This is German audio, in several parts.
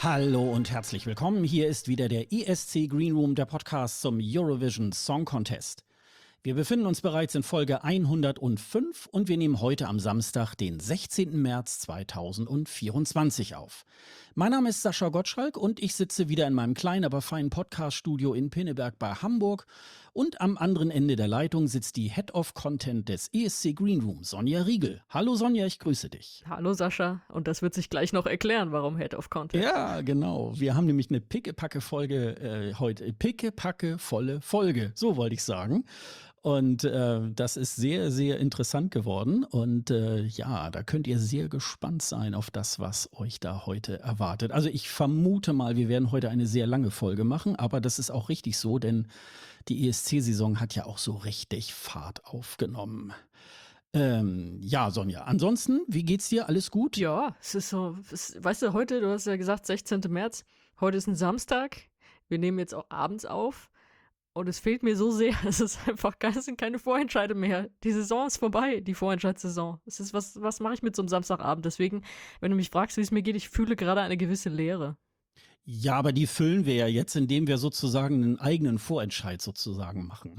Hallo und herzlich willkommen. Hier ist wieder der ESC Green Room, der Podcast zum Eurovision Song Contest. Wir befinden uns bereits in Folge 105 und wir nehmen heute am Samstag, den 16. März 2024 auf. Mein Name ist Sascha Gottschalk und ich sitze wieder in meinem kleinen, aber feinen Podcast-Studio in Pinneberg bei Hamburg. Und am anderen Ende der Leitung sitzt die Head of Content des ESC Green Room, Sonja Riegel. Hallo Sonja, ich grüße dich. Hallo Sascha, und das wird sich gleich noch erklären, warum Head of Content. Ja, genau. Wir haben nämlich eine pickepacke-Folge heute. Pickepacke-volle Folge, so wollte ich sagen. Und das ist sehr, sehr interessant geworden. Und ja, da könnt ihr sehr gespannt sein auf das, was euch da heute erwartet. Also ich vermute mal, wir werden heute eine sehr lange Folge machen, aber das ist auch richtig so, denn die ESC-Saison hat ja auch so richtig Fahrt aufgenommen. Ja, Sonja, ansonsten, wie geht's dir? Alles gut? Ja, es ist so, weißt du, heute, du hast ja gesagt 16. März, heute ist ein Samstag, wir nehmen jetzt auch abends auf und es fehlt mir so sehr, es ist einfach, es sind keine Vorentscheide mehr. Die Saison ist vorbei, die Vorentscheidssaison. Es ist, was mache ich mit so einem Samstagabend? Deswegen, wenn du mich fragst, wie es mir geht, ich fühle gerade eine gewisse Leere. Ja, aber die füllen wir ja jetzt, indem wir sozusagen einen eigenen Vorentscheid sozusagen machen.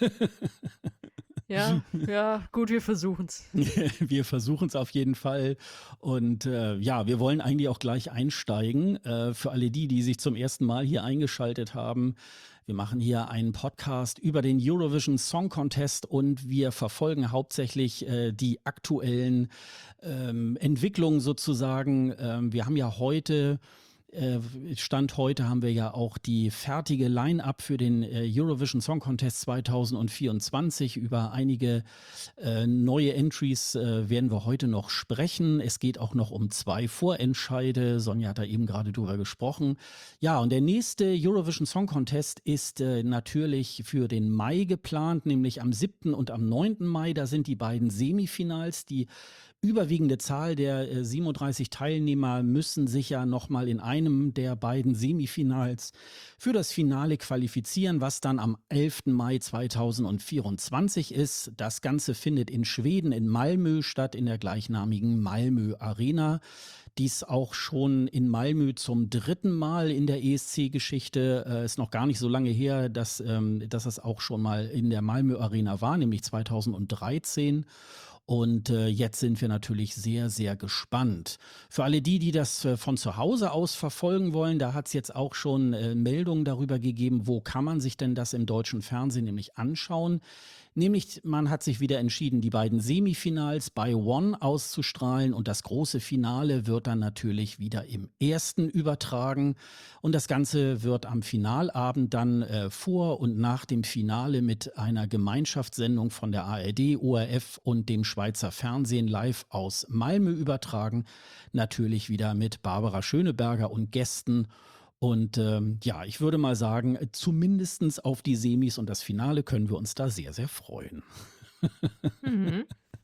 Ja, gut, wir versuchen's. Wir versuchen es auf jeden Fall. Und ja, wir wollen eigentlich auch gleich einsteigen. Für alle die sich zum ersten Mal hier eingeschaltet haben. Wir machen hier einen Podcast über den Eurovision Song Contest und wir verfolgen hauptsächlich die aktuellen Entwicklungen sozusagen. Wir haben ja heute Stand heute haben wir ja auch die fertige Line-Up für den Eurovision Song Contest 2024. Über einige neue Entries werden wir heute noch sprechen. Es geht auch noch um 2 Vorentscheide. Sonja hat da eben gerade drüber gesprochen. Ja, und der nächste Eurovision Song Contest ist natürlich für den Mai geplant, nämlich am 7. und am 9. Mai. Da sind die beiden Semifinals, die überwiegende Zahl der 37 Teilnehmer müssen sich ja nochmal in einem der beiden Semifinals für das Finale qualifizieren, was dann am 11. Mai 2024 ist. Das Ganze findet in Schweden, in Malmö statt, in der gleichnamigen Malmö Arena. Dies auch schon in Malmö zum 3. Mal in der ESC-Geschichte. Ist noch gar nicht so lange her, dass es auch schon mal in der Malmö Arena war, nämlich 2013. Und jetzt sind wir natürlich sehr, sehr gespannt. Für alle die das von zu Hause aus verfolgen wollen, da hat es jetzt auch schon Meldungen darüber gegeben, wo kann man sich denn das im deutschen Fernsehen nämlich anschauen. Nämlich, man hat sich wieder entschieden, die beiden Semifinals bei One auszustrahlen und das große Finale wird dann natürlich wieder im ersten übertragen. Und das Ganze wird am Finalabend dann vor und nach dem Finale mit einer Gemeinschaftssendung von der ARD, ORF und dem Schweizer Fernsehen live aus Malmö übertragen. Natürlich wieder mit Barbara Schöneberger und Gästen. Und ja, ich würde mal sagen, zumindest auf die Semis und das Finale können wir uns da sehr, sehr freuen. Mhm.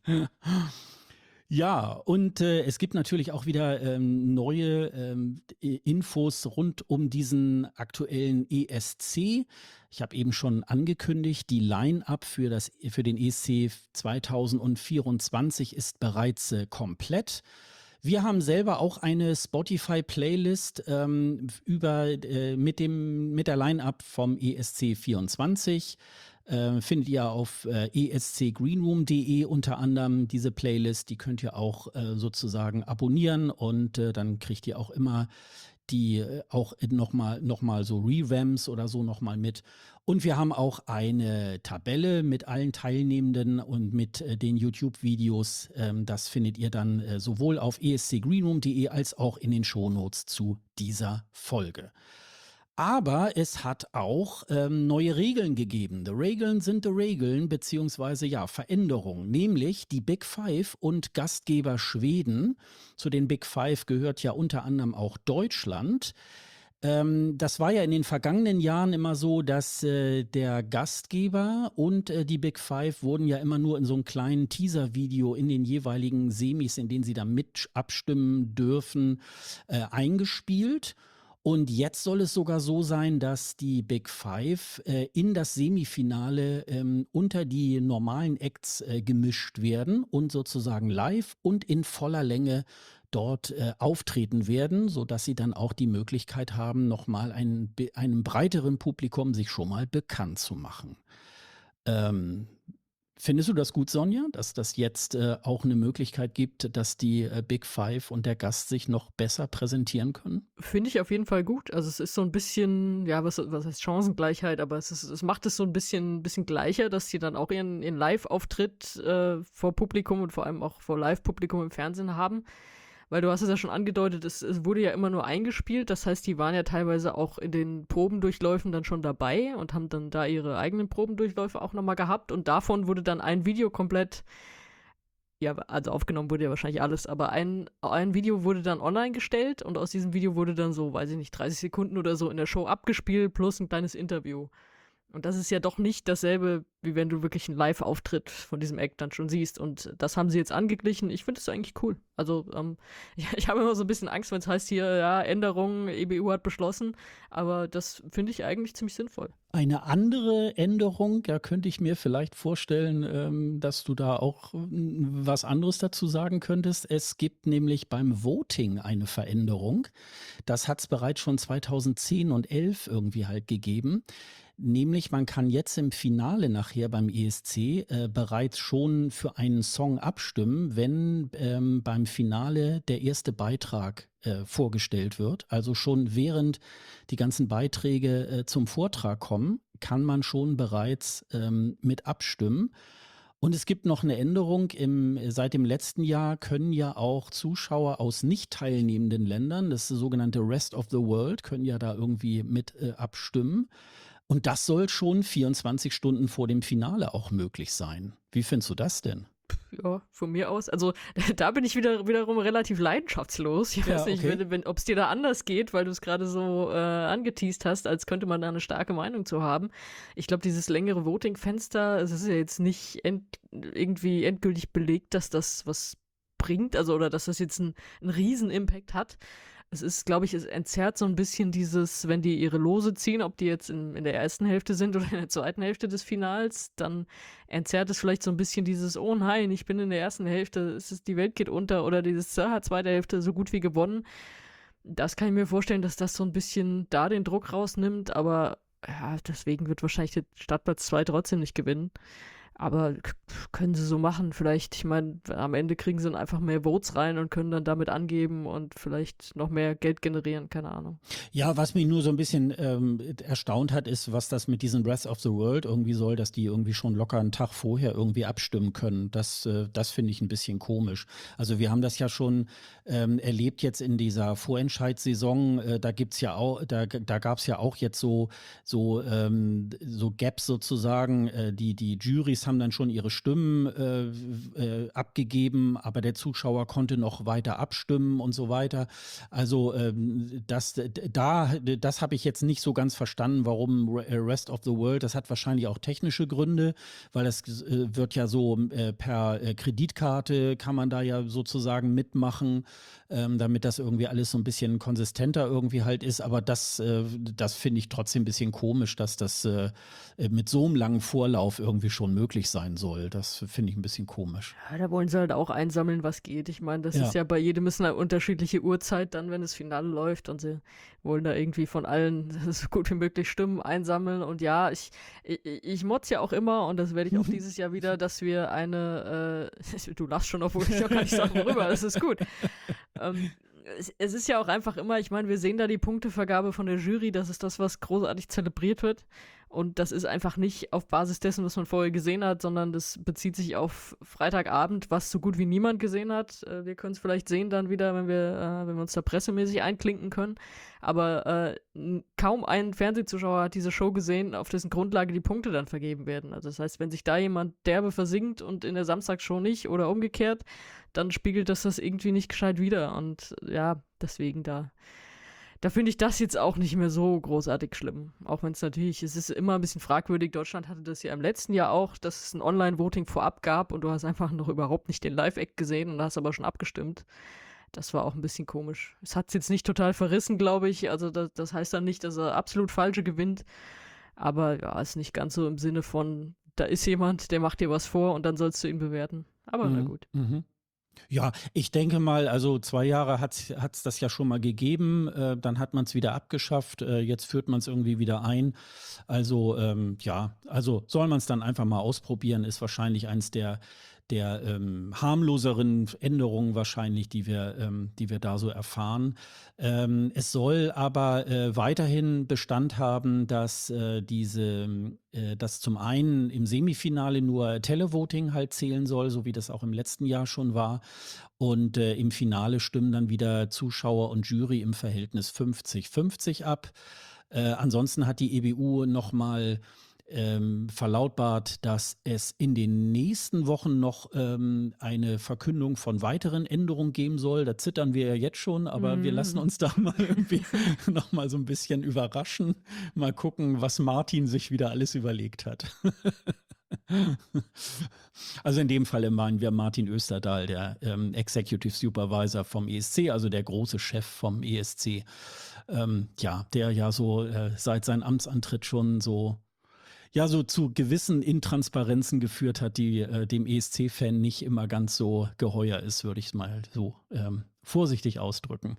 Ja, und es gibt natürlich auch wieder neue Infos rund um diesen aktuellen ESC. Ich habe eben schon angekündigt, die Line-Up für den ESC 2024 ist bereits komplett. Wir haben selber auch eine Spotify-Playlist mit der Line-Up vom ESC 24. Findet ihr auf escgreenroom.de unter anderem diese Playlist. Die könnt ihr auch sozusagen abonnieren und dann kriegt ihr auch immer die auch noch mal so Revamps oder so nochmal mit. Und wir haben auch eine Tabelle mit allen Teilnehmenden und mit den YouTube-Videos. Das findet ihr dann sowohl auf escgreenroom.de als auch in den Shownotes zu dieser Folge. Aber es hat auch neue Regeln gegeben. Die Regeln sind die Regeln, beziehungsweise ja, Veränderungen. Nämlich die Big Five und Gastgeber Schweden. Zu den Big Five gehört ja unter anderem auch Deutschland. Das war ja in den vergangenen Jahren immer so, dass der Gastgeber und die Big Five wurden ja immer nur in so einem kleinen Teaser-Video in den jeweiligen Semis, in denen sie da mit abstimmen dürfen, eingespielt. Und jetzt soll es sogar so sein, dass die Big Five in das Semifinale unter die normalen Acts gemischt werden und sozusagen live und in voller Länge dort auftreten werden, sodass sie dann auch die Möglichkeit haben, nochmal einem breiteren Publikum sich schon mal bekannt zu machen. Ähm, Findest du das gut, Sonja, dass das jetzt auch eine Möglichkeit gibt, dass die Big Five und der Gast sich noch besser präsentieren können? Finde ich auf jeden Fall gut. Also es ist so ein bisschen, ja, was heißt Chancengleichheit, aber es macht es so ein bisschen gleicher, dass sie dann auch ihren Live-Auftritt vor Publikum und vor allem auch vor Live-Publikum im Fernsehen haben. Weil du hast es ja schon angedeutet, es wurde ja immer nur eingespielt. Das heißt, die waren ja teilweise auch in den Probendurchläufen dann schon dabei und haben dann da ihre eigenen Probendurchläufe auch nochmal gehabt. Und davon wurde dann ein Video komplett, ja, also aufgenommen wurde ja wahrscheinlich alles, aber ein Video wurde dann online gestellt und aus diesem Video wurde dann so, weiß ich nicht, 30 Sekunden oder so in der Show abgespielt plus ein kleines Interview. Und das ist ja doch nicht dasselbe, wie wenn du wirklich einen Live-Auftritt von diesem Act dann schon siehst. Und das haben sie jetzt angeglichen. Ich finde es eigentlich cool. Also ich habe immer so ein bisschen Angst, wenn es heißt hier, ja, Änderungen, EBU hat beschlossen. Aber das finde ich eigentlich ziemlich sinnvoll. Eine andere Änderung, da könnte ich mir vielleicht vorstellen, dass du da auch was anderes dazu sagen könntest. Es gibt nämlich beim Voting eine Veränderung. Das hat es bereits schon 2010 und 2011 irgendwie halt gegeben. Nämlich, man kann jetzt im Finale nachher beim ESC bereits schon für einen Song abstimmen, wenn beim Finale der erste Beitrag vorgestellt wird. Also schon während die ganzen Beiträge zum Vortrag kommen, kann man schon bereits mit abstimmen. Und es gibt noch eine Änderung. Seit dem letzten Jahr können ja auch Zuschauer aus nicht teilnehmenden Ländern, das sogenannte Rest of the World, können ja da irgendwie mit abstimmen. Und das soll schon 24 Stunden vor dem Finale auch möglich sein. Wie findest du das denn? Ja, von mir aus. Also da bin ich wiederum relativ leidenschaftslos. Ich weiß nicht, okay. ob es dir da anders geht, weil du es gerade so angeteast hast, als könnte man da eine starke Meinung zu haben. Ich glaube, dieses längere Voting-Fenster, es ist ja jetzt nicht irgendwie endgültig belegt, dass das was bringt, also oder dass das jetzt einen Riesen-Impact hat. Es ist, glaube ich, es entzerrt so ein bisschen dieses, wenn die ihre Lose ziehen, ob die jetzt in der ersten Hälfte sind oder in der zweiten Hälfte des Finals, dann entzerrt es vielleicht so ein bisschen dieses, oh nein, ich bin in der ersten Hälfte, die Welt geht unter oder dieses, zweite Hälfte so gut wie gewonnen. Das kann ich mir vorstellen, dass das so ein bisschen da den Druck rausnimmt, aber ja, deswegen wird wahrscheinlich der Startplatz 2 trotzdem nicht gewinnen. Aber können sie so machen, vielleicht, ich meine, am Ende kriegen sie dann einfach mehr Votes rein und können dann damit angeben und vielleicht noch mehr Geld generieren, keine Ahnung. Ja, was mich nur so ein bisschen erstaunt hat, ist, was das mit diesem Rest of the World irgendwie soll, dass die irgendwie schon locker einen Tag vorher irgendwie abstimmen können. Das finde ich ein bisschen komisch. Also wir haben das ja schon erlebt jetzt in dieser Vorentscheidssaison. Da gibt's ja auch, da gab es ja auch jetzt so Gaps sozusagen. Die Jurys haben dann schon ihre Stimmen abgegeben, aber der Zuschauer konnte noch weiter abstimmen und so weiter. Also das habe ich jetzt nicht so ganz verstanden, warum Rest of the World. Das hat wahrscheinlich auch technische Gründe, weil das wird ja so per Kreditkarte kann man da ja sozusagen mitmachen, damit das irgendwie alles so ein bisschen konsistenter irgendwie halt ist. Aber das finde ich trotzdem ein bisschen komisch, dass das mit so einem langen Vorlauf irgendwie schon möglich sein soll. Das finde ich ein bisschen komisch. Ja, da wollen sie halt auch einsammeln, was geht. Ich meine, das ist ja bei jedem ist eine unterschiedliche Uhrzeit dann, wenn das Finale läuft und sie wollen da irgendwie von allen so gut wie möglich Stimmen einsammeln. Und ja, ich motz ja auch immer und das werde ich auch dieses Jahr wieder, dass wir du lachst schon, obwohl ich noch gar nicht sage, worüber, das ist gut. Es ist ja auch einfach immer, ich meine, wir sehen da die Punktevergabe von der Jury, das ist das, was großartig zelebriert wird. Und das ist einfach nicht auf Basis dessen, was man vorher gesehen hat, sondern das bezieht sich auf Freitagabend, was so gut wie niemand gesehen hat. Wir können es vielleicht sehen dann wieder, wenn wir uns da pressemäßig einklinken können. Aber kaum ein Fernsehzuschauer hat diese Show gesehen, auf dessen Grundlage die Punkte dann vergeben werden. Also das heißt, wenn sich da jemand derbe versinkt und in der Samstagsshow nicht oder umgekehrt, dann spiegelt das irgendwie nicht gescheit wider. Und ja, deswegen da finde ich das jetzt auch nicht mehr so großartig schlimm. Auch wenn es ist immer ein bisschen fragwürdig. Deutschland hatte das ja im letzten Jahr auch, dass es ein Online-Voting vorab gab und du hast einfach noch überhaupt nicht den Live-Act gesehen und hast aber schon abgestimmt. Das war auch ein bisschen komisch. Es hat es jetzt nicht total verrissen, glaube ich. Also das heißt dann nicht, dass er absolut Falsche gewinnt. Aber ja, ist nicht ganz so im Sinne von, da ist jemand, der macht dir was vor und dann sollst du ihn bewerten. Aber na gut. Mhm. Ja, ich denke mal, also 2 Jahre hat's das ja schon mal gegeben, dann hat man es wieder abgeschafft, jetzt führt man es irgendwie wieder ein. Also, ja, also soll man es dann einfach mal ausprobieren, ist wahrscheinlich eins der harmloseren Änderungen wahrscheinlich, die wir da so erfahren. Es soll aber, weiterhin Bestand haben, dass zum einen im Semifinale nur Televoting halt zählen soll, so wie das auch im letzten Jahr schon war. Und, im Finale stimmen dann wieder Zuschauer und Jury im Verhältnis 50-50 ab. Ansonsten hat die EBU noch mal, verlautbart, dass es in den nächsten Wochen noch, eine Verkündung von weiteren Änderungen geben soll. Da zittern wir ja jetzt schon, aber wir lassen Mhm. uns da mal irgendwie noch mal so ein bisschen überraschen. Mal gucken, was Martin sich wieder alles überlegt hat. Also in dem Falle meinen wir Martin Österdahl, der Executive Supervisor vom ESC, also der große Chef vom ESC, ja, der ja so seit seinem Amtsantritt schon so, ja, so zu gewissen Intransparenzen geführt hat, die dem ESC-Fan nicht immer ganz so geheuer ist, würde ich es mal so vorsichtig ausdrücken.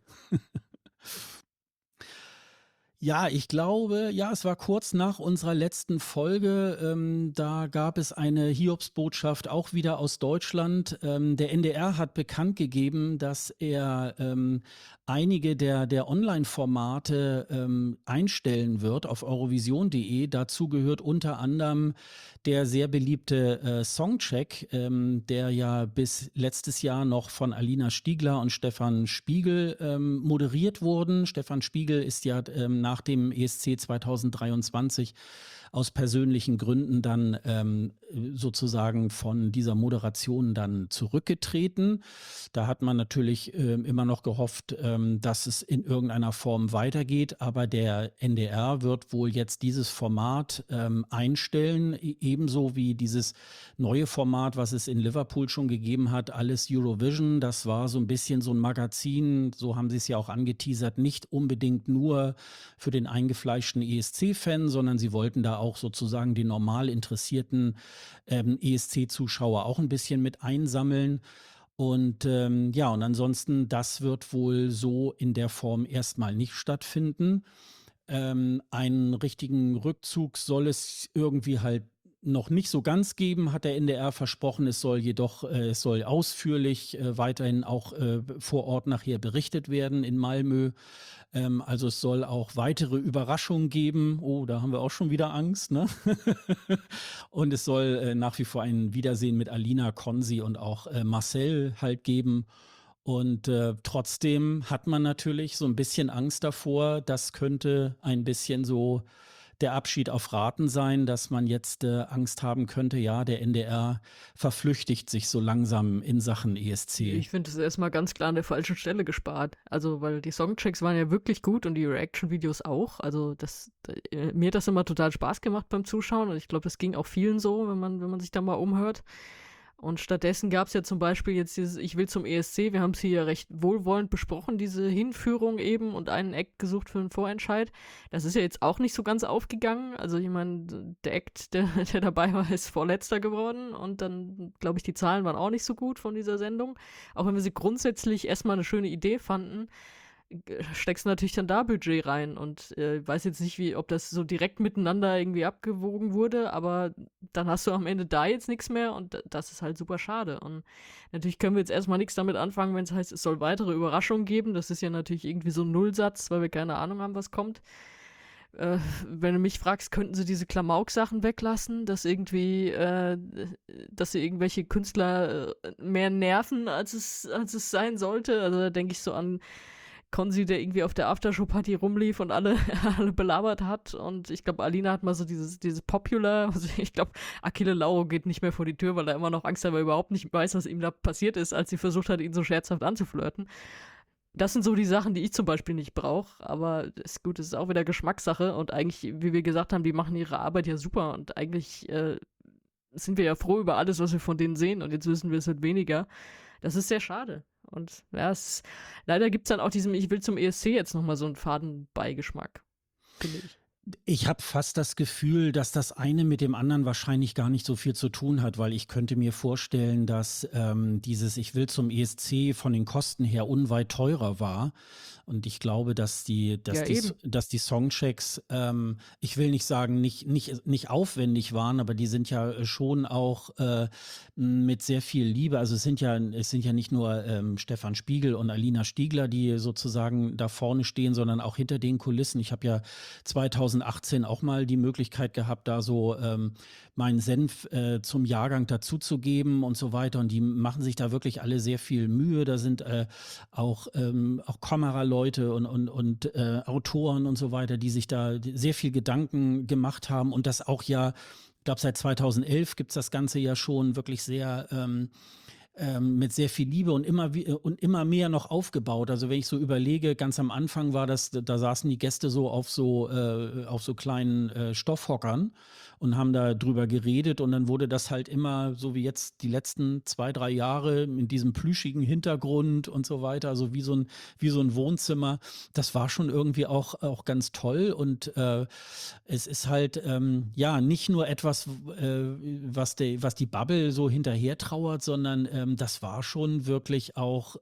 Ja, ich glaube, ja, es war kurz nach unserer letzten Folge. Da gab es eine Hiobsbotschaft auch wieder aus Deutschland. Der NDR hat bekannt gegeben, dass er einige der Online-Formate einstellen wird auf eurovision.de. Dazu gehört unter anderem der sehr beliebte Songcheck, der ja bis letztes Jahr noch von Alina Stiegler und Stefan Spiegel moderiert wurden. Stefan Spiegel ist ja nach dem ESC 2023 aus persönlichen Gründen dann sozusagen von dieser Moderation dann zurückgetreten. Da hat man natürlich immer noch gehofft, dass es in irgendeiner Form weitergeht, aber der NDR wird wohl jetzt dieses Format einstellen, ebenso wie dieses neue Format, was es in Liverpool schon gegeben hat, Alles Eurovision. Das war so ein bisschen so ein Magazin, so haben sie es ja auch angeteasert, nicht unbedingt nur für den eingefleischten ESC-Fan, sondern sie wollten da auch sozusagen die normal interessierten ESC-Zuschauer auch ein bisschen mit einsammeln. Und ja, und ansonsten, das wird wohl so in der Form erstmal nicht stattfinden. Einen richtigen Rückzug soll es irgendwie halt noch nicht so ganz geben, hat der NDR versprochen. Es soll jedoch, es soll ausführlich weiterhin auch vor Ort nachher berichtet werden in Malmö. Also es soll auch weitere Überraschungen geben. Oh, da haben wir auch schon wieder Angst, ne? Und es soll nach wie vor ein Wiedersehen mit Alina, Konzi und auch Marcel halt geben. Und trotzdem hat man natürlich so ein bisschen Angst davor, das könnte ein bisschen so der Abschied auf Raten sein, dass man jetzt Angst haben könnte, ja, der NDR verflüchtigt sich so langsam in Sachen ESC. Ich finde es erstmal ganz klar an der falschen Stelle gespart. Also, weil die Songchecks waren ja wirklich gut und die Reaction-Videos auch. Also, mir hat das immer total Spaß gemacht beim Zuschauen und ich glaube, das ging auch vielen so, wenn man sich da mal umhört. Und stattdessen gab es ja zum Beispiel jetzt dieses Ich will zum ESC. Wir haben es hier ja recht wohlwollend besprochen, diese Hinführung eben und einen Act gesucht für einen Vorentscheid. Das ist ja jetzt auch nicht so ganz aufgegangen. Also ich meine, der Act, der dabei war, ist Vorletzter geworden und dann, glaube ich, die Zahlen waren auch nicht so gut von dieser Sendung. Auch wenn wir sie grundsätzlich erstmal eine schöne Idee fanden, steckst du natürlich dann da Budget rein und weiß jetzt nicht, ob das so direkt miteinander irgendwie abgewogen wurde, aber dann hast du am Ende da jetzt nichts mehr und das ist halt super schade. Und natürlich können wir jetzt erstmal nichts damit anfangen, wenn es heißt, es soll weitere Überraschungen geben. Das ist ja natürlich irgendwie so ein Nullsatz, weil wir keine Ahnung haben, was kommt. Wenn du mich fragst, könnten sie diese Klamauk-Sachen weglassen, dass sie irgendwelche Künstler mehr nerven, als es sein sollte. Also da denke ich so an Konzi, der irgendwie auf der Aftershow-Party rumlief und alle, alle belabert hat. Und ich glaube, Alina hat mal so dieses Popular, also ich glaube, Achille Lauro geht nicht mehr vor die Tür, weil er immer noch Angst hat, weil er überhaupt nicht weiß, was ihm da passiert ist, als sie versucht hat, ihn so scherzhaft anzuflirten. Das sind so die Sachen, die ich zum Beispiel nicht brauche, aber ist gut, es ist auch wieder Geschmackssache und eigentlich, wie wir gesagt haben, die machen ihre Arbeit ja super und eigentlich sind wir ja froh über alles, was wir von denen sehen und jetzt wissen wir es halt weniger. Das ist sehr schade. Und ja, leider gibt es dann auch diesem Ich will zum ESC jetzt nochmal so einen Fadenbeigeschmack, finde ich. Ich habe fast das Gefühl, dass das eine mit dem anderen wahrscheinlich gar nicht so viel zu tun hat, weil ich könnte mir vorstellen, dass dieses Ich will zum ESC von den Kosten her unweit teurer war. Und ich glaube, Ja, eben. dass die Songchecks, ich will nicht sagen, nicht aufwendig waren, aber die sind ja schon auch mit sehr viel Liebe. Also es sind ja nicht nur Stefan Spiegel und Alina Stiegler, die sozusagen da vorne stehen, sondern auch hinter den Kulissen. Ich habe ja 2018 auch mal die Möglichkeit gehabt, da so meinen Senf zum Jahrgang dazuzugeben und so weiter. Und die machen sich da wirklich alle sehr viel Mühe. Da sind auch Kameraleute und Autoren und so weiter, die sich da sehr viel Gedanken gemacht haben und das auch ja, ich glaube, seit 2011 gibt es das Ganze ja schon wirklich sehr mit sehr viel Liebe und und immer mehr noch aufgebaut. Also wenn ich so überlege, ganz am Anfang war das, da saßen die Gäste so auf so kleinen Stoffhockern und haben da drüber geredet und dann wurde das halt immer, so wie jetzt die letzten 2, 3 Jahre, in diesem plüschigen Hintergrund und so weiter, also wie so ein Wohnzimmer. Das war schon irgendwie auch ganz toll und es ist halt ja nicht nur etwas, was die Bubble so hinterher trauert, sondern das war schon wirklich auch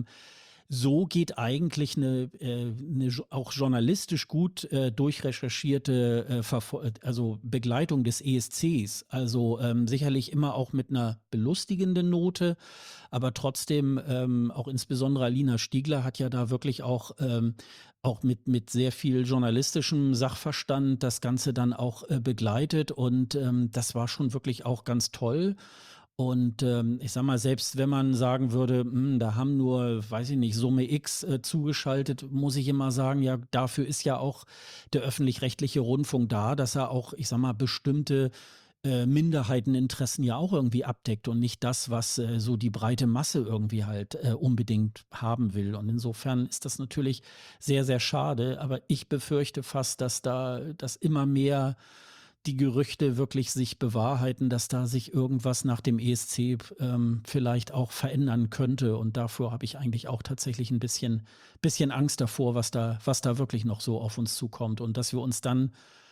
so geht eigentlich auch journalistisch gut durchrecherchierte also Begleitung des ESCs. Also sicherlich immer auch mit einer belustigenden Note, aber trotzdem auch insbesondere Alina Stiegler hat ja da wirklich auch mit sehr viel journalistischem Sachverstand das Ganze dann auch begleitet und das war schon wirklich auch ganz toll. Und ich sag mal, selbst wenn man sagen würde, da haben nur, weiß ich nicht, Summe X zugeschaltet, muss ich immer sagen, ja, dafür ist ja auch der öffentlich-rechtliche Rundfunk da, dass er auch, ich sag mal, bestimmte Minderheiteninteressen ja auch irgendwie abdeckt und nicht das, was so die breite Masse irgendwie halt unbedingt haben will. Und insofern ist das natürlich sehr, sehr schade. Aber ich befürchte fast, dass immer mehr die Gerüchte wirklich sich bewahrheiten, dass da sich irgendwas nach dem ESC vielleicht auch verändern könnte. Und davor habe ich eigentlich auch tatsächlich ein bisschen Angst davor, was da wirklich noch so auf uns zukommt. Und dass wir uns dann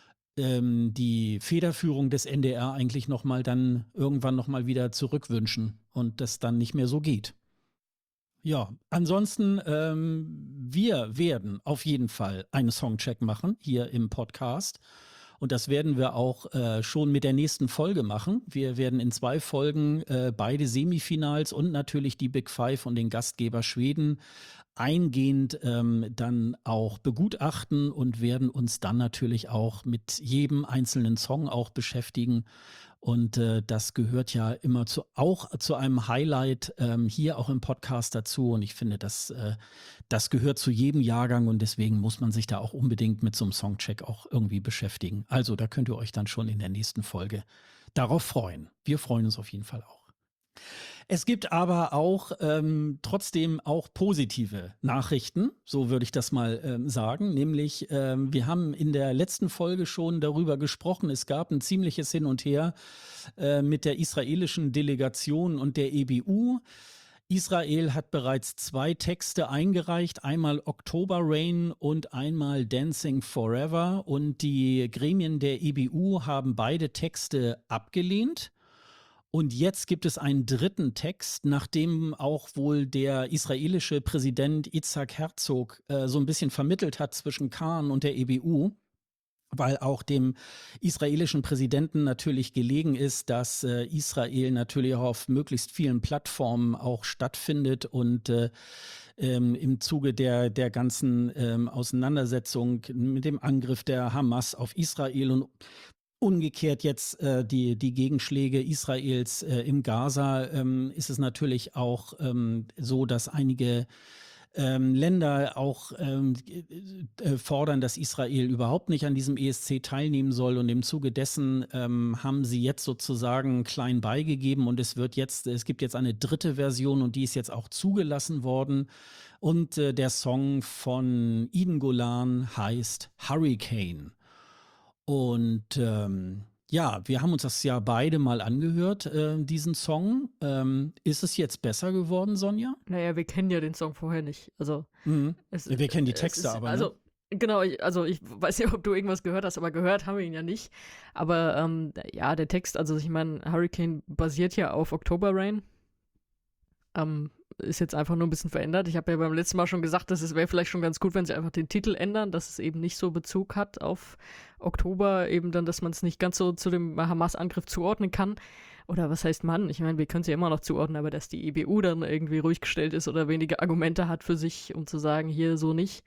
die Federführung des NDR eigentlich dann irgendwann noch mal wieder zurückwünschen und das dann nicht mehr so geht. Ja, ansonsten, wir werden auf jeden Fall einen Songcheck machen hier im Podcast. Und das werden wir auch schon mit der nächsten Folge machen. Wir werden in 2 Folgen beide Semifinals und natürlich die Big Five und den Gastgeber Schweden eingehend dann auch begutachten und werden uns dann natürlich auch mit jedem einzelnen Song auch beschäftigen. Und das gehört ja immer auch zu einem Highlight hier auch im Podcast dazu. Und ich finde, das gehört zu jedem Jahrgang und deswegen muss man sich da auch unbedingt mit so einem Songcheck auch irgendwie beschäftigen. Also da könnt ihr euch dann schon in der nächsten Folge darauf freuen. Wir freuen uns auf jeden Fall auch. Es gibt aber auch trotzdem auch positive Nachrichten, so würde ich das mal sagen. Nämlich, wir haben in der letzten Folge schon darüber gesprochen, es gab ein ziemliches Hin und Her mit der israelischen Delegation und der EBU. Israel hat bereits 2 Texte eingereicht, einmal October Rain und einmal Dancing Forever. Und die Gremien der EBU haben beide Texte abgelehnt. Und jetzt gibt es einen dritten Text, nachdem auch wohl der israelische Präsident Itzhak Herzog so ein bisschen vermittelt hat zwischen Kahn und der EBU, weil auch dem israelischen Präsidenten natürlich gelegen ist, dass Israel natürlich auch auf möglichst vielen Plattformen auch stattfindet und im Zuge der ganzen Auseinandersetzung mit dem Angriff der Hamas auf Israel und umgekehrt jetzt die Gegenschläge Israels im Gaza ist es natürlich auch so, dass einige Länder auch fordern, dass Israel überhaupt nicht an diesem ESC teilnehmen soll. Und im Zuge dessen haben sie jetzt sozusagen klein beigegeben und es gibt jetzt eine dritte Version und die ist jetzt auch zugelassen worden. Und der Song von Eden Golan heißt Hurricane. Und ja, wir haben uns das ja beide mal angehört, diesen Song. Ist es jetzt besser geworden, Sonja? Naja, wir kennen ja den Song vorher nicht. Also, Mhm. es, Wir kennen die es Texte ist, aber, ne? also, Genau, also ich weiß nicht, ob du irgendwas gehört hast, aber gehört haben wir ihn ja nicht. Aber ja, der Text, also ich meine, Hurricane basiert ja auf October Rain. Ist jetzt einfach nur ein bisschen verändert. Ich habe ja beim letzten Mal schon gesagt, dass es wäre vielleicht schon ganz gut, wenn sie einfach den Titel ändern, dass es eben nicht so Bezug hat auf Oktober, eben dann, dass man es nicht ganz so zu dem Hamas-Angriff zuordnen kann. Oder was heißt Mann? Ich meine, wir können es ja immer noch zuordnen, aber dass die EBU dann irgendwie ruhig gestellt ist oder wenige Argumente hat für sich, um zu sagen, hier so nicht.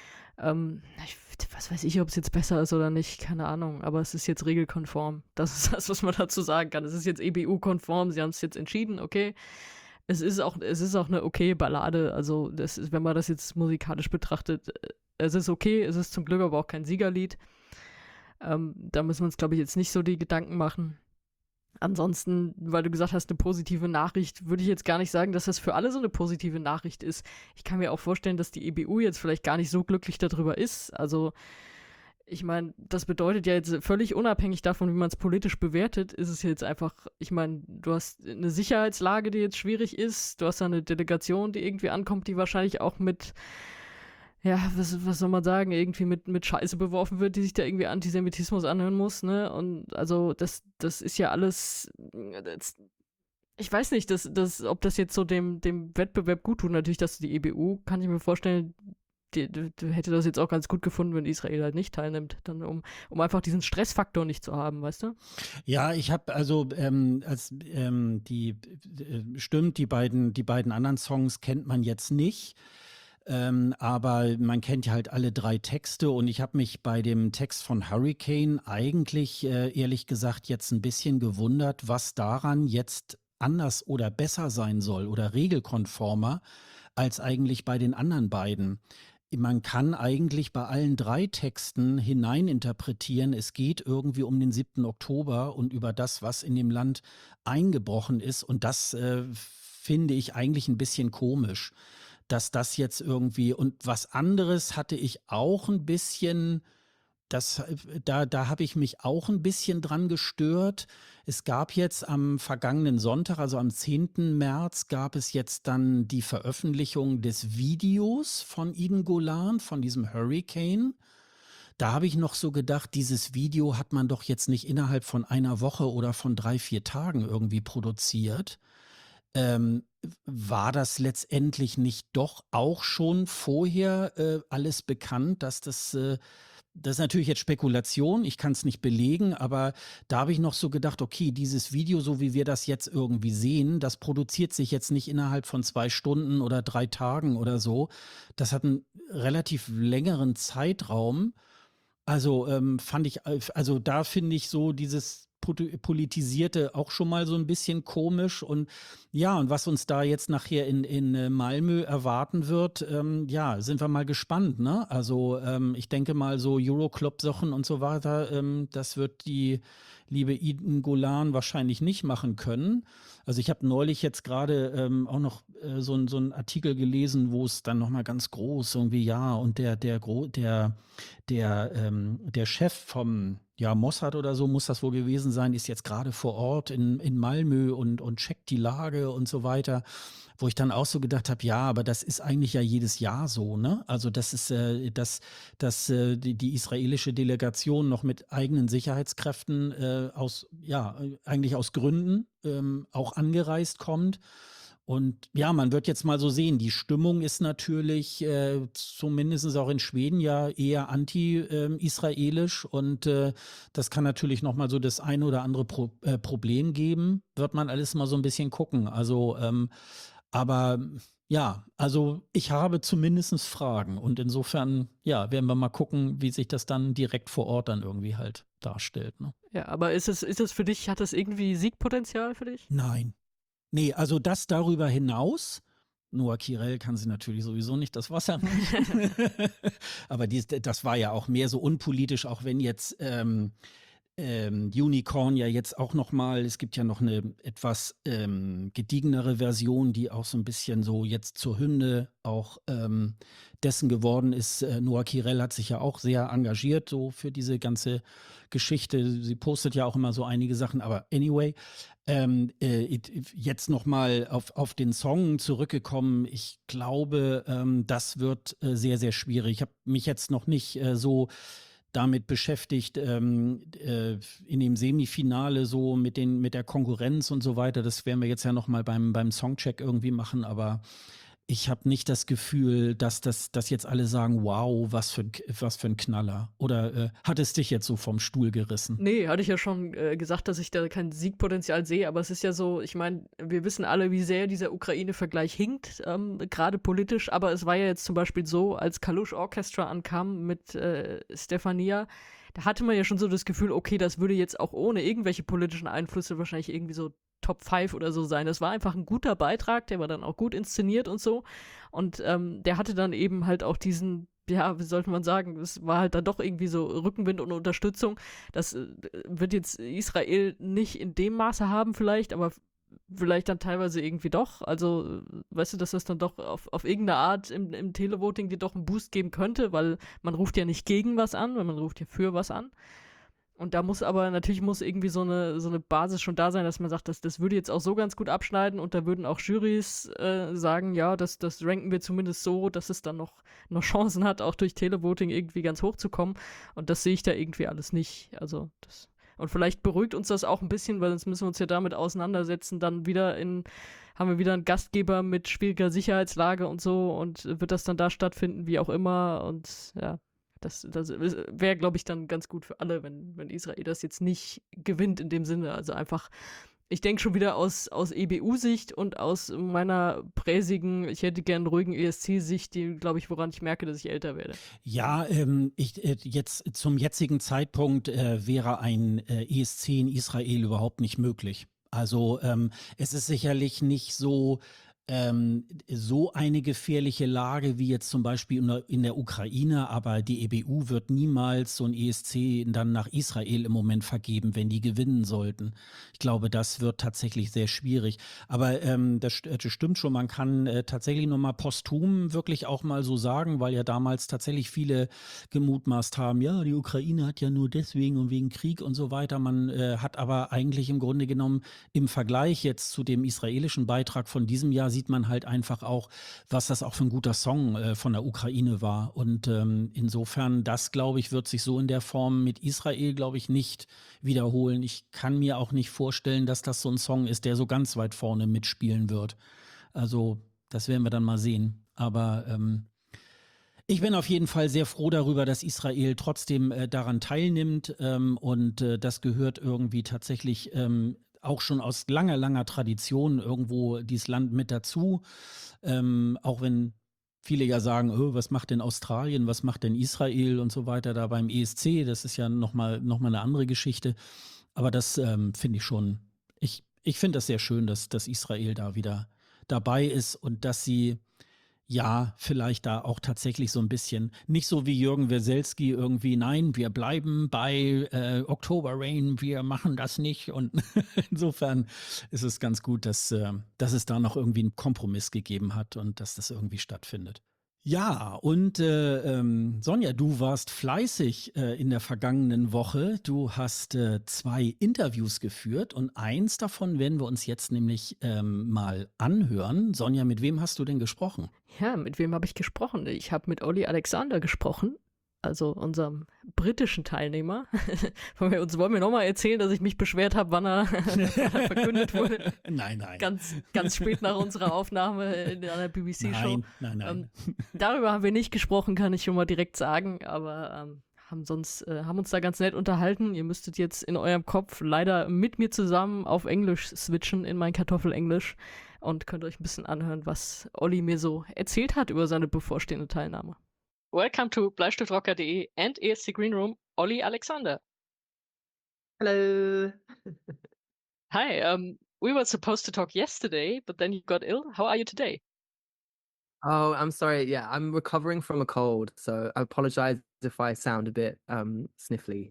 Was weiß ich, ob es jetzt besser ist oder nicht, keine Ahnung, aber es ist jetzt regelkonform. Das ist das, was man dazu sagen kann. Es ist jetzt EBU-konform, sie haben es jetzt entschieden, okay. Es ist auch eine okay Ballade, also das ist, wenn man das jetzt musikalisch betrachtet, es ist okay, es ist zum Glück aber auch kein Siegerlied. Da müssen wir uns, glaube ich, jetzt nicht so die Gedanken machen. Ansonsten, weil du gesagt hast, eine positive Nachricht, würde ich jetzt gar nicht sagen, dass das für alle so eine positive Nachricht ist. Ich kann mir auch vorstellen, dass die EBU jetzt vielleicht gar nicht so glücklich darüber ist. Also, ich meine, das bedeutet ja jetzt völlig unabhängig davon, wie man es politisch bewertet, ist es jetzt einfach, ich meine, du hast eine Sicherheitslage, die jetzt schwierig ist, du hast eine Delegation, die irgendwie ankommt, die wahrscheinlich auch mit, ja, was soll man sagen, irgendwie mit Scheiße beworfen wird, die sich da irgendwie Antisemitismus anhören muss, ne? Und also das ist ja alles, ich weiß nicht, ob das jetzt so dem Wettbewerb gut tut. Natürlich, dass die EBU, kann ich mir vorstellen, die hätte das jetzt auch ganz gut gefunden, wenn Israel halt nicht teilnimmt, dann um einfach diesen Stressfaktor nicht zu haben, weißt du? Ja, ich habe also stimmt, die beiden anderen Songs kennt man jetzt nicht. Aber man kennt ja halt alle 3 Texte und ich habe mich bei dem Text von Hurricane eigentlich, ehrlich gesagt, jetzt ein bisschen gewundert, was daran jetzt anders oder besser sein soll oder regelkonformer als eigentlich bei den anderen beiden. Man kann eigentlich bei allen 3 Texten hineininterpretieren, es geht irgendwie um den 7. Oktober und über das, was in dem Land eingebrochen ist. Und das finde ich eigentlich ein bisschen komisch, dass das jetzt irgendwie und was anderes hatte ich auch ein bisschen, da habe ich mich auch ein bisschen dran gestört. Es gab jetzt am vergangenen Sonntag, also am 10. März, gab es jetzt dann die Veröffentlichung des Videos von Eden Golan, von diesem Hurricane. Da habe ich noch so gedacht, dieses Video hat man doch jetzt nicht innerhalb von einer Woche oder von 3, 4 Tagen irgendwie produziert. War das letztendlich nicht doch auch schon vorher alles bekannt, dass das ist natürlich jetzt Spekulation, ich kann es nicht belegen, aber da habe ich noch so gedacht, okay, dieses Video, so wie wir das jetzt irgendwie sehen, das produziert sich jetzt nicht innerhalb von 2 Stunden oder 3 Tagen oder so. Das hat einen relativ längeren Zeitraum. Also fand ich, also da finde ich so dieses Politisierte auch schon mal so ein bisschen komisch und ja, und was uns da jetzt nachher in Malmö erwarten wird, ja, sind wir mal gespannt, ne? Also ich denke mal so Euroclub-Sachen und so weiter, das wird die liebe Eden Golan wahrscheinlich nicht machen können. Also ich habe neulich jetzt gerade auch noch so einen Artikel gelesen, wo es dann noch mal ganz groß irgendwie, ja, und der Chef vom Mossad oder so muss das wohl gewesen sein, ist jetzt gerade vor Ort in Malmö und checkt die Lage und so weiter. Wo ich dann auch so gedacht habe, ja, aber das ist eigentlich ja jedes Jahr so, ne? Also das ist, dass die israelische Delegation noch mit eigenen Sicherheitskräften eigentlich aus Gründen auch angereist kommt. Und ja, man wird jetzt mal so sehen, die Stimmung ist natürlich zumindest auch in Schweden ja eher anti-israelisch und das kann natürlich nochmal so das ein oder andere Problem geben, wird man alles mal so ein bisschen gucken. Also, aber ja, also ich habe zumindest Fragen und insofern, ja, werden wir mal gucken, wie sich das dann direkt vor Ort dann irgendwie halt darstellt. Ne? Ja, aber ist es für dich, hat das irgendwie Siegpotenzial für dich? Nein. Nee, also das darüber hinaus. Noah Kirel kann sie natürlich sowieso nicht das Wasser reichen. Aber das war ja auch mehr so unpolitisch, auch wenn jetzt Unicorn ja jetzt auch noch mal es gibt ja noch eine etwas, gediegenere Version, die auch so ein bisschen so jetzt zur Hymne auch, dessen geworden ist. Noah Kirel hat sich ja auch sehr engagiert so für diese ganze Geschichte. Sie postet ja auch immer so einige Sachen, aber anyway, jetzt noch mal auf den Song zurückgekommen. Ich glaube, das wird, sehr, sehr schwierig. Ich habe mich jetzt noch nicht, so damit beschäftigt, in dem Semifinale so mit der Konkurrenz und so weiter. Das werden wir jetzt ja noch mal beim Songcheck irgendwie machen, aber ich habe nicht das Gefühl, dass jetzt alle sagen: „Wow, was für 'n Knaller." Oder, hat es dich jetzt so vom Stuhl gerissen? Nee, hatte ich ja schon, gesagt, dass ich da kein Siegpotenzial sehe, aber es ist ja so, ich meine, wir wissen alle, wie sehr dieser Ukraine-Vergleich hinkt, grade politisch, aber es war ja jetzt zum Beispiel so, als Kalush Orchestra ankam mit, Stefania, da hatte man ja schon so das Gefühl, okay, das würde jetzt auch ohne irgendwelche politischen Einflüsse wahrscheinlich irgendwie so Top 5 oder so sein. Das war einfach ein guter Beitrag, der war dann auch gut inszeniert und so. Und der hatte dann eben halt auch diesen, ja, wie sollte man sagen, es war halt dann doch irgendwie so Rückenwind und Unterstützung. Das wird jetzt Israel nicht in dem Maße haben, vielleicht, aber vielleicht dann teilweise irgendwie doch. Also, weißt du, dass das dann doch auf irgendeine Art im Televoting dir doch einen Boost geben könnte, weil man ruft ja nicht gegen was an, weil man ruft ja für was an. Und da muss aber natürlich muss irgendwie so eine Basis schon da sein, dass man sagt, das würde jetzt auch so ganz gut abschneiden und da würden auch Jurys sagen, ja, das ranken wir zumindest so, dass es dann noch Chancen hat, auch durch Televoting irgendwie ganz hoch zu kommen. Und das sehe ich da irgendwie alles nicht. Also das. Und vielleicht beruhigt uns das auch ein bisschen, weil sonst müssen wir uns ja damit auseinandersetzen, dann haben wir wieder einen Gastgeber mit schwieriger Sicherheitslage und so und wird das dann da stattfinden, wie auch immer. Und ja, das wäre, glaube ich, dann ganz gut für alle, wenn Israel das jetzt nicht gewinnt in dem Sinne. Also einfach, ich denke schon wieder aus EBU-Sicht und aus meiner präsigen, ich hätte gern ruhigen ESC-Sicht, die, glaube ich, woran ich merke, dass ich älter werde. Ja, jetzt zum jetzigen Zeitpunkt, wäre ein, ESC in Israel überhaupt nicht möglich. Also, es ist sicherlich nicht so eine gefährliche Lage wie jetzt zum Beispiel in der Ukraine, aber die EBU wird niemals so ein ESC dann nach Israel im Moment vergeben, wenn die gewinnen sollten. Ich glaube, das wird tatsächlich sehr schwierig. Aber, das stimmt schon, man kann, tatsächlich noch mal posthum wirklich auch mal so sagen, weil ja damals tatsächlich viele gemutmaßt haben: „Ja, die Ukraine hat ja nur deswegen und wegen Krieg und so weiter." Man, hat aber eigentlich im Grunde genommen im Vergleich jetzt zu dem israelischen Beitrag von diesem Jahr sieht man halt einfach auch, was das auch für ein guter Song, von der Ukraine war. Und, insofern, das, glaube ich, wird sich so in der Form mit Israel, glaube ich, nicht wiederholen. Ich kann mir auch nicht vorstellen, dass das so ein Song ist, der so ganz weit vorne mitspielen wird. Also, das werden wir dann mal sehen. Aber, ich bin auf jeden Fall sehr froh darüber, dass Israel trotzdem, daran teilnimmt, und, das gehört irgendwie tatsächlich, auch schon aus langer, langer Tradition irgendwo dieses Land mit dazu. Auch wenn viele ja sagen: „Oh, was macht denn Australien, was macht denn Israel" und so weiter da beim ESC. Das ist ja noch mal 'ne andere Geschichte. Aber das, finde ich schon ich finde das sehr schön, dass Israel da wieder dabei ist und dass sie ja, vielleicht da auch tatsächlich so ein bisschen nicht so wie Jürgen Weselski irgendwie: „Nein, wir bleiben bei, October Rain, wir machen das nicht." Und insofern ist es ganz gut, dass es da noch irgendwie einen Kompromiss gegeben hat und dass das irgendwie stattfindet. Ja, und, Sonja, du warst fleißig, in der vergangenen Woche. Du hast, 2 Interviews geführt und eins davon werden wir uns jetzt nämlich, mal anhören. Sonja, mit wem hast du denn gesprochen? Ja, mit wem habe ich gesprochen? Ich habe mit Olli Alexander gesprochen, also unserem britischen Teilnehmer. Wollen wir nochmal erzählen, dass ich mich beschwert habe, wann er, wann er verkündet wurde? Nein, nein. Ganz spät nach unserer Aufnahme in einer BBC-Show. Nein, nein, nein. Darüber haben wir nicht gesprochen, kann ich schon mal direkt sagen, aber haben uns da ganz nett unterhalten. Ihr müsstet jetzt in eurem Kopf leider mit mir zusammen auf Englisch switchen, in mein Kartoffelenglisch, und könnt euch ein bisschen anhören, was Olli mir so erzählt hat über seine bevorstehende Teilnahme. Welcome to Bleistiftrocker.de and ESC Green Room, Olli Alexander. Hello. Hi, we were supposed to talk yesterday, but then you got ill. How are you today? Oh, I'm sorry. Yeah, I'm recovering from a cold, so I apologize if I sound a bit sniffly.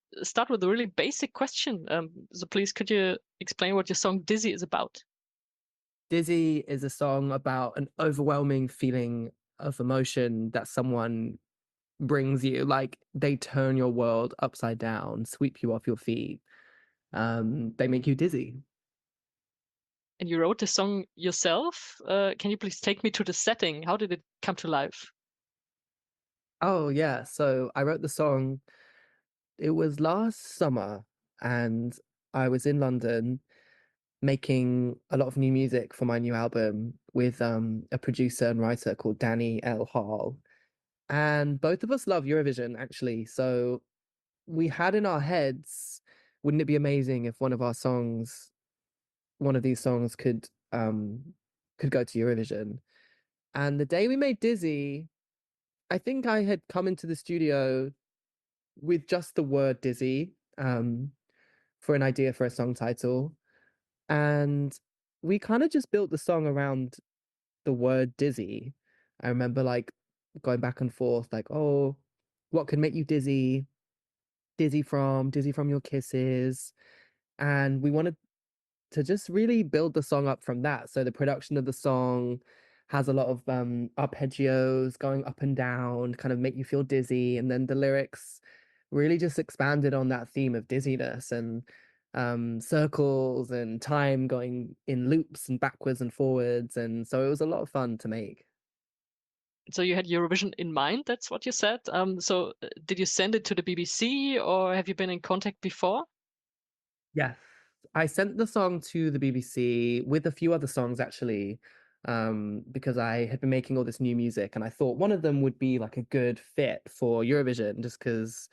start with a really basic question. So please, could you explain what your song Dizzy is about? Dizzy is a song about an overwhelming feeling of emotion that someone brings you. Like they turn your world upside down, sweep you off your feet. They make you dizzy. And you wrote the song yourself. Can you please take me to the setting? How did it come to life? Oh yeah. So I wrote the song. It was last summer, and I was in London making a lot of new music for my new album with a producer and writer called Danny L. Hall. And both of us love Eurovision, actually. So we had in our heads, wouldn't it be amazing if one of these songs could go to Eurovision? And the day we made Dizzy, I think I had come into the studio with just the word Dizzy for an idea for a song title. And we kind of just built the song around the word dizzy. I remember like going back and forth, like, oh, what could make you dizzy? Dizzy from your kisses. And we wanted to just really build the song up from that. So the production of the song has a lot of arpeggios going up and down, kind of make you feel dizzy. And then the lyrics really just expanded on that theme of dizziness and circles and time going in loops and backwards and forwards. And so it was a lot of fun to make. So you had Eurovision in mind. That's what you said. So did you send it to the BBC or have you been in contact before? Yes. I sent the song to the BBC with a few other songs actually, because I had been making all this new music and I thought one of them would be like a good fit for Eurovision just because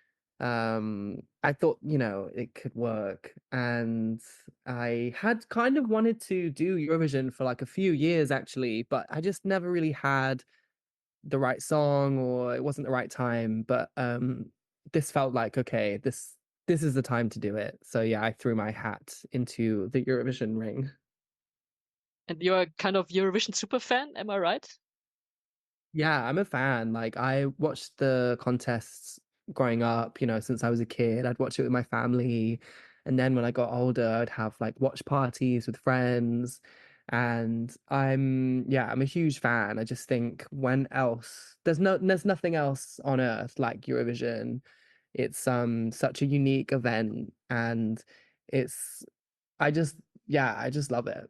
I thought, it could work. And I had kind of wanted to do Eurovision for like a few years actually, but I just never really had the right song or it wasn't the right time. But this felt like, okay, this is the time to do it. So yeah, I threw my hat into the Eurovision ring. And you're a kind of Eurovision super fan, am I right? Yeah, I'm a fan. Like I watched the contests growing up, since I was a kid. I'd watch it with my family. And then when I got older, I'd have like watch parties with friends. And I'm a huge fan. I just think when else there's nothing else on earth like Eurovision. It's such a unique event and it's I just I just love it.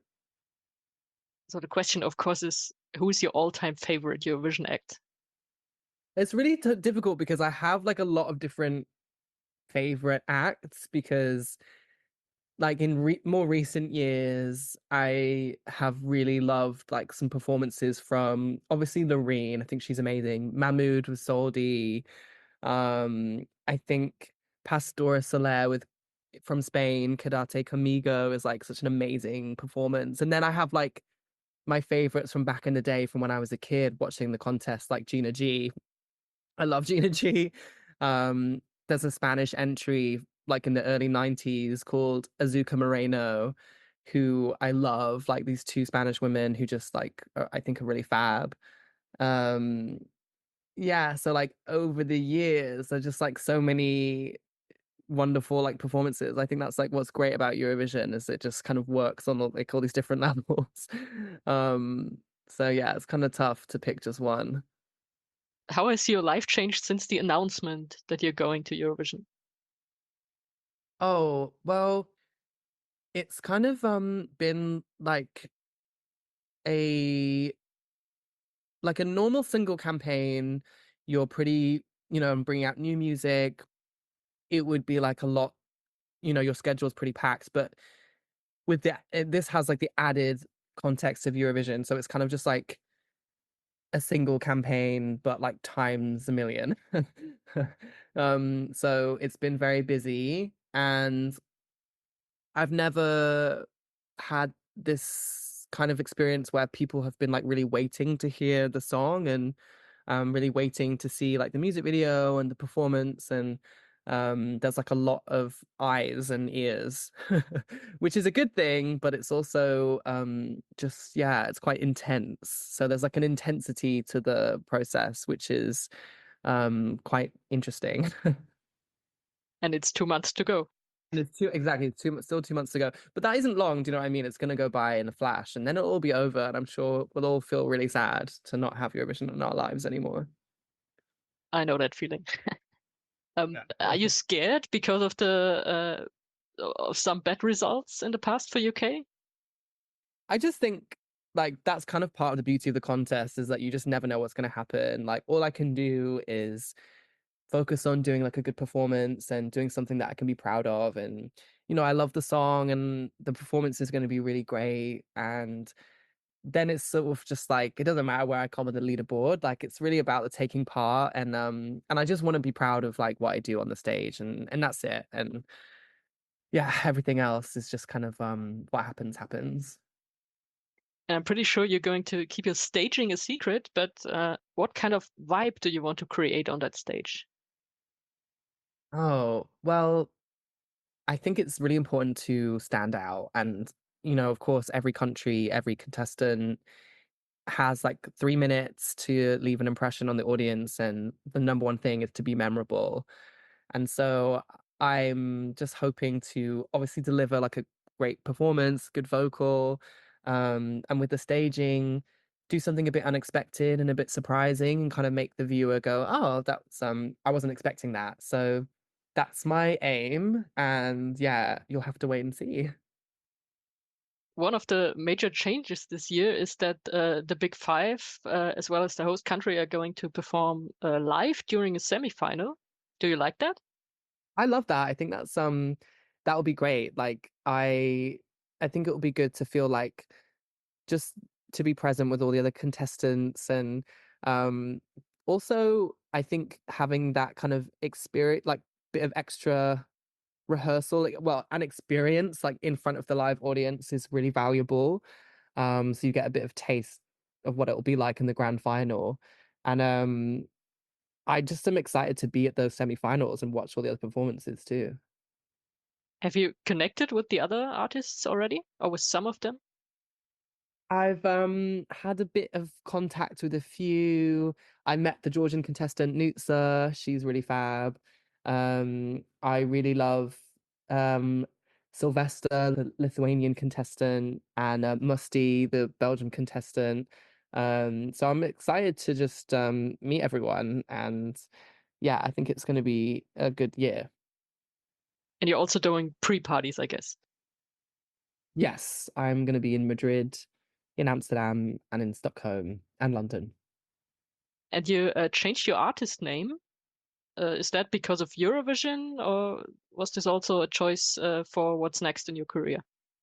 So the question, of course, is who's your all-time favorite Eurovision act? It's really difficult because I have like a lot of different favorite acts because like in more recent years I have really loved like some performances from obviously Loreen. I think she's amazing. Mahmoud with Soldi. I think Pastora Soler with from Spain, Quédate Conmigo is like such an amazing performance. And then I have like my favorites from back in the day from when I was a kid watching the contest, like Gina G. I love Gina G. There's a Spanish entry like in the early 90s called Azuka Moreno, who I love, like these two Spanish women who just like I think are really fab. Um, yeah, so like over the years, there's just like so many wonderful like performances. I think that's like what's great about Eurovision is it just kind of works on like all these different levels. Um, so yeah, it's kind of tough to pick just one. How has your life changed since the announcement that you're going to Eurovision? Oh, well, it's kind of been a like a normal single campaign. You're pretty, bringing out new music. It would be like a lot, your schedule's pretty packed, but with this has like the added context of Eurovision, so it's kind of just like a single campaign, but like times a million. So it's been very busy, and I've never had this kind of experience where people have been like really waiting to hear the song and really waiting to see like the music video and the performance and there's like a lot of eyes and ears which is a good thing, but it's also just it's quite intense. So there's like an intensity to the process which is quite interesting. And it's 2 months to go. And it's exactly, still 2 months to go. But that isn't long, do you know what I mean? It's gonna go by in a flash, and then it'll all be over, and I'm sure we'll all feel really sad to not have Eurovision in our lives anymore. I know that feeling. Yeah. Are you scared because of the of some bad results in the past for UK? I just think like that's kind of part of the beauty of the contest is that you just never know what's going to happen. Like all I can do is focus on doing like a good performance and doing something that I can be proud of. And I love the song and the performance is going to be really great. And then it's sort of just like it doesn't matter where I come on the leaderboard. Like it's really about the taking part and I just want to be proud of like what I do on the stage and that's it. And yeah, everything else is just kind of what happens. And I'm pretty sure you're going to keep your staging a secret, but what kind of vibe do you want to create on that stage? Oh, well, I think it's really important to stand out. And, of course, every country, every contestant has like 3 minutes to leave an impression on the audience. And the number one thing is to be memorable. And so I'm just hoping to obviously deliver like a great performance, good vocal, and with the staging, do something a bit unexpected and a bit surprising and kind of make the viewer go, "Oh, that's I wasn't expecting that." So that's my aim, and yeah, you'll have to wait and see. One of the major changes this year is that the Big Five, as well as the host country, are going to perform live during a semifinal. Do you like that? I love that. I think that would be great. Like I think it would be good to feel like just to be present with all the other contestants and um also I think having that kind of experience like bit of extra rehearsal like, well an experience like in front of the live audience is really valuable. So you get a bit of taste of what it will be like in the grand final. And I just am excited to be at those semi-finals and watch all the other performances too. Have you connected with the other artists already, or with some of them? I've had a bit of contact with a few. I met the Georgian contestant Nutsa. She's really fab. I really love um Sylvester, the Lithuanian contestant, and Musty, the Belgian contestant. So I'm excited to just meet everyone, and yeah, I think it's going to be a good year. And you're also doing pre-parties, I guess. Yes, I'm going to be in Madrid, in Amsterdam, and in Stockholm and London. And you changed your artist name. Is that because of Eurovision, or was this also a choice for what's next in your career?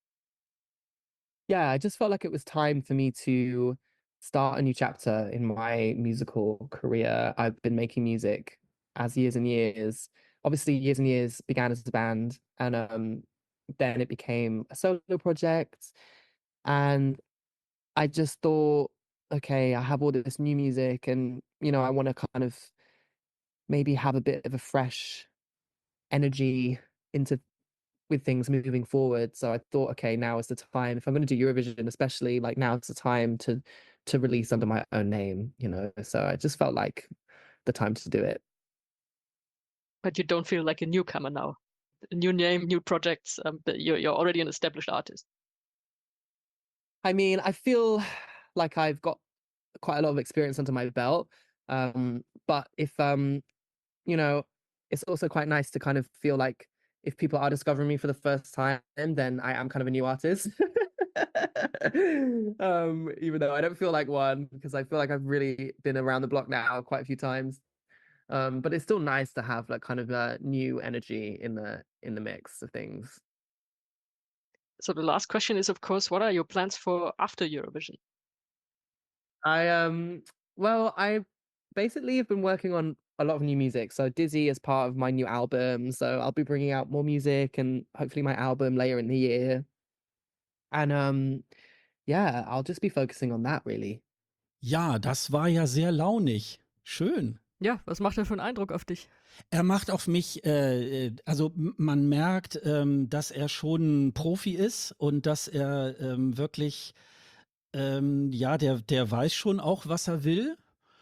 Yeah, I just felt like it was time for me to start a new chapter in my musical career. I've been making music as years and years. Obviously, years and years began as a band, and then it became a solo project. And I just thought, okay, I have all this new music, and I want to kind of maybe have a bit of a fresh energy into with things moving forward. So I thought, okay, now is the time. If I'm going to do Eurovision, especially, like now is the time to release under my own name. So I just felt like the time to do it. But you don't feel like a newcomer now. A new name, new projects. But you're already an established artist. I mean, I feel like I've got quite a lot of experience under my belt. But if you know, it's also quite nice to kind of feel like if people are discovering me for the first time, then I am kind of a new artist. Even though I don't feel like one because I feel like I've really been around the block now quite a few times. But it's still nice to have like kind of a new energy in the mix of things. So the last question is, of course, what are your plans for after Eurovision? I well, I basically have been working on a lot of new music. So Dizzy is part of my new album. So I'll be bringing out more music and hopefully my album later in the year. And yeah, I'll just be focusing on that really. Ja, das war ja sehr launig. Schön. Ja, was macht er für einen Eindruck auf dich? Er macht auf mich, also man merkt, dass er schon 'n Profi ist und dass er, wirklich, ja, der weiß schon auch, was er will.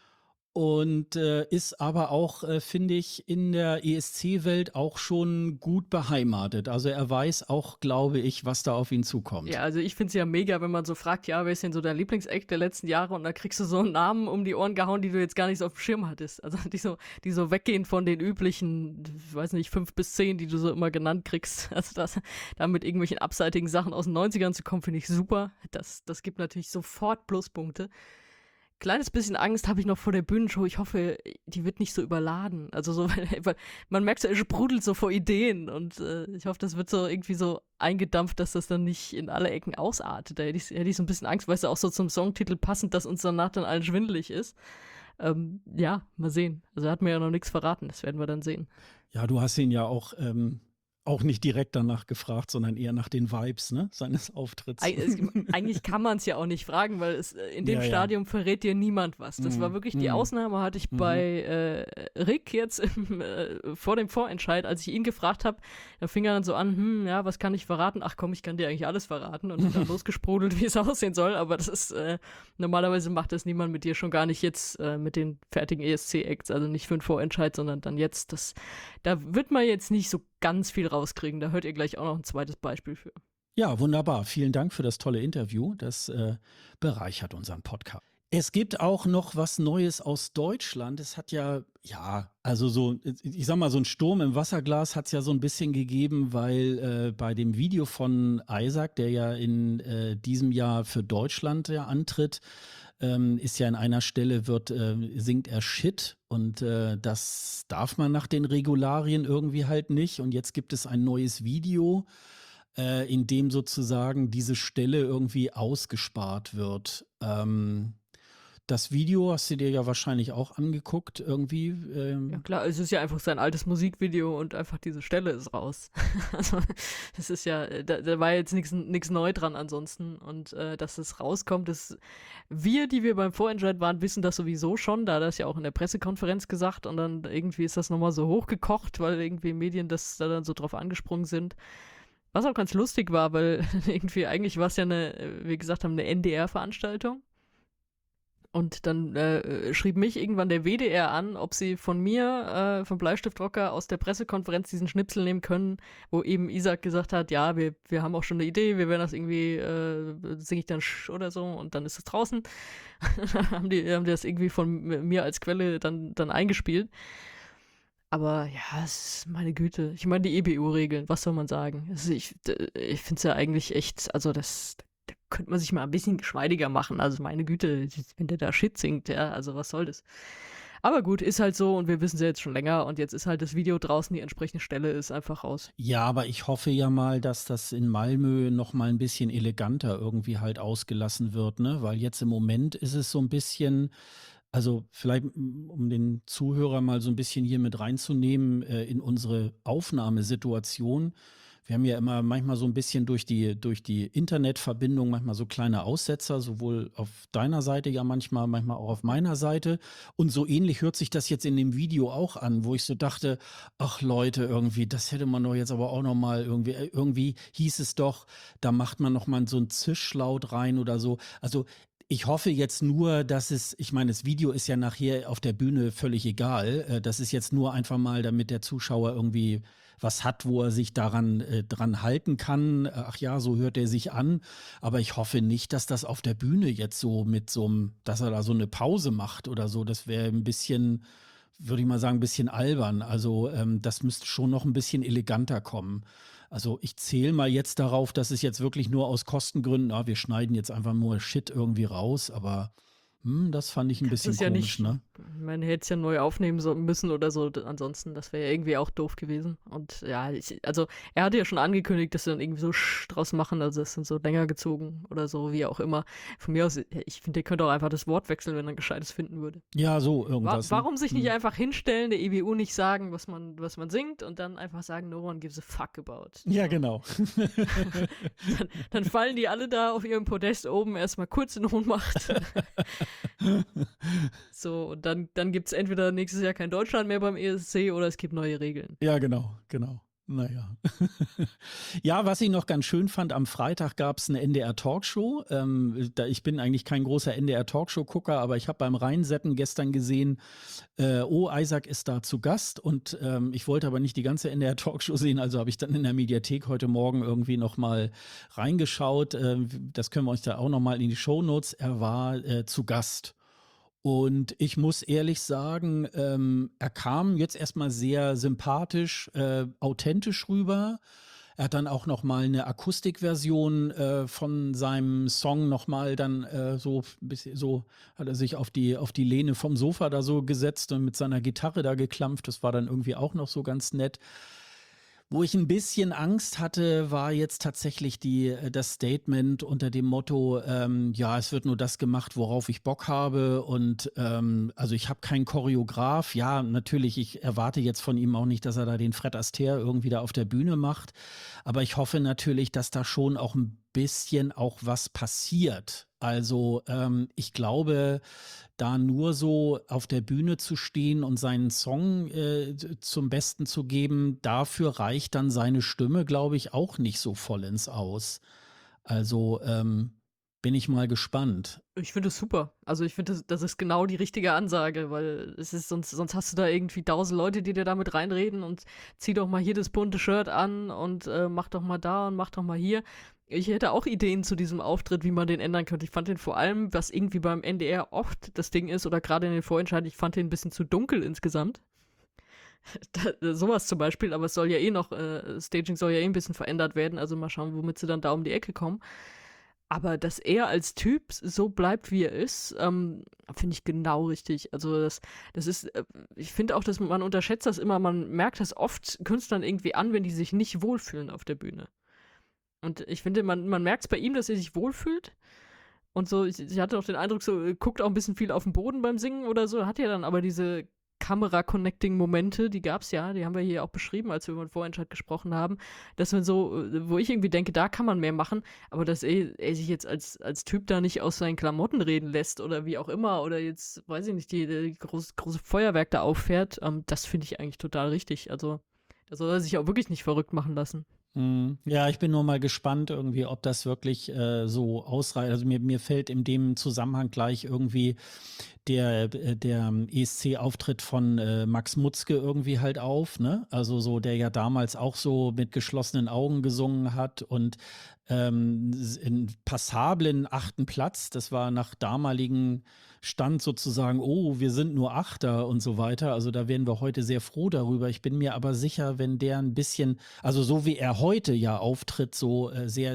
und ist aber auch, finde ich, in der ESC-Welt auch schon gut beheimatet. Also er weiß auch, glaube ich, was da auf ihn zukommt. Ja, also ich finde es ja mega, wenn man so fragt, ja, wer ist denn so dein Lieblingsact der letzten Jahre? Und dann kriegst du so einen Namen um die Ohren gehauen, die du jetzt gar nicht so auf dem Schirm hattest. Also die so weggehen von den üblichen, ich weiß nicht, 5 bis 10, die du so immer genannt kriegst. Also da mit irgendwelchen abseitigen Sachen aus den 90ern zu kommen, finde ich super. Das gibt natürlich sofort Pluspunkte. Kleines bisschen Angst habe ich noch vor der Bühnenshow. Ich hoffe, die wird nicht so überladen. Also so, weil man merkt so, er sprudelt so vor Ideen und ich hoffe, das wird so irgendwie so eingedampft, dass das dann nicht in alle Ecken ausartet. Da hätte ich so ein bisschen Angst, weißt du, auch so zum Songtitel passend, dass uns danach dann allen schwindelig ist. Ja, mal sehen. Also er hat mir ja noch nichts verraten, das werden wir dann sehen. Ja, du hast ihn ja auch nicht direkt danach gefragt, sondern eher nach den Vibes, ne, seines Auftritts. Eigentlich kann man es ja auch nicht fragen, weil in dem Stadium verrät dir niemand was. Das war wirklich die Ausnahme, hatte ich bei Rick jetzt vor dem Vorentscheid, als ich ihn gefragt habe, da fing er dann so an, ja, was kann ich verraten? Ach komm, ich kann dir eigentlich alles verraten und hat dann losgesprudelt, wie es aussehen soll, aber das ist, normalerweise macht das niemand mit dir, schon gar nicht jetzt mit den fertigen ESC-Acts, also nicht für den Vorentscheid, sondern dann jetzt, da wird man jetzt nicht so ganz viel rauskriegen. Da hört ihr gleich auch noch ein zweites Beispiel für. Ja, wunderbar. Vielen Dank für das tolle Interview. Das bereichert unseren Podcast. Es gibt auch noch was Neues aus Deutschland. Es hat ja, also so, ich sag mal, so ein Sturm im Wasserglas hat es ja so ein bisschen gegeben, weil bei dem Video von Isaac, der ja in diesem Jahr für Deutschland ja antritt, ist ja an einer Stelle singt er Shit und das darf man nach den Regularien irgendwie halt nicht. Und jetzt gibt es ein neues Video, in dem sozusagen diese Stelle irgendwie ausgespart wird. Das Video hast du dir ja wahrscheinlich auch angeguckt irgendwie. Ja klar, es ist ja einfach sein altes Musikvideo und einfach diese Stelle ist raus. Also das ist ja, da war jetzt nichts neu dran ansonsten und dass es rauskommt, die wir beim Vorentscheid waren, wissen das sowieso schon, da hat er es ja auch in der Pressekonferenz gesagt und dann irgendwie ist das nochmal so hochgekocht, weil irgendwie Medien da dann so drauf angesprungen sind. Was auch ganz lustig war, weil irgendwie eigentlich war es ja wie wir gesagt haben, eine NDR-Veranstaltung. Und dann schrieb mich irgendwann der WDR an, ob sie von mir, vom Bleistiftrocker aus der Pressekonferenz diesen Schnipsel nehmen können, wo eben Isaac gesagt hat, ja, wir haben auch schon eine Idee, wir werden das irgendwie, singe ich dann oder so und dann ist es draußen. haben die das irgendwie von mir als Quelle dann eingespielt. Aber ja, es ist meine Güte. Ich meine, die EBU-Regeln, was soll man sagen? Also ich finde es ja eigentlich echt, also da könnte man sich mal ein bisschen geschmeidiger machen. Also meine Güte, wenn der da Shit singt, ja, also was soll das? Aber gut, ist halt so und wir wissen es ja jetzt schon länger und jetzt ist halt das Video draußen, die entsprechende Stelle ist einfach raus. Ja, aber ich hoffe ja mal, dass das in Malmö noch mal ein bisschen eleganter irgendwie halt ausgelassen wird, ne? Weil jetzt im Moment ist es so ein bisschen, also vielleicht um den Zuhörer mal so ein bisschen hier mit reinzunehmen in unsere Aufnahmesituation. Wir haben ja immer manchmal so ein bisschen durch die Internetverbindung manchmal so kleine Aussetzer, sowohl auf deiner Seite ja manchmal auch auf meiner Seite. Und so ähnlich hört sich das jetzt in dem Video auch an, wo ich so dachte, ach Leute, irgendwie, das hätte man doch jetzt aber auch noch mal irgendwie hieß es doch, da macht man noch mal so ein Zischlaut rein oder so. Also ich hoffe jetzt nur, ich meine, das Video ist ja nachher auf der Bühne völlig egal. Das ist jetzt nur einfach mal, damit der Zuschauer irgendwie was hat, wo er sich dran halten kann. Ach ja, so hört er sich an. Aber ich hoffe nicht, dass das auf der Bühne jetzt so dass er da so eine Pause macht oder so. Das wäre ein bisschen, würde ich mal sagen, ein bisschen albern. Also das müsste schon noch ein bisschen eleganter kommen. Also ich zähle mal jetzt darauf, dass es jetzt wirklich nur aus Kostengründen, wir schneiden jetzt einfach nur Shit irgendwie raus, aber das fand ich ein bisschen komisch, ne? Man hätte es ja neu aufnehmen müssen oder so, ansonsten, das wäre ja irgendwie auch doof gewesen. Und ja, also er hatte ja schon angekündigt, dass sie dann irgendwie so draus machen, also das sind so länger gezogen oder so, wie auch immer. Von mir aus, ich finde, der könnte auch einfach das Wort wechseln, wenn er ein Gescheites finden würde. Ja, so irgendwas. Warum sich nicht einfach hinstellen, der EBU nicht sagen, was man singt und dann einfach sagen, no one gives a fuck about. Ja, genau. dann fallen die alle da auf ihrem Podest oben erstmal kurz in Ohnmacht. So, und dann gibt es entweder nächstes Jahr kein Deutschland mehr beim ESC oder es gibt neue Regeln. Ja, genau. Naja. Ja, was ich noch ganz schön fand, am Freitag gab es eine NDR-Talkshow. Ich bin eigentlich kein großer NDR-Talkshow-Gucker, aber ich habe beim Reinseppen gestern gesehen, oh, Isaac ist da zu Gast und ich wollte aber nicht die ganze NDR-Talkshow sehen, also habe ich dann in der Mediathek heute Morgen irgendwie noch mal reingeschaut. Das können wir euch da auch noch mal in die Shownotes. Er war zu Gast. Und ich muss ehrlich sagen, er kam jetzt erstmal sehr sympathisch, authentisch rüber. Er hat dann auch noch mal 'ne Akustikversion, von seinem Song noch mal dann, so 'n bisschen so hat er sich auf die Lehne vom Sofa da so gesetzt und mit seiner Gitarre da geklampft. Das war dann irgendwie auch noch so ganz nett. Wo ich ein bisschen Angst hatte, war jetzt tatsächlich das Statement unter dem Motto, ja, es wird nur das gemacht, worauf ich Bock habe und, also, ich habe keinen Choreograf. Ja, natürlich, ich erwarte jetzt von ihm auch nicht, dass er da den Fred Astaire irgendwie da auf der Bühne macht, aber ich hoffe natürlich, dass da schon auch ein bisschen auch was passiert. Also, ich glaube, da nur so auf der Bühne zu stehen und seinen Song, zum Besten zu geben, dafür reicht dann seine Stimme, glaube ich, auch nicht so vollends aus. Also, bin ich mal gespannt. Ich finde es super. Also ich finde, das ist genau die richtige Ansage, weil es ist, sonst hast du da irgendwie 1000 Leute, die dir da mit reinreden und zieh doch mal hier das bunte Shirt an und mach doch mal da und mach doch mal hier. Ich hätte auch Ideen zu diesem Auftritt, wie man den ändern könnte. Ich fand den vor allem, was irgendwie beim NDR oft das Ding ist, oder gerade in den Vorentscheiden, ich fand den ein bisschen zu dunkel insgesamt. Sowas zum Beispiel, aber es soll ja eh noch, Staging soll ja eh ein bisschen verändert werden, also mal schauen, womit sie dann da um die Ecke kommen. Aber dass er als Typ so bleibt, wie er ist, finde ich genau richtig. Also das ist, ich finde auch, dass man unterschätzt das immer, man merkt das oft Künstlern irgendwie an, wenn die sich nicht wohlfühlen auf der Bühne. Und ich finde, man merkt es bei ihm, dass er sich wohlfühlt. Und so, ich hatte auch den Eindruck, so, guckt auch ein bisschen viel auf den Boden beim Singen oder so, hat ja dann aber diese Kamera-Connecting-Momente, die gab's ja, die haben wir hier auch beschrieben, als wir über den Vorentscheid gesprochen haben, dass man so, wo ich irgendwie denke, da kann man mehr machen, aber dass er sich jetzt als Typ da nicht aus seinen Klamotten reden lässt oder wie auch immer oder jetzt, weiß ich nicht, die große Feuerwerk da auffährt, das finde ich eigentlich total richtig. Also, da soll er sich auch wirklich nicht verrückt machen lassen. Ja, ich bin nur mal gespannt irgendwie, ob das wirklich, so ausreicht. Also, mir fällt in dem Zusammenhang gleich irgendwie der ESC-Auftritt von, Max Mutzke irgendwie halt auf, ne? Also, so der ja damals auch so mit geschlossenen Augen gesungen hat und, in passablen 8. Platz. Das war nach damaligem Stand sozusagen: „Oh, wir sind nur Achter“ und so weiter. Also, da wären wir heute sehr froh darüber. Ich bin mir aber sicher, wenn der ein bisschen also, so wie er heute ja auftritt, so,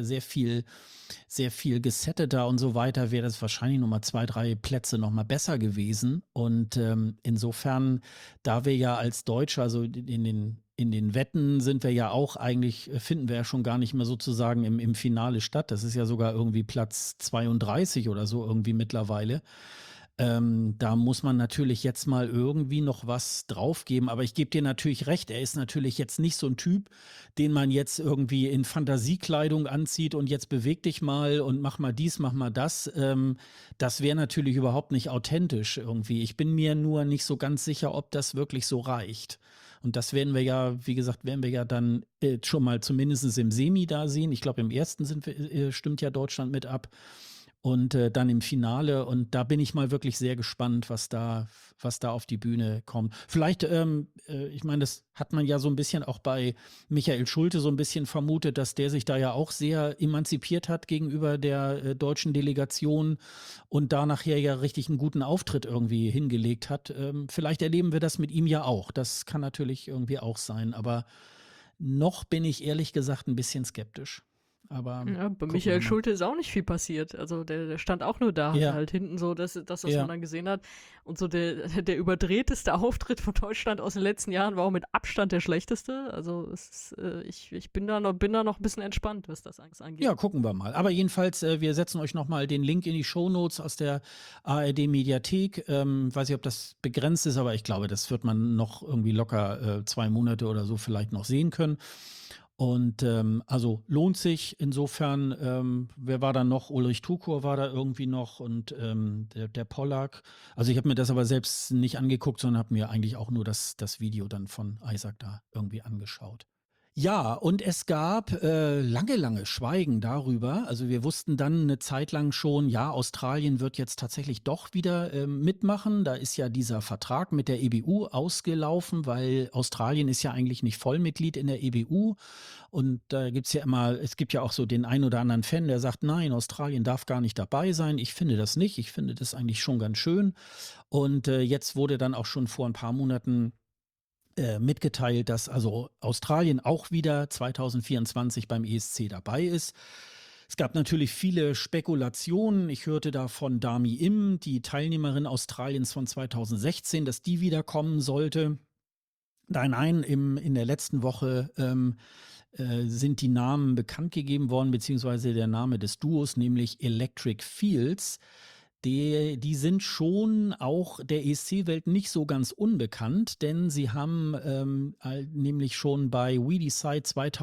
sehr viel gesetteter und so weiter, wäre das wahrscheinlich noch mal 2, 3 Plätze noch mal besser gewesen. Und, insofern, da wir ja als Deutsche, also in den Wetten sind wir ja auch eigentlich finden wir ja schon gar nicht mehr sozusagen im Finale statt. Das ist ja sogar irgendwie Platz 32 oder so irgendwie mittlerweile. Da muss man natürlich jetzt mal irgendwie noch was draufgeben. Aber ich gebe dir natürlich recht, er ist natürlich jetzt nicht so ein Typ, den man jetzt irgendwie in Fantasiekleidung anzieht und jetzt beweg dich mal und mach mal dies, mach mal das. Das wäre natürlich überhaupt nicht authentisch irgendwie. Ich bin mir nur nicht so ganz sicher, ob das wirklich so reicht. Und das werden wir ja, wie gesagt, werden wir ja dann schon mal zumindest im Semi da sehen. Ich glaube, im ersten stimmt ja Deutschland mit ab. Und dann im Finale. Und da bin ich mal wirklich sehr gespannt, was da auf die Bühne kommt. Vielleicht, ich meine, das hat man ja so ein bisschen auch bei Michael Schulte so ein bisschen vermutet, dass der sich da ja auch sehr emanzipiert hat gegenüber der deutschen Delegation und da nachher ja richtig einen guten Auftritt irgendwie hingelegt hat. Vielleicht erleben wir das mit ihm ja auch. Das kann natürlich irgendwie auch sein. Aber noch bin ich ehrlich gesagt ein bisschen skeptisch. Aber Ja, bei gucken wir Michael mal. Schulte ist auch nicht viel passiert. Also der stand auch nur da, hatte Ja, halt hinten so das, was man ja. dann gesehen hat. Und so der überdrehteste Auftritt von Deutschland aus den letzten Jahren war auch mit Abstand der schlechteste. Also ich bin da noch ein bisschen entspannt, was das angeht. Ja, gucken wir mal. Aber jedenfalls, wir setzen euch nochmal den Link in die Shownotes aus der ARD-Mediathek. Weiß nicht, ob das begrenzt ist, aber ich glaube, das wird man noch irgendwie locker 2 Monate oder so vielleicht noch sehen können. Und also lohnt sich insofern. Wer war da noch? Ulrich Tukur war da irgendwie noch und der Pollack. Also ich habe mir das aber selbst nicht angeguckt, sondern habe mir eigentlich auch nur das Video dann von Isaac da irgendwie angeschaut. Ja, und es gab lange, lange Schweigen darüber. Also wir wussten dann eine Zeit lang schon, ja, Australien wird jetzt tatsächlich doch wieder mitmachen. Da ist ja dieser Vertrag mit der EBU ausgelaufen, weil Australien ist ja eigentlich nicht Vollmitglied in der EBU. Und da gibt's ja immer, es gibt ja auch so den einen oder anderen Fan, der sagt, nein, Australien darf gar nicht dabei sein. Ich finde das nicht. Ich finde das eigentlich schon ganz schön. Und jetzt wurde dann auch schon vor ein paar Monaten mitgeteilt, dass also Australien auch wieder 2024 beim ESC dabei ist. Es gab natürlich viele Spekulationen. Ich hörte da von Dami Im, die Teilnehmerin Australiens von 2016, dass die wieder kommen sollte. Nein, in der letzten Woche sind die Namen bekannt gegeben worden, beziehungsweise der Name des Duos, nämlich Electric Fields. Die sind schon auch der ESC-Welt nicht so ganz unbekannt, denn sie haben nämlich schon bei We Decide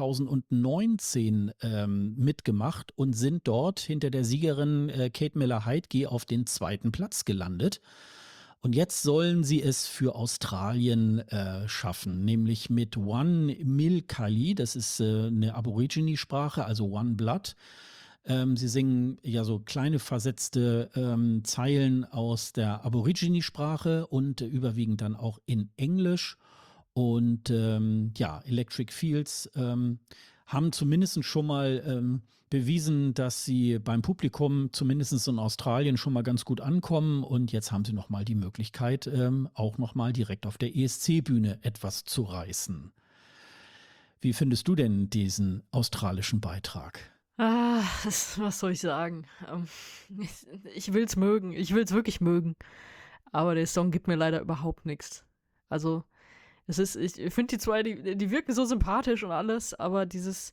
2019 mitgemacht und sind dort hinter der Siegerin Kate Miller-Heidke auf den 2. Platz gelandet. Und jetzt sollen sie es für Australien schaffen, nämlich mit One Milkali, das ist eine Aborigine-Sprache, also One Blood. Sie singen ja so kleine versetzte Zeilen aus der Aborigine-Sprache und überwiegend dann auch in Englisch. Und ja, Electric Fields haben zumindest schon mal bewiesen, dass sie beim Publikum, zumindest in Australien, schon mal ganz gut ankommen. Und jetzt haben sie noch mal die Möglichkeit, auch noch mal direkt auf der ESC-Bühne etwas zu reißen. Wie findest du denn diesen australischen Beitrag? Was soll ich sagen? Ich will's mögen. Ich will's wirklich mögen. Aber der Song gibt mir leider überhaupt nichts. Also, ich finde die zwei, die wirken so sympathisch und alles, aber dieses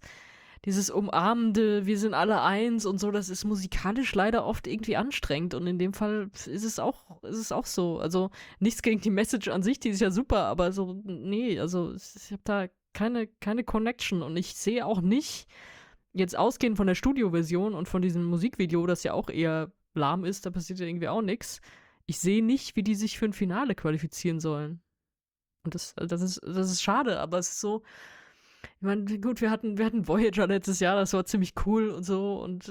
umarmende, wir sind alle eins und so, das ist musikalisch leider oft irgendwie anstrengend und in dem Fall ist es auch so. Also, nichts gegen die Message an sich, die ist ja super, aber so, nee, also, ich habe da keine Connection und ich sehe auch nicht, jetzt ausgehend von der Studioversion und von diesem Musikvideo, das ja auch eher lahm ist, da passiert ja irgendwie auch nichts. Ich sehe nicht, wie die sich für ein Finale qualifizieren sollen. Und das ist schade, aber es ist so, ich meine, gut, wir hatten Voyager letztes Jahr, das war ziemlich cool und so und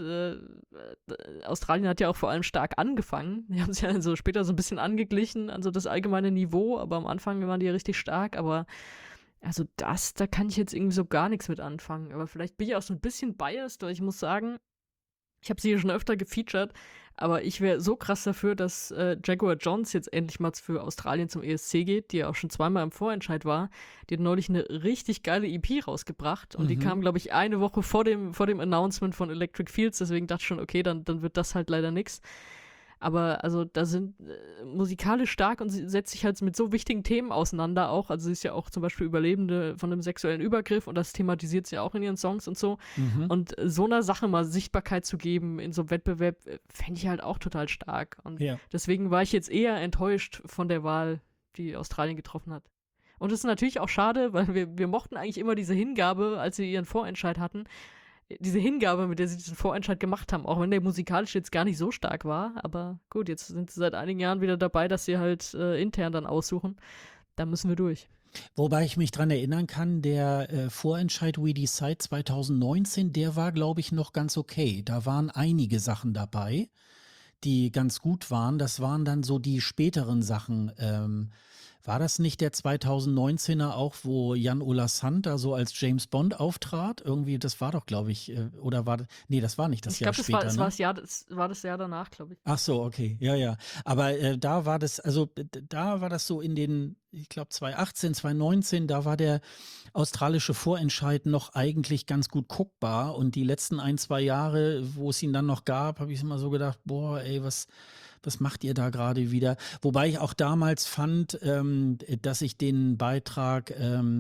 Australien hat ja auch vor allem stark angefangen. Die haben sich ja so später so ein bisschen angeglichen, also das allgemeine Niveau, aber am Anfang waren die ja richtig stark, aber also da kann ich jetzt irgendwie so gar nichts mit anfangen. Aber vielleicht bin ich auch so ein bisschen biased, weil ich muss sagen, ich habe sie hier schon öfter gefeatured, aber ich wäre so krass dafür, dass Jaguar Johns jetzt endlich mal für Australien zum ESC geht, die ja auch schon zweimal im Vorentscheid war. Die hat neulich eine richtig geile EP rausgebracht und die kam, glaube ich, eine Woche vor dem Announcement von Electric Fields, deswegen dachte ich schon, okay, dann wird das halt leider nix. Aber also da sind musikalisch stark und sie setzt sich halt mit so wichtigen Themen auseinander auch. Also sie ist ja auch zum Beispiel Überlebende von einem sexuellen Übergriff und das thematisiert sie ja auch in ihren Songs und so. Und so einer Sache mal Sichtbarkeit zu geben in so einem Wettbewerb, fände ich halt auch total stark. Und deswegen war ich jetzt eher enttäuscht von der Wahl, die Australien getroffen hat. Und es ist natürlich auch schade, weil wir mochten eigentlich immer diese Hingabe, als sie ihren Vorentscheid hatten. Diese Hingabe, mit der sie diesen Vorentscheid gemacht haben, auch wenn der musikalisch jetzt gar nicht so stark war, aber gut, jetzt sind sie seit einigen Jahren wieder dabei, dass sie halt intern dann aussuchen. Da müssen wir durch. Wobei ich mich dran erinnern kann, der Vorentscheid We Decide 2019, der war, glaube ich, noch ganz okay. Da waren einige Sachen dabei, die ganz gut waren. Das waren dann so die späteren Sachen. War das nicht der 2019er auch, wo Jan-Ola Sand da so als James Bond auftrat? Irgendwie, das war doch, glaube ich, oder war das, nee, das war nicht das Jahr später, das ne? war das Jahr danach, glaube ich. Ach so, okay, ja. Aber da war das, also da war das so in den, ich glaube 2018, 2019, da war der australische Vorentscheid noch eigentlich ganz gut guckbar und die letzten 1, 2 Jahre, wo es ihn dann noch gab, habe ich immer so gedacht, boah, ey, was macht ihr da gerade wieder? Wobei ich auch damals fand, dass ich den Beitrag,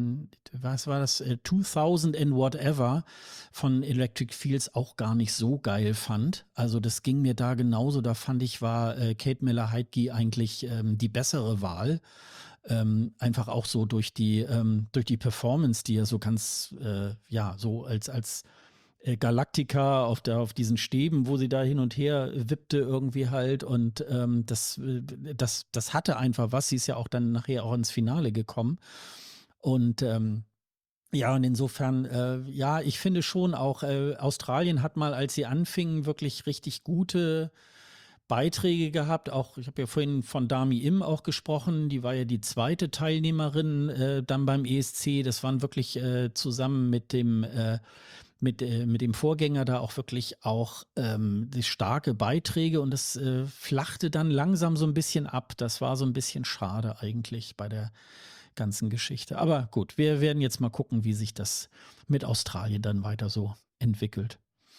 was war das, 2000 and Whatever von Electric Fields auch gar nicht so geil fand. Also das ging mir da genauso. Da fand ich, war Kate Miller-Heidke eigentlich die bessere Wahl. Einfach auch so durch die Performance, die er so ganz, so als Galactica auf diesen Stäben, wo sie da hin und her wippte irgendwie halt und das hatte einfach was. Sie ist ja auch dann nachher auch ins Finale gekommen und Ja, und insofern, ja, ich finde schon auch, Australien hat mal, als sie anfingen, wirklich richtig gute Beiträge gehabt. Auch, ich habe ja vorhin von Dami Im auch gesprochen, die war ja die zweite Teilnehmerin dann beim ESC. Das waren wirklich zusammen mit dem Vorgänger da auch wirklich auch die starke Beiträge und das flachte dann langsam so ein bisschen ab. Das war so ein bisschen schade eigentlich bei der ganzen Geschichte. Aber gut, wir werden jetzt mal gucken, wie sich das mit Australien dann weiter so entwickelt.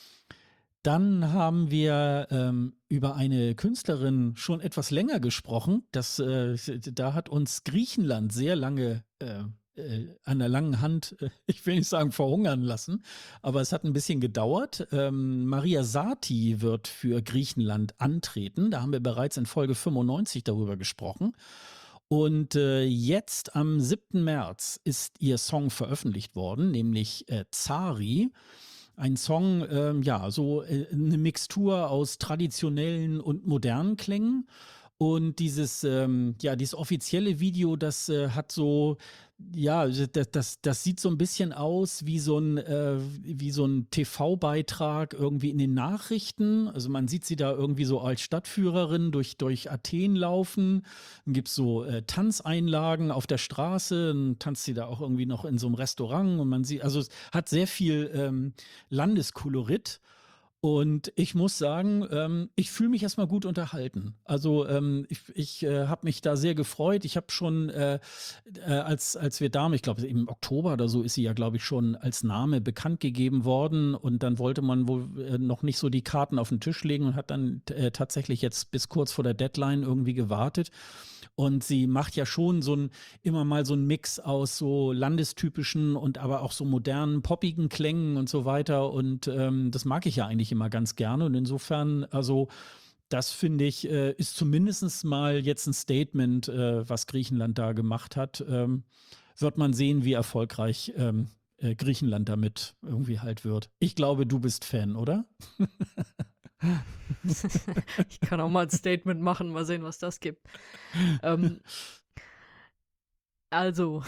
Dann haben wir über eine Künstlerin schon etwas länger gesprochen. Da hat uns Griechenland sehr lange an der langen Hand, ich will nicht sagen verhungern lassen, aber es hat ein bisschen gedauert. Maria Sati wird für Griechenland antreten. Da haben wir bereits in Folge 95 darüber gesprochen. Und jetzt am 7. März ist ihr Song veröffentlicht worden, nämlich Zari. Ein Song, ja, so eine Mixtur aus traditionellen und modernen Klängen. Und dieses offizielle Video, das hat so, ja, das sieht so ein bisschen aus wie so ein TV-Beitrag irgendwie in den Nachrichten. Also man sieht sie da irgendwie so als Stadtführerin durch Athen laufen. Dann gibt es so Tanzeinlagen auf der Straße. Dann tanzt sie da auch irgendwie noch in so einem Restaurant. Und man sieht, also es hat sehr viel Landeskolorit. Und ich muss sagen, ich fühle mich erstmal gut unterhalten. Also ich habe mich da sehr gefreut. Ich habe schon, als wir Dame, ich glaube im Oktober oder so ist sie ja, glaube ich, schon als Name bekannt gegeben worden. Und dann wollte man wohl noch nicht so die Karten auf den Tisch legen und hat dann tatsächlich jetzt bis kurz vor der Deadline irgendwie gewartet. Und sie macht ja schon immer mal so einen Mix aus so landestypischen und aber auch so modernen, poppigen Klängen und so weiter. Und das mag ich ja eigentlich immer ganz gerne. Und insofern, also das finde ich, ist zumindest mal jetzt ein Statement, was Griechenland da gemacht hat. Wird man sehen, wie erfolgreich Griechenland damit irgendwie halt wird. Ich glaube, du bist Fan, oder? Ich kann auch mal ein Statement machen, mal sehen, was das gibt. Also,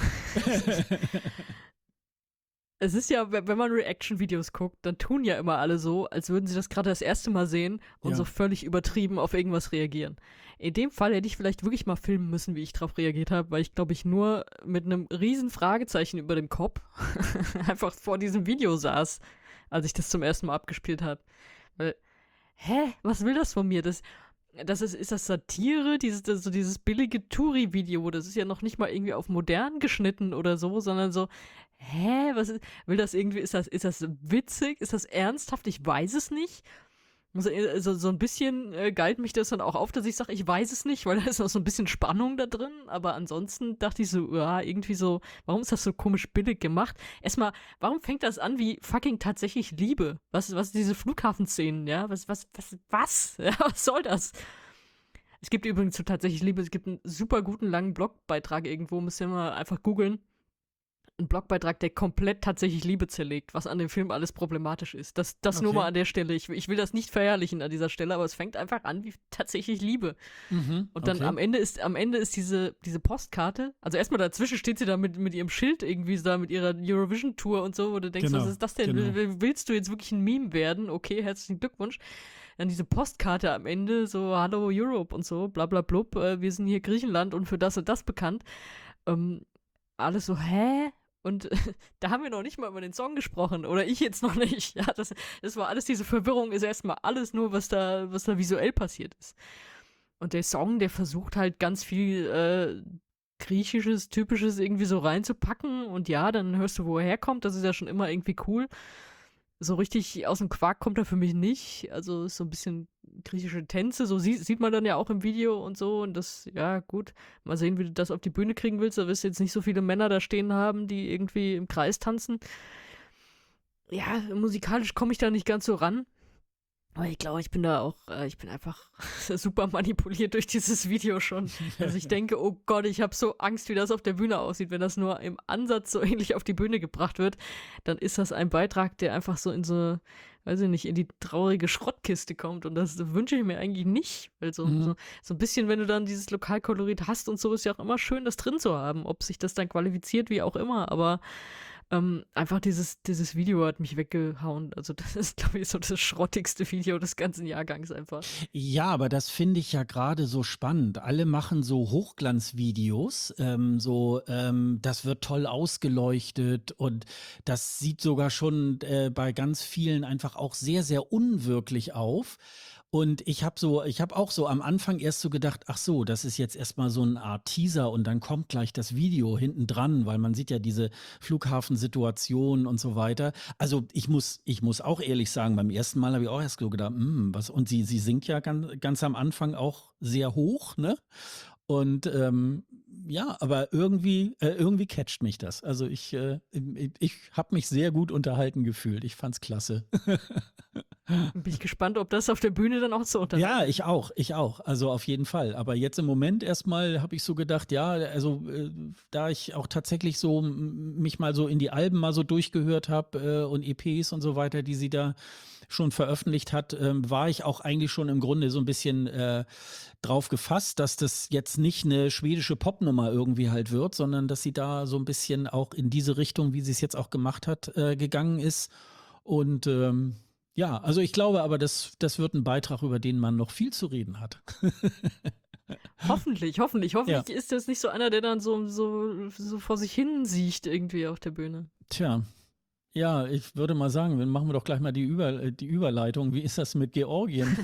es ist ja, wenn man Reaction-Videos guckt, dann tun ja immer alle so, als würden sie das gerade das erste Mal sehen und Ja. so völlig übertrieben auf irgendwas reagieren. In dem Fall hätte ich vielleicht wirklich mal filmen müssen, wie ich drauf reagiert habe, weil ich glaube, ich nur mit einem riesen Fragezeichen über dem Kopf einfach vor diesem Video saß, als ich das zum ersten Mal abgespielt habe. Weil, was will das von mir? Ist das Satire? Dieses billige Touri-Video, das ist ja noch nicht mal irgendwie auf modern geschnitten oder so, sondern so, will das irgendwie, ist das witzig? Ist das ernsthaft? Ich weiß es nicht. Also, so ein bisschen geilt mich das dann auch auf, dass ich sage, ich weiß es nicht, weil da ist noch so ein bisschen Spannung da drin, aber ansonsten dachte ich so, ja, irgendwie so, warum ist das so komisch billig gemacht? Erstmal, warum fängt das an wie fucking tatsächlich Liebe? Was diese Flughafenszenen, ja? Was? Ja, was soll das? Es gibt übrigens zu tatsächlich Liebe, es gibt einen super guten langen Blogbeitrag irgendwo, müsst ihr mal einfach googeln. Ein Blogbeitrag, der komplett tatsächlich Liebe zerlegt, was an dem Film alles problematisch ist. Das nur Okay. mal an der Stelle. Ich will das nicht verherrlichen an dieser Stelle, aber es fängt einfach an wie tatsächlich Liebe. Mhm, Und dann okay. am Ende ist diese Postkarte, also erstmal dazwischen steht sie da mit ihrem Schild irgendwie da mit ihrer Eurovision-Tour und so, wo du denkst, Genau, was ist das denn? genau. Willst du jetzt wirklich ein Meme werden? Okay, herzlichen Glückwunsch. Dann diese Postkarte am Ende, so Hallo Europe und so, bla bla blub, wir sind hier Griechenland und für das und das bekannt. Alles so, hä? Und da haben wir noch nicht mal über den Song gesprochen. Oder ich jetzt noch nicht. Ja, das war alles, diese Verwirrung ist erstmal alles nur, was da visuell passiert ist. Und der Song, der versucht halt ganz viel Griechisches, Typisches irgendwie so reinzupacken. Und ja, dann hörst du, wo er herkommt. Das ist ja schon immer irgendwie cool. So richtig aus dem Quark kommt er für mich nicht. Also ist so ein bisschen griechische Tänze, so sieht man dann ja auch im Video und so. Und das, ja, gut. Mal sehen, wie du das auf die Bühne kriegen willst. Da wirst du jetzt nicht so viele Männer da stehen haben, die irgendwie im Kreis tanzen. Ja, musikalisch komme ich da nicht ganz so ran. Aber ich glaube, ich bin einfach super manipuliert durch dieses Video schon. Also ich denke, oh Gott, ich habe so Angst, wie das auf der Bühne aussieht. Wenn das nur im Ansatz so ähnlich auf die Bühne gebracht wird, dann ist das ein Beitrag, der einfach so in so, weiß ich nicht, in die traurige Schrottkiste kommt. Und das wünsche ich mir eigentlich nicht. Weil so ein bisschen, wenn du dann dieses Lokalkolorit hast und so, ist ja auch immer schön, das drin zu haben. Ob sich das dann qualifiziert, wie auch immer. Aber Einfach dieses Video hat mich weggehauen. Also das ist, glaube ich, so das schrottigste Video des ganzen Jahrgangs einfach. Ja, aber das finde ich ja gerade so spannend. Alle machen so Hochglanzvideos, das wird toll ausgeleuchtet und das sieht sogar schon bei ganz vielen einfach auch sehr, sehr unwirklich auf. Und ich habe auch so am Anfang erst so gedacht, ach so, das ist jetzt erstmal so eine Art Teaser und dann kommt gleich das Video hinten dran, weil man sieht ja diese Flughafensituation und so weiter. Also ich muss auch ehrlich sagen, beim ersten Mal habe ich auch erst so gedacht, was, und sie singt ja ganz am Anfang auch sehr hoch, ne? Und ja, aber irgendwie catcht mich das. Also ich habe mich sehr gut unterhalten gefühlt. Ich fand's klasse. Bin ich gespannt, ob das auf der Bühne dann auch so unterhalten Ja, ist. ich auch. Also auf jeden Fall. Aber jetzt im Moment erstmal habe ich so gedacht, ja, also da ich auch tatsächlich so mich mal so in die Alben mal so durchgehört habe und EPs und so weiter, die sie da schon veröffentlicht hat, war ich auch eigentlich schon im Grunde so ein bisschen drauf gefasst, dass das jetzt nicht eine schwedische Popnummer irgendwie halt wird, sondern dass sie da so ein bisschen auch in diese Richtung, wie sie es jetzt auch gemacht hat, gegangen ist. Und ja, also ich glaube aber, das wird ein Beitrag, über den man noch viel zu reden hat. Hoffentlich, hoffentlich. Ja, Hoffentlich ist das nicht so einer, der dann so vor sich hin siecht irgendwie auf der Bühne. tja. Ja, ich würde mal sagen, dann machen wir doch gleich mal die Überleitung. Wie ist das mit Georgien?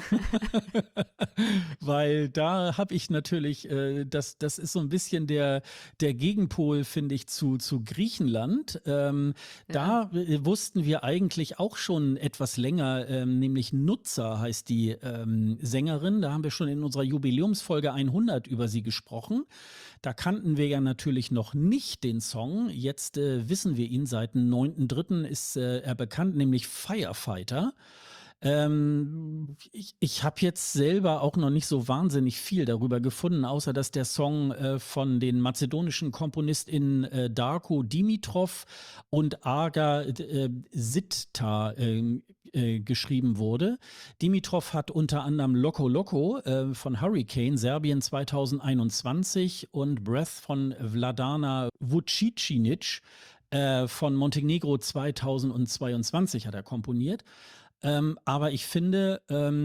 Weil da habe ich natürlich, das ist so ein bisschen der Gegenpol, finde ich, zu Griechenland. Ja. Da wussten wir eigentlich auch schon etwas länger, nämlich Nutzer heißt die Sängerin. Da haben wir schon in unserer Jubiläumsfolge 100 über sie gesprochen. Da kannten wir ja natürlich noch nicht den Song. Jetzt wissen wir ihn. Seit dem 9.3. ist er bekannt, nämlich Firefighter. Ich habe jetzt selber auch noch nicht so wahnsinnig viel darüber gefunden, außer dass der Song von den mazedonischen KomponistInnen Darko Dimitrov und Aga Sitta geschrieben wurde. Dimitrov hat unter anderem Loco Loco von Hurricane, Serbien 2021 und Breath von Vladana Vucicinic von Montenegro 2022 hat er komponiert. Aber ich finde,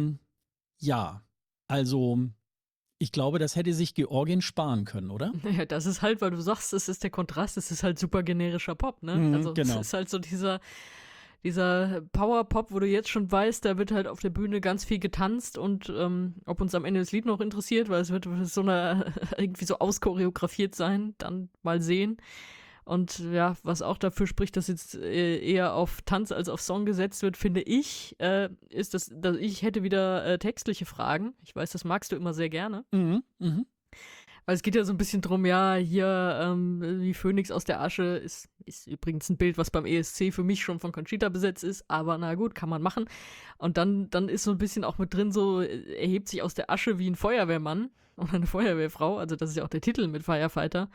ja, also ich glaube, das hätte sich Georgien sparen können, oder? Naja, das ist halt, weil du sagst, es ist der Kontrast, es ist halt super generischer Pop, ne? Mhm, Also es genau. ist halt so dieser Power-Pop, wo du jetzt schon weißt, da wird halt auf der Bühne ganz viel getanzt und ob uns am Ende das Lied noch interessiert, weil es wird so eine irgendwie so auschoreografiert sein, dann mal sehen. Und ja, was auch dafür spricht, dass jetzt eher auf Tanz als auf Song gesetzt wird, finde ich, ist, dass ich hätte wieder textliche Fragen. Ich weiß, das magst du immer sehr gerne. Mhm, mhm. Weil es geht ja so ein bisschen drum, ja, hier wie Phönix aus der Asche ist übrigens ein Bild, was beim ESC für mich schon von Conchita besetzt ist, aber na gut, kann man machen. Und dann ist so ein bisschen auch mit drin, so erhebt sich aus der Asche wie ein Feuerwehrmann oder eine Feuerwehrfrau, also das ist ja auch der Titel mit Firefighter.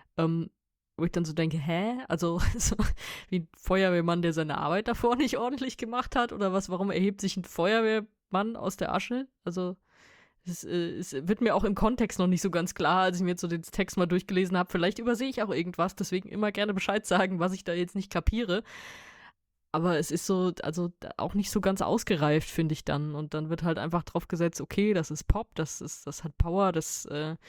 Wo ich dann so denke, hä? Also so wie ein Feuerwehrmann, der seine Arbeit davor nicht ordentlich gemacht hat oder was? Warum erhebt sich ein Feuerwehrmann aus der Asche? Also es wird mir auch im Kontext noch nicht so ganz klar, als ich mir jetzt so den Text mal durchgelesen habe. Vielleicht übersehe ich auch irgendwas, deswegen immer gerne Bescheid sagen, was ich da jetzt nicht kapiere. Aber es ist so, also auch nicht so ganz ausgereift, finde ich dann. Und dann wird halt einfach drauf gesetzt, okay, das ist Pop, das hat Power, das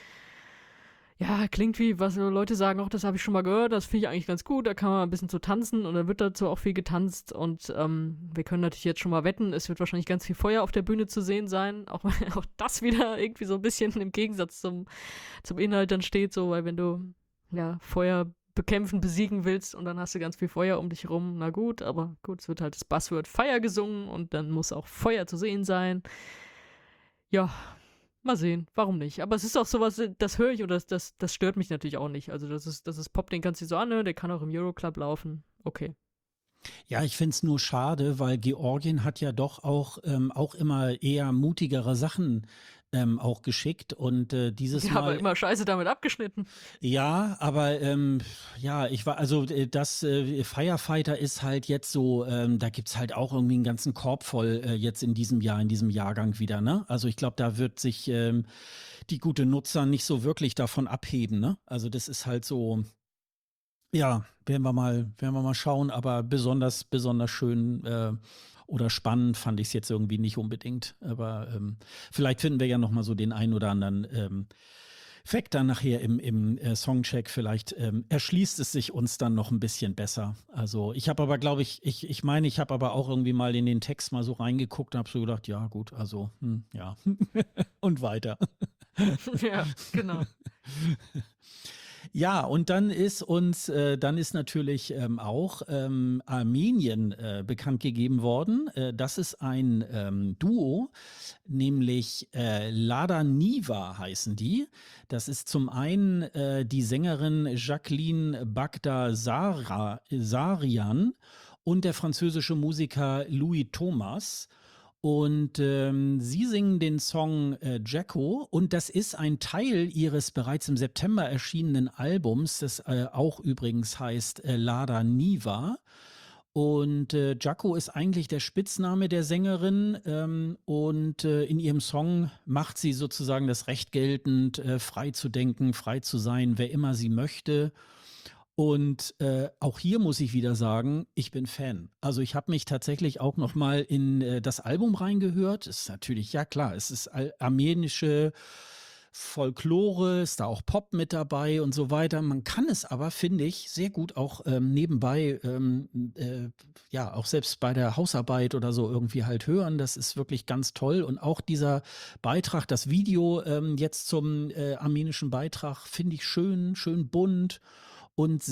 ja, klingt wie, was Leute sagen, auch das habe ich schon mal gehört, das finde ich eigentlich ganz gut, da kann man ein bisschen zu tanzen und dann wird dazu auch viel getanzt und wir können natürlich jetzt schon mal wetten, es wird wahrscheinlich ganz viel Feuer auf der Bühne zu sehen sein, auch das wieder irgendwie so ein bisschen im Gegensatz zum Inhalt dann steht, so, weil wenn du ja Feuer bekämpfen, besiegen willst und dann hast du ganz viel Feuer um dich rum, na gut, aber gut, es wird halt das Buzzword Fire gesungen und dann muss auch Feuer zu sehen sein. Ja, mal sehen, warum nicht? Aber es ist auch sowas, das höre ich und das stört mich natürlich auch nicht. Also das ist Pop, den kannst du dir so anhören, der kann auch im Euroclub laufen. Okay. Ja, ich finde es nur schade, weil Georgien hat ja doch auch immer eher mutigere Sachen auch geschickt und dieses Ja, aber Mal. immer scheiße damit abgeschnitten. Ja, aber ja, also das Firefighter ist halt jetzt so, da gibt's halt auch irgendwie einen ganzen Korb voll jetzt in diesem Jahr, in diesem Jahrgang wieder, ne? Also ich glaube, da wird sich die gute Nutzer nicht so wirklich davon abheben, ne? Also das ist halt so, Ja, werden wir mal schauen, aber besonders schön oder spannend fand ich es jetzt irgendwie nicht unbedingt. Aber vielleicht finden wir ja noch mal so den einen oder anderen Fact dann nachher im Songcheck. Vielleicht erschließt es sich uns dann noch ein bisschen besser. Also ich habe aber, glaube ich meine, ich habe aber auch irgendwie mal in den Text mal so reingeguckt und habe so gedacht, ja gut, also ja und weiter. Ja, genau. Ja, und dann ist natürlich auch Armenien bekannt gegeben worden. Das ist ein Duo, nämlich Lada Niva heißen die. Das ist zum einen die Sängerin Jacqueline Bagdasarian und der französische Musiker Louis Thomas. Und sie singen den Song Jacko und das ist ein Teil ihres bereits im September erschienenen Albums, das auch übrigens heißt Lada Niva. Und Jacko ist eigentlich der Spitzname der Sängerin und in ihrem Song macht sie sozusagen das Recht geltend, frei zu denken, frei zu sein, wer immer sie möchte. Und auch hier muss ich wieder sagen, ich bin Fan. Also ich habe mich tatsächlich auch noch mal in das Album reingehört. Ist natürlich, ja klar, es ist armenische Folklore, ist da auch Pop mit dabei und so weiter. Man kann es aber, finde ich, sehr gut auch nebenbei, ja, auch selbst bei der Hausarbeit oder so irgendwie halt hören. Das ist wirklich ganz toll. Und auch dieser Beitrag, das Video jetzt zum armenischen Beitrag, finde ich schön, schön bunt und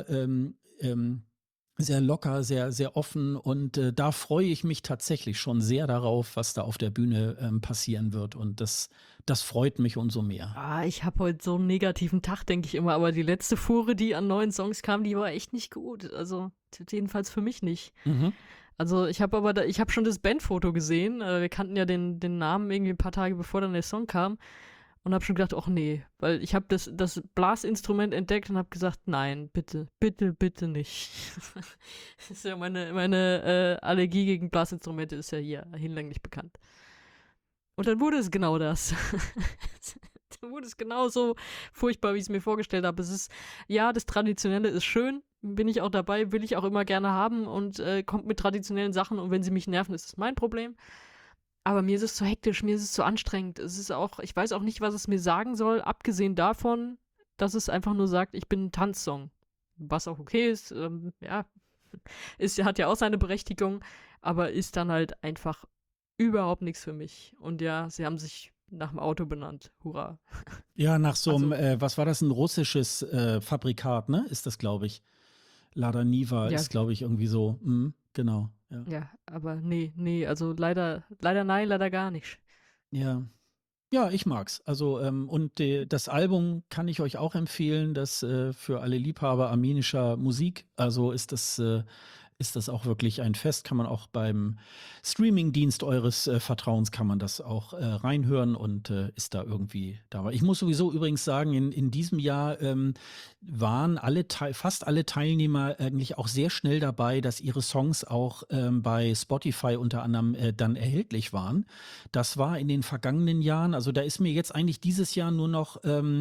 sehr locker, sehr offen. Und da freue ich mich tatsächlich schon sehr darauf, was da auf der Bühne passieren wird. Und das freut mich umso mehr. Ah, ich habe heute so einen negativen Tag, denke ich immer, aber die letzte Fuhre, die an neuen Songs kam, die war echt nicht gut. Also jedenfalls für mich nicht. Mhm. Also ich habe ich habe schon das Bandfoto gesehen. Wir kannten ja den Namen irgendwie ein paar Tage bevor dann der Song kam und habe schon gedacht, ach nee, weil ich habe das Blasinstrument entdeckt und habe gesagt, nein, bitte, bitte, bitte nicht. Das ist ja meine Allergie gegen Blasinstrumente ist ja hier hinlänglich bekannt. Und dann wurde es genau das. Dann wurde es genauso furchtbar, wie ich es mir vorgestellt habe. Es ist, ja, das Traditionelle ist schön, bin ich auch dabei, will ich auch immer gerne haben und kommt mit traditionellen Sachen und wenn sie mich nerven, ist es mein Problem. Aber mir ist es zu hektisch, mir ist es zu anstrengend. Es ist auch, ich weiß auch nicht, was es mir sagen soll, abgesehen davon, dass es einfach nur sagt, ich bin ein Tanzsong. Was auch okay ist, ja, hat ja auch seine Berechtigung, aber ist dann halt einfach überhaupt nichts für mich. Und ja, sie haben sich nach dem Auto benannt. Hurra. Ja, nach so einem, Also, was war das, ein russisches Fabrikat, ne? Ist das, glaube ich. Lada Niva ja, ist, glaube ich, irgendwie so. Genau, ja. ja, aber nee, also leider nein, leider gar nicht. Ja. Ja, ich mag's. Also, und das Album kann ich euch auch empfehlen, das für alle Liebhaber armenischer Musik. Also ist das auch wirklich ein Fest. Kann man auch beim Streamingdienst eures Vertrauens kann man das auch reinhören und ist da irgendwie dabei. Ich muss sowieso übrigens sagen, in diesem Jahr waren fast alle Teilnehmer eigentlich auch sehr schnell dabei, dass ihre Songs auch bei Spotify unter anderem dann erhältlich waren. Das war in den vergangenen Jahren, also da ist mir jetzt eigentlich dieses Jahr nur noch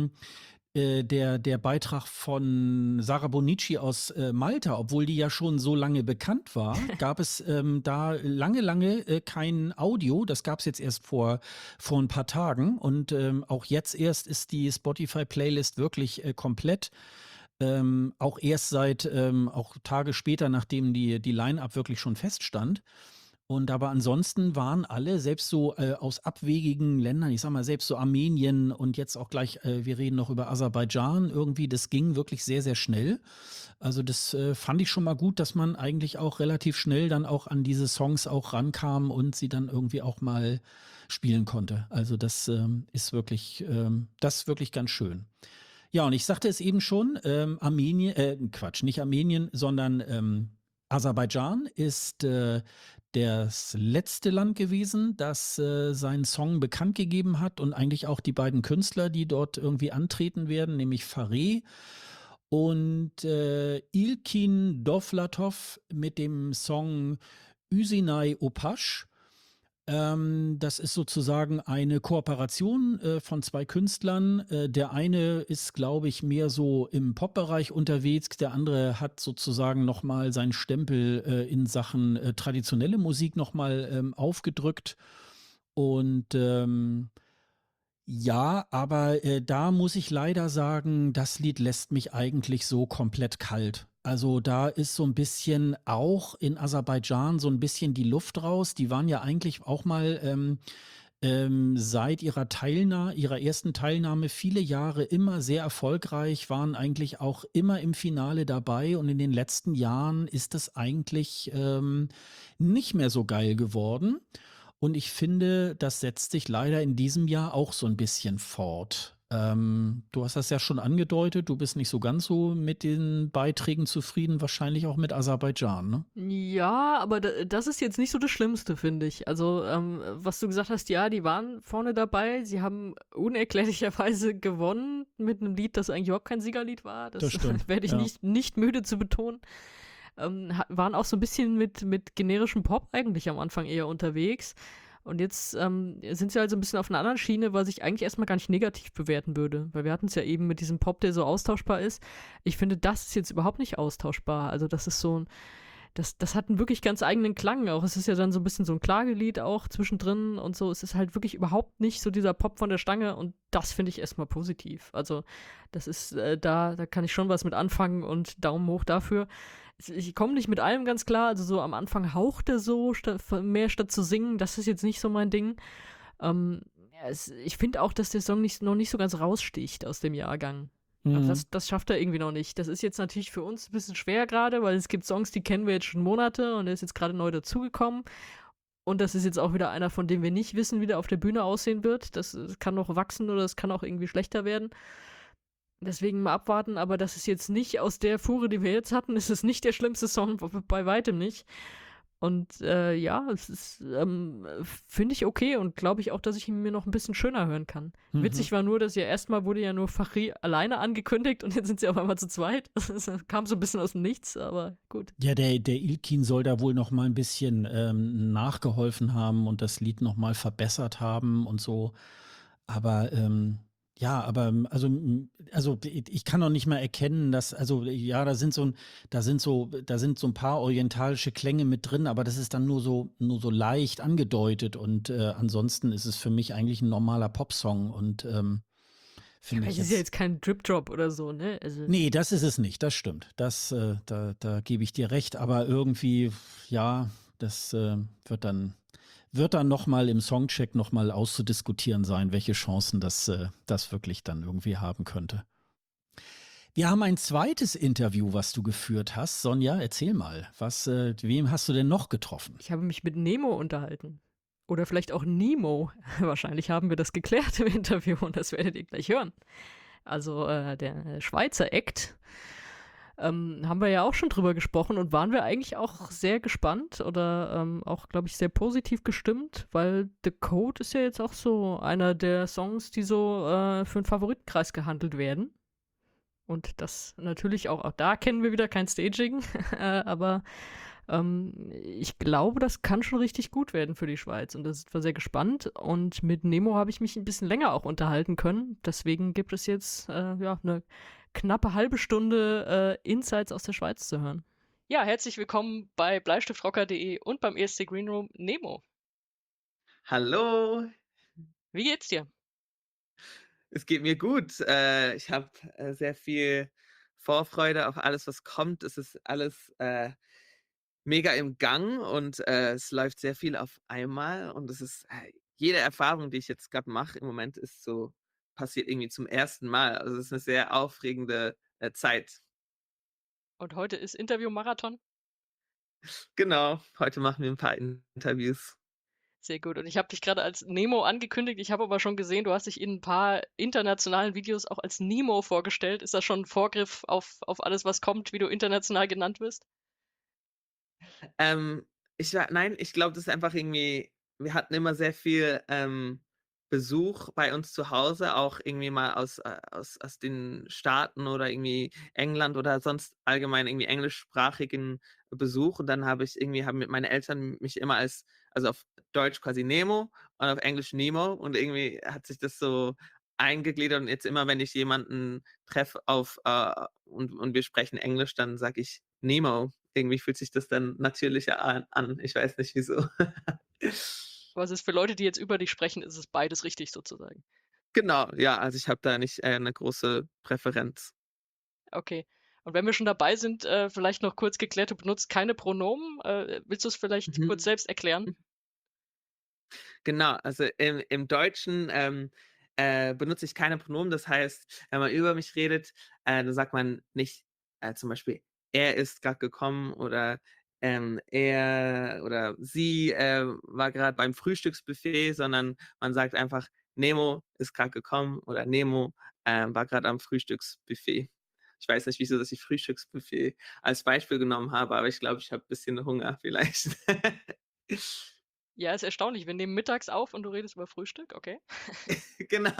der Beitrag von Sarah Bonici aus Malta, obwohl die ja schon so lange bekannt war, gab es da lange kein Audio. Das gab es jetzt erst vor ein paar Tagen. Und auch jetzt erst ist die Spotify-Playlist wirklich komplett. Auch erst seit auch Tage später, nachdem die Line-Up wirklich schon feststand. Und aber ansonsten waren alle, selbst so aus abwegigen Ländern, ich sag mal, selbst so Armenien und jetzt auch gleich, wir reden noch über Aserbaidschan, irgendwie, das ging wirklich sehr schnell. Also das fand ich schon mal gut, dass man eigentlich auch relativ schnell dann auch an diese Songs auch rankam und sie dann irgendwie auch mal spielen konnte. Also das ist wirklich ganz schön. Ja, und ich sagte es eben schon, Armenien, Quatsch, nicht Armenien, sondern Aserbaidschan ist das letzte Land gewesen, das seinen Song bekannt gegeben hat und eigentlich auch die beiden Künstler, die dort irgendwie antreten werden, nämlich Fareh und Ilkin Dovlatov mit dem Song Üsinay Opasch. Das ist sozusagen eine Kooperation, von 2 Künstlern. Der eine ist, glaube ich, mehr so im Popbereich unterwegs, der andere hat sozusagen noch mal seinen Stempel, in Sachen, traditionelle Musik noch mal, aufgedrückt. Und, ja, aber, da muss ich leider sagen, das Lied lässt mich eigentlich so komplett kalt. Also, da ist so ein bisschen auch in Aserbaidschan so ein bisschen die Luft raus. Die waren ja eigentlich auch mal, seit ihrer ersten Teilnahme viele Jahre immer sehr erfolgreich, waren eigentlich auch immer im Finale dabei und in den letzten Jahren ist es eigentlich, nicht mehr so geil geworden. Und ich finde, das setzt sich leider in diesem Jahr auch so ein bisschen fort. Du hast das ja schon angedeutet, du bist nicht so ganz so mit den Beiträgen zufrieden, wahrscheinlich auch mit Aserbaidschan, ne? Ja, aber das ist jetzt nicht so das Schlimmste, finde ich. Also, was du gesagt hast, ja, die waren vorne dabei. Sie haben unerklärlicherweise gewonnen mit einem Lied, das eigentlich überhaupt kein Siegerlied war. Das Das stimmt, werde ich ja. nicht müde zu betonen. Waren auch so ein bisschen mit generischem Pop eigentlich am Anfang eher unterwegs. Und jetzt sind sie halt so ein bisschen auf einer anderen Schiene, was ich eigentlich erstmal gar nicht negativ bewerten würde. Weil wir hatten es ja eben mit diesem Pop, der so austauschbar ist. Ich finde, das ist jetzt überhaupt nicht austauschbar. Also das ist so ein, das hat einen wirklich ganz eigenen Klang auch. Es ist ja dann so ein bisschen so ein Klagelied auch zwischendrin und so. Es ist halt wirklich überhaupt nicht so dieser Pop von der Stange und das finde ich erstmal positiv. Also das ist, da kann ich schon was mit anfangen und Daumen hoch dafür. Ich komme nicht mit allem ganz klar, also so am Anfang haucht er so, mehr statt zu singen, das ist jetzt nicht so mein Ding. Ja, ich finde auch, dass der Song noch nicht so ganz raussticht aus dem Jahrgang. Also Mhm. das schafft er irgendwie noch nicht. Das ist jetzt natürlich für uns ein bisschen schwer gerade, weil es gibt Songs, die kennen wir jetzt schon Monate und er ist jetzt gerade neu dazugekommen. Und das ist jetzt auch wieder einer, von dem wir nicht wissen, wie der auf der Bühne aussehen wird. Das kann noch wachsen oder es kann auch irgendwie schlechter werden. Deswegen mal abwarten, aber das ist jetzt nicht aus der Fuhre, die wir jetzt hatten, ist es nicht der schlimmste Song, bei weitem nicht. Und ja, es ist, finde ich okay und glaube ich auch, dass ich ihn mir noch ein bisschen schöner hören kann. Mhm. Witzig war nur, dass ja erstmal wurde ja nur Fachri alleine angekündigt und jetzt sind sie auf einmal zu zweit. Das kam so ein bisschen aus dem Nichts, aber gut. Ja, der Ilkin soll da wohl noch mal ein bisschen, nachgeholfen haben und das Lied noch mal verbessert haben und so. Aber, ja, aber, also, ich kann noch nicht mal erkennen, dass also, ja, da sind so ein paar orientalische Klänge mit drin, aber das ist dann nur so leicht angedeutet und, ansonsten ist es für mich eigentlich ein normaler Popsong und, Ja, finde aber ich es ist ja jetzt jetzt kein Drip-Drop oder so, ne? Also, nee, das ist es nicht, das stimmt. Da gebe ich dir recht, aber irgendwie, ja, das, wird dann noch mal im Songcheck noch mal auszudiskutieren sein, welche Chancen das wirklich dann irgendwie haben könnte. Wir haben ein zweites Interview, was du geführt hast. Sonja, erzähl mal, wem hast du denn noch getroffen? ich habe mich mit Nemo unterhalten. Oder vielleicht auch Nemo. Wahrscheinlich haben wir das geklärt im Interview und das werdet ihr gleich hören. Also der Schweizer Act, haben wir ja auch schon drüber gesprochen und waren wir eigentlich auch sehr gespannt oder auch, glaube ich, sehr positiv gestimmt, weil The Code ist ja jetzt auch so einer der Songs, die so für einen Favoritenkreis gehandelt werden. Und das natürlich auch da kennen wir wieder kein Staging, aber ich glaube, das kann schon richtig gut werden für die Schweiz und das war sehr gespannt. Und mit Nemo habe ich mich ein bisschen länger auch unterhalten können. Deswegen gibt es jetzt ja eine knappe halbe Stunde Insights aus der Schweiz zu hören. Ja, herzlich willkommen bei bleistiftrocker.de und beim ESC Green Room Nemo. Hallo, Wie geht's dir? es geht mir gut. Ich habe sehr viel Vorfreude auf alles, was kommt. Es ist alles mega im Gang und es läuft sehr viel auf einmal. Und es ist jede Erfahrung, die ich jetzt gerade mache im Moment, ist so passiert irgendwie zum ersten Mal. Also es ist eine sehr aufregende Zeit. Und heute ist Interview-Marathon. Genau, heute machen wir ein paar Interviews. Sehr gut. Und ich habe dich gerade als Nemo angekündigt. Ich habe aber schon gesehen, du hast dich in ein paar internationalen Videos auch als Nemo vorgestellt. Ist das schon ein Vorgriff auf alles, was kommt, wie du international genannt wirst? Nein, ich glaube, das ist einfach irgendwie wir hatten immer sehr viel, Besuch bei uns zu Hause, auch irgendwie mal aus den Staaten oder irgendwie England oder sonst allgemein irgendwie englischsprachigen Besuch. Und dann haben mit meine Eltern mich immer also auf Deutsch quasi Nemo und auf Englisch Nemo und irgendwie hat sich das so eingegliedert und jetzt immer, wenn ich jemanden treffe und wir sprechen Englisch, dann sage ich Nemo. Irgendwie fühlt sich das dann natürlicher an. Ich weiß nicht wieso. Was ist für Leute, die jetzt über dich sprechen, ist es beides richtig sozusagen. Genau, ja, also ich habe da nicht, 'ne große Präferenz. Okay. Und wenn wir schon dabei sind, vielleicht noch kurz geklärt, du benutzt keine Pronomen. Willst du es vielleicht kurz Mhm. selbst erklären? Genau, also im Deutschen, benutze ich keine Pronomen. Das heißt, wenn man über mich redet, dann sagt man nicht, zum Beispiel: „Er ist grad gekommen“ oder, „Er oder sie, war grad beim Frühstücksbuffet“, sondern man sagt einfach: „Nemo ist grad gekommen“ oder „Nemo, war grad am Frühstücksbuffet.“ Ich weiß nicht, wieso dass ich Frühstücksbuffet als Beispiel genommen habe, aber ich glaube, ich habe bisschen Hunger vielleicht. Ja, ist erstaunlich. Wir nehmen mittags auf und du redest über Frühstück, okay. Genau.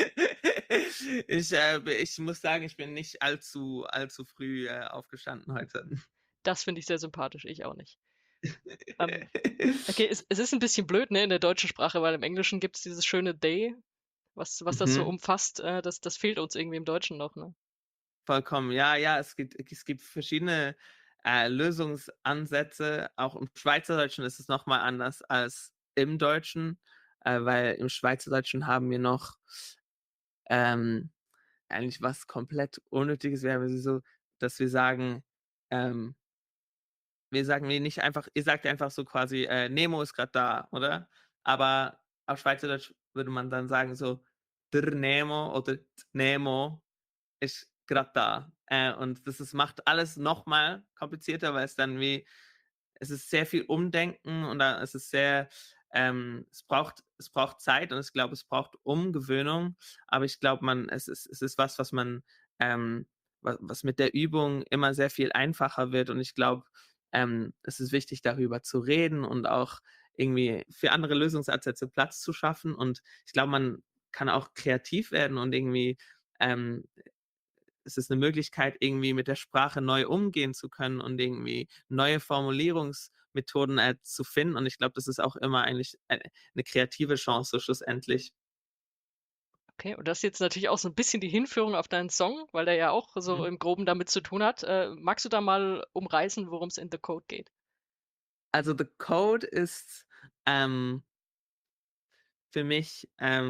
Ich muss sagen, ich bin nicht allzu früh, aufgestanden heute. Das finde ich sehr sympathisch, ich auch nicht. Ähm, okay, es ist ein bisschen blöd, ne, in der deutschen Sprache, weil im Englischen gibt es dieses schöne they, was das so Mhm, umfasst, das fehlt uns irgendwie im Deutschen noch, ne? vollkommen. Ja, ja, es gibt verschiedene, Lösungsansätze. Auch im Schweizerdeutschen ist es noch mal anders als im Deutschen, weil im Schweizerdeutschen haben wir noch, ähm, eigentlich was komplett Unnötiges wäre so, dass ähm wir sagen mir nicht einfach ihr sagt einfach so quasi, „Nemo ist grad da“, oder? Aber auf Schweizerdeutsch würde man dann sagen so: „Der Nemo“ oder „d Nemo ist grad da.“ Und macht alles noch mal komplizierter, weil es ist sehr viel Umdenken und da ist es sehr es braucht Zeit und ich glaube, es braucht Umgewöhnung, aber ich glaube, es ist was man was mit der Übung immer sehr viel einfacher wird und ich glaube, es ist wichtig, darüber zu reden und auch irgendwie für andere Lösungsansätze Platz zu schaffen und ich glaube, man kann auch kreativ werden und irgendwie, ähm es ist eine Möglichkeit, irgendwie mit der Sprache neu umgehen zu können und irgendwie neue Formulierungsmethoden, zu finden. Und ich glaube, das ist auch immer eigentlich 'ne kreative Chance so schlussendlich. Okay, und das ist jetzt natürlich auch so ein bisschen die Hinführung auf deinen Song, weil der ja auch so Mhm. im Groben damit zu tun hat. Magst du da mal umreißen, worum es in „The Code“ geht? Also, The Code ist, ähm, für mich,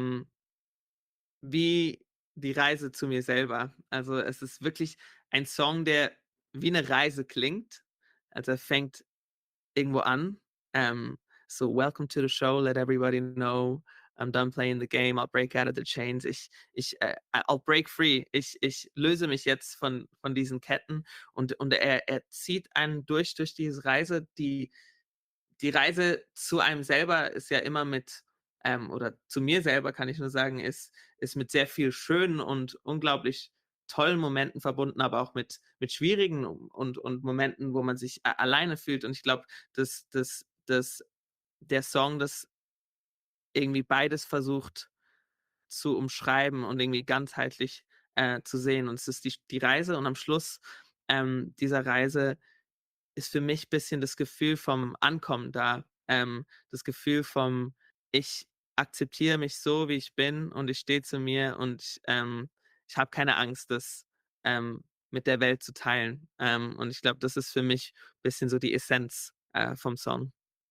wie die Reise zu mir selber. Also, es ist wirklich ein Song, der wie 'ne Reise klingt. Also, er fängt irgendwo an. So „Welcome to the show, let everybody know I'm done playing the game, I'll break out of the chains.“ I'll break free. Ich löse mich jetzt von diesen Ketten und er zieht einen durch diese Reise. Die Reise zu einem selber ist ja immer oder zu mir selber kann ich nur sagen, ist mit sehr viel schönen und unglaublich tollen Momenten verbunden, aber auch mit schwierigen und Momenten, wo man sich alleine fühlt. Und ich glaube, dass der Song das irgendwie beides versucht zu umschreiben und irgendwie ganzheitlich, zu sehen. Und es ist die Reise und am Schluss, dieser Reise ist für mich bisschen das Gefühl vom Ankommen da. Das Gefühl vom: „Ich akzeptiere mich so, wie ich bin und ich stehe zu mir und ich habe keine Angst, das, mit der Welt zu teilen.“ Und ich glaube, das ist für mich bisschen so die Essenz, vom Song.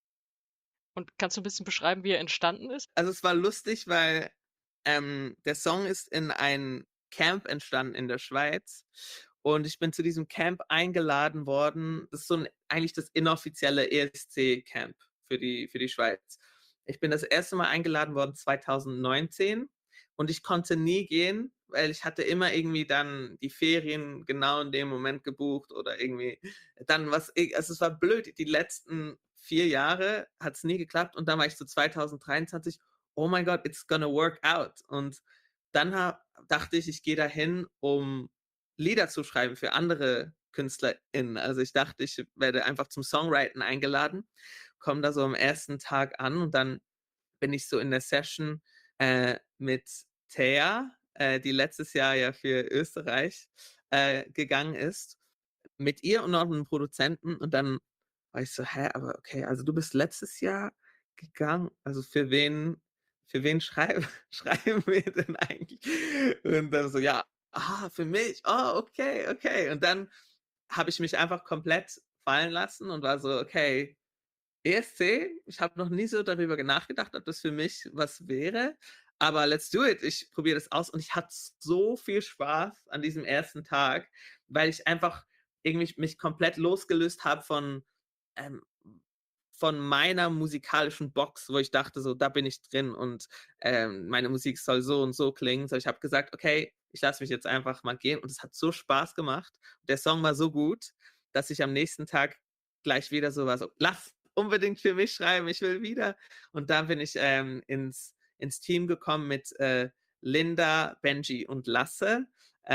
Und kannst du ein bisschen beschreiben, wie er entstanden ist? Also, es war lustig, weil, der Song ist in ein Camp entstanden in der Schweiz und ich bin zu diesem Camp eingeladen worden. Das ist so 'n eigentlich das inoffizielle ESC-Camp für die Schweiz. Ich bin das erste Mal eingeladen worden 2019 und ich konnte nie gehen, weil ich hatte immer irgendwie dann die Ferien genau in dem Moment gebucht oder irgendwie dann es war blöd. Die letzten 4 Jahre hat's nie geklappt und dann war ich so 2023: „Oh mein Gott, it's gonna work out.“ Und dann dachte ich, ich gehe dahin, um Lieder zu schreiben für andere KünstlerInnen. Also, ich dachte, ich werde einfach zum Songwriten eingeladen, komme da so am ersten Tag an und dann bin ich so in der Session, mit Thea, die letztes Jahr ja für Österreich, gegangen ist. Mit ihr und noch 'nem Produzenten und dann war ich so: „Hä, aber okay, also du bist letztes Jahr gegangen, also für wen schreiben wir denn eigentlich?“ Und dann so: „Ja, für mich. Oh, okay, okay.“ Und dann habe ich mich einfach komplett fallen lassen und war so: „Okay, ESC, ich habe noch nie so darüber nachgedacht, ob das für mich was wäre, aber let's do it. Ich probiere das aus und ich hatte so viel Spaß an diesem ersten Tag, weil ich einfach irgendwie mich komplett losgelöst habe ähm, von meiner musikalischen Box, wo ich dachte so: „Da bin ich drin und, meine Musik soll so und so klingen.“ So, ich habe gesagt: „Okay, ich lasse mich jetzt einfach mal gehen“ und es hat so Spaß gemacht. Der Song war so gut, dass ich am nächsten Tag gleich wieder so war, so: „Lass unbedingt für mich schreiben, ich will wieder.“ Und dann bin ich, ins Team gekommen mit, Linda, Benji und Lasse.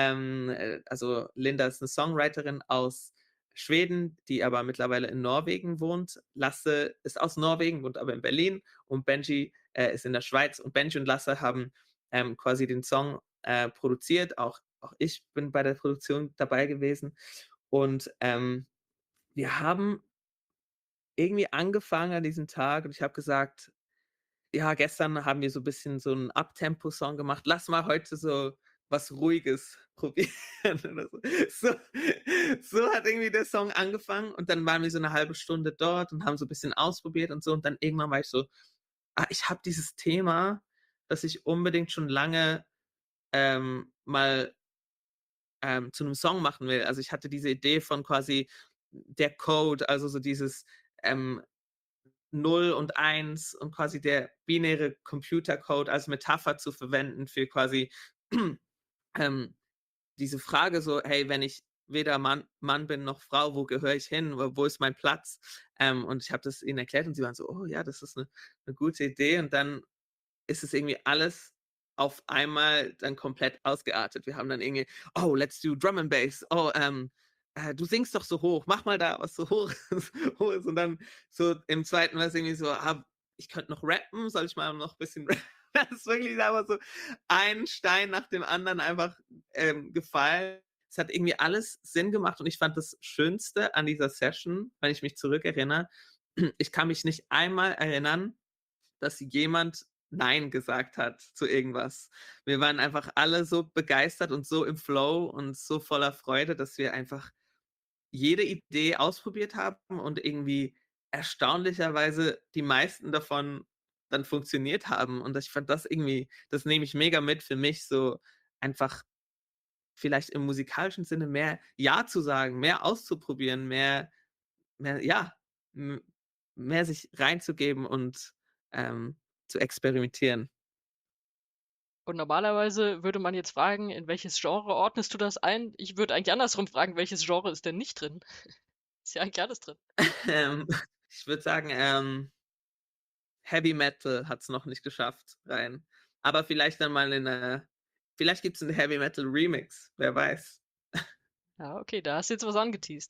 Also Linda ist 'ne Songwriterin aus Schweden, die aber mittlerweile in Norwegen wohnt. Lasse ist aus Norwegen, wohnt aber in Berlin und Benji, ist in der Schweiz. Und Benji und Lasse haben, quasi den Song, produziert. Auch ich bin bei der Produktion dabei gewesen. Und, wir haben irgendwie angefangen an diesem Tag und ich habe gesagt: „Ja, gestern haben wir so 'n bisschen so 'n Uptempo-Song gemacht. Lass mal heute so was Ruhiges probieren“ oder so. So hat irgendwie der Song angefangen und dann waren wir so 'ne halbe Stunde dort und haben so 'n bisschen ausprobiert und so und dann irgendwann war ich so: ich habe dieses Thema, das ich unbedingt schon lange, mal, zu 'nem Song machen will.“ Also, ich hatte diese Idee von quasi der Code, also so dieses, ähm 0 und 1 und quasi der binäre Computercode als Metapher zu verwenden für quasi, ähm, diese Frage so: „Hey, wenn ich weder Mann bin noch Frau, wo gehöre ich hin? Wo ist mein Platz?“ Und ich habe das ihnen erklärt und sie waren so: „Oh ja, das ist 'ne gute Idee.“ Und dann ist es irgendwie alles auf einmal dann komplett ausgeartet. Wir haben dann irgendwie: „Oh, let's do Drum and Bass. Oh, du singst doch so hoch. Mach mal da was so hoch Hohes.“ Und dann so im zweiten war es irgendwie so: ich könnte noch rappen. Soll ich mal noch ein bisschen rappen?“ Das ist wirklich einfach so ein Stein nach dem anderen einfach, gefallen. Es hat irgendwie alles Sinn gemacht und ich fand das Schönste an dieser Session, wenn ich mich zurückerinnere, ich kann mich nicht einmal erinnern, dass jemand „Nein“ gesagt hat zu irgendwas. Wir waren einfach alle so begeistert und so im Flow und so voller Freude, dass wir einfach jede Idee ausprobiert haben und irgendwie erstaunlicherweise die meisten davon dann funktioniert haben. Und ich fand das nehme ich mega mit für mich, so einfach vielleicht im musikalischen Sinne mehr „Ja“ zu sagen, mehr auszuprobieren, mehr ja, m mehr sich reinzugeben und, ähm, zu experimentieren. Und normalerweise würde man jetzt fragen, in welches Genre ordnest du das ein? Ich würde eigentlich andersrum fragen, welches Genre ist denn nicht drin? Ist ja eigentlich alles drin. Ähm, ich würde sagen, Heavy Metal hat's noch nicht geschafft rein. Aber vielleicht dann mal vielleicht gibt's 'n Heavy Metal Remix, wer weiß. Ja, okay, da hast du jetzt was angeteast.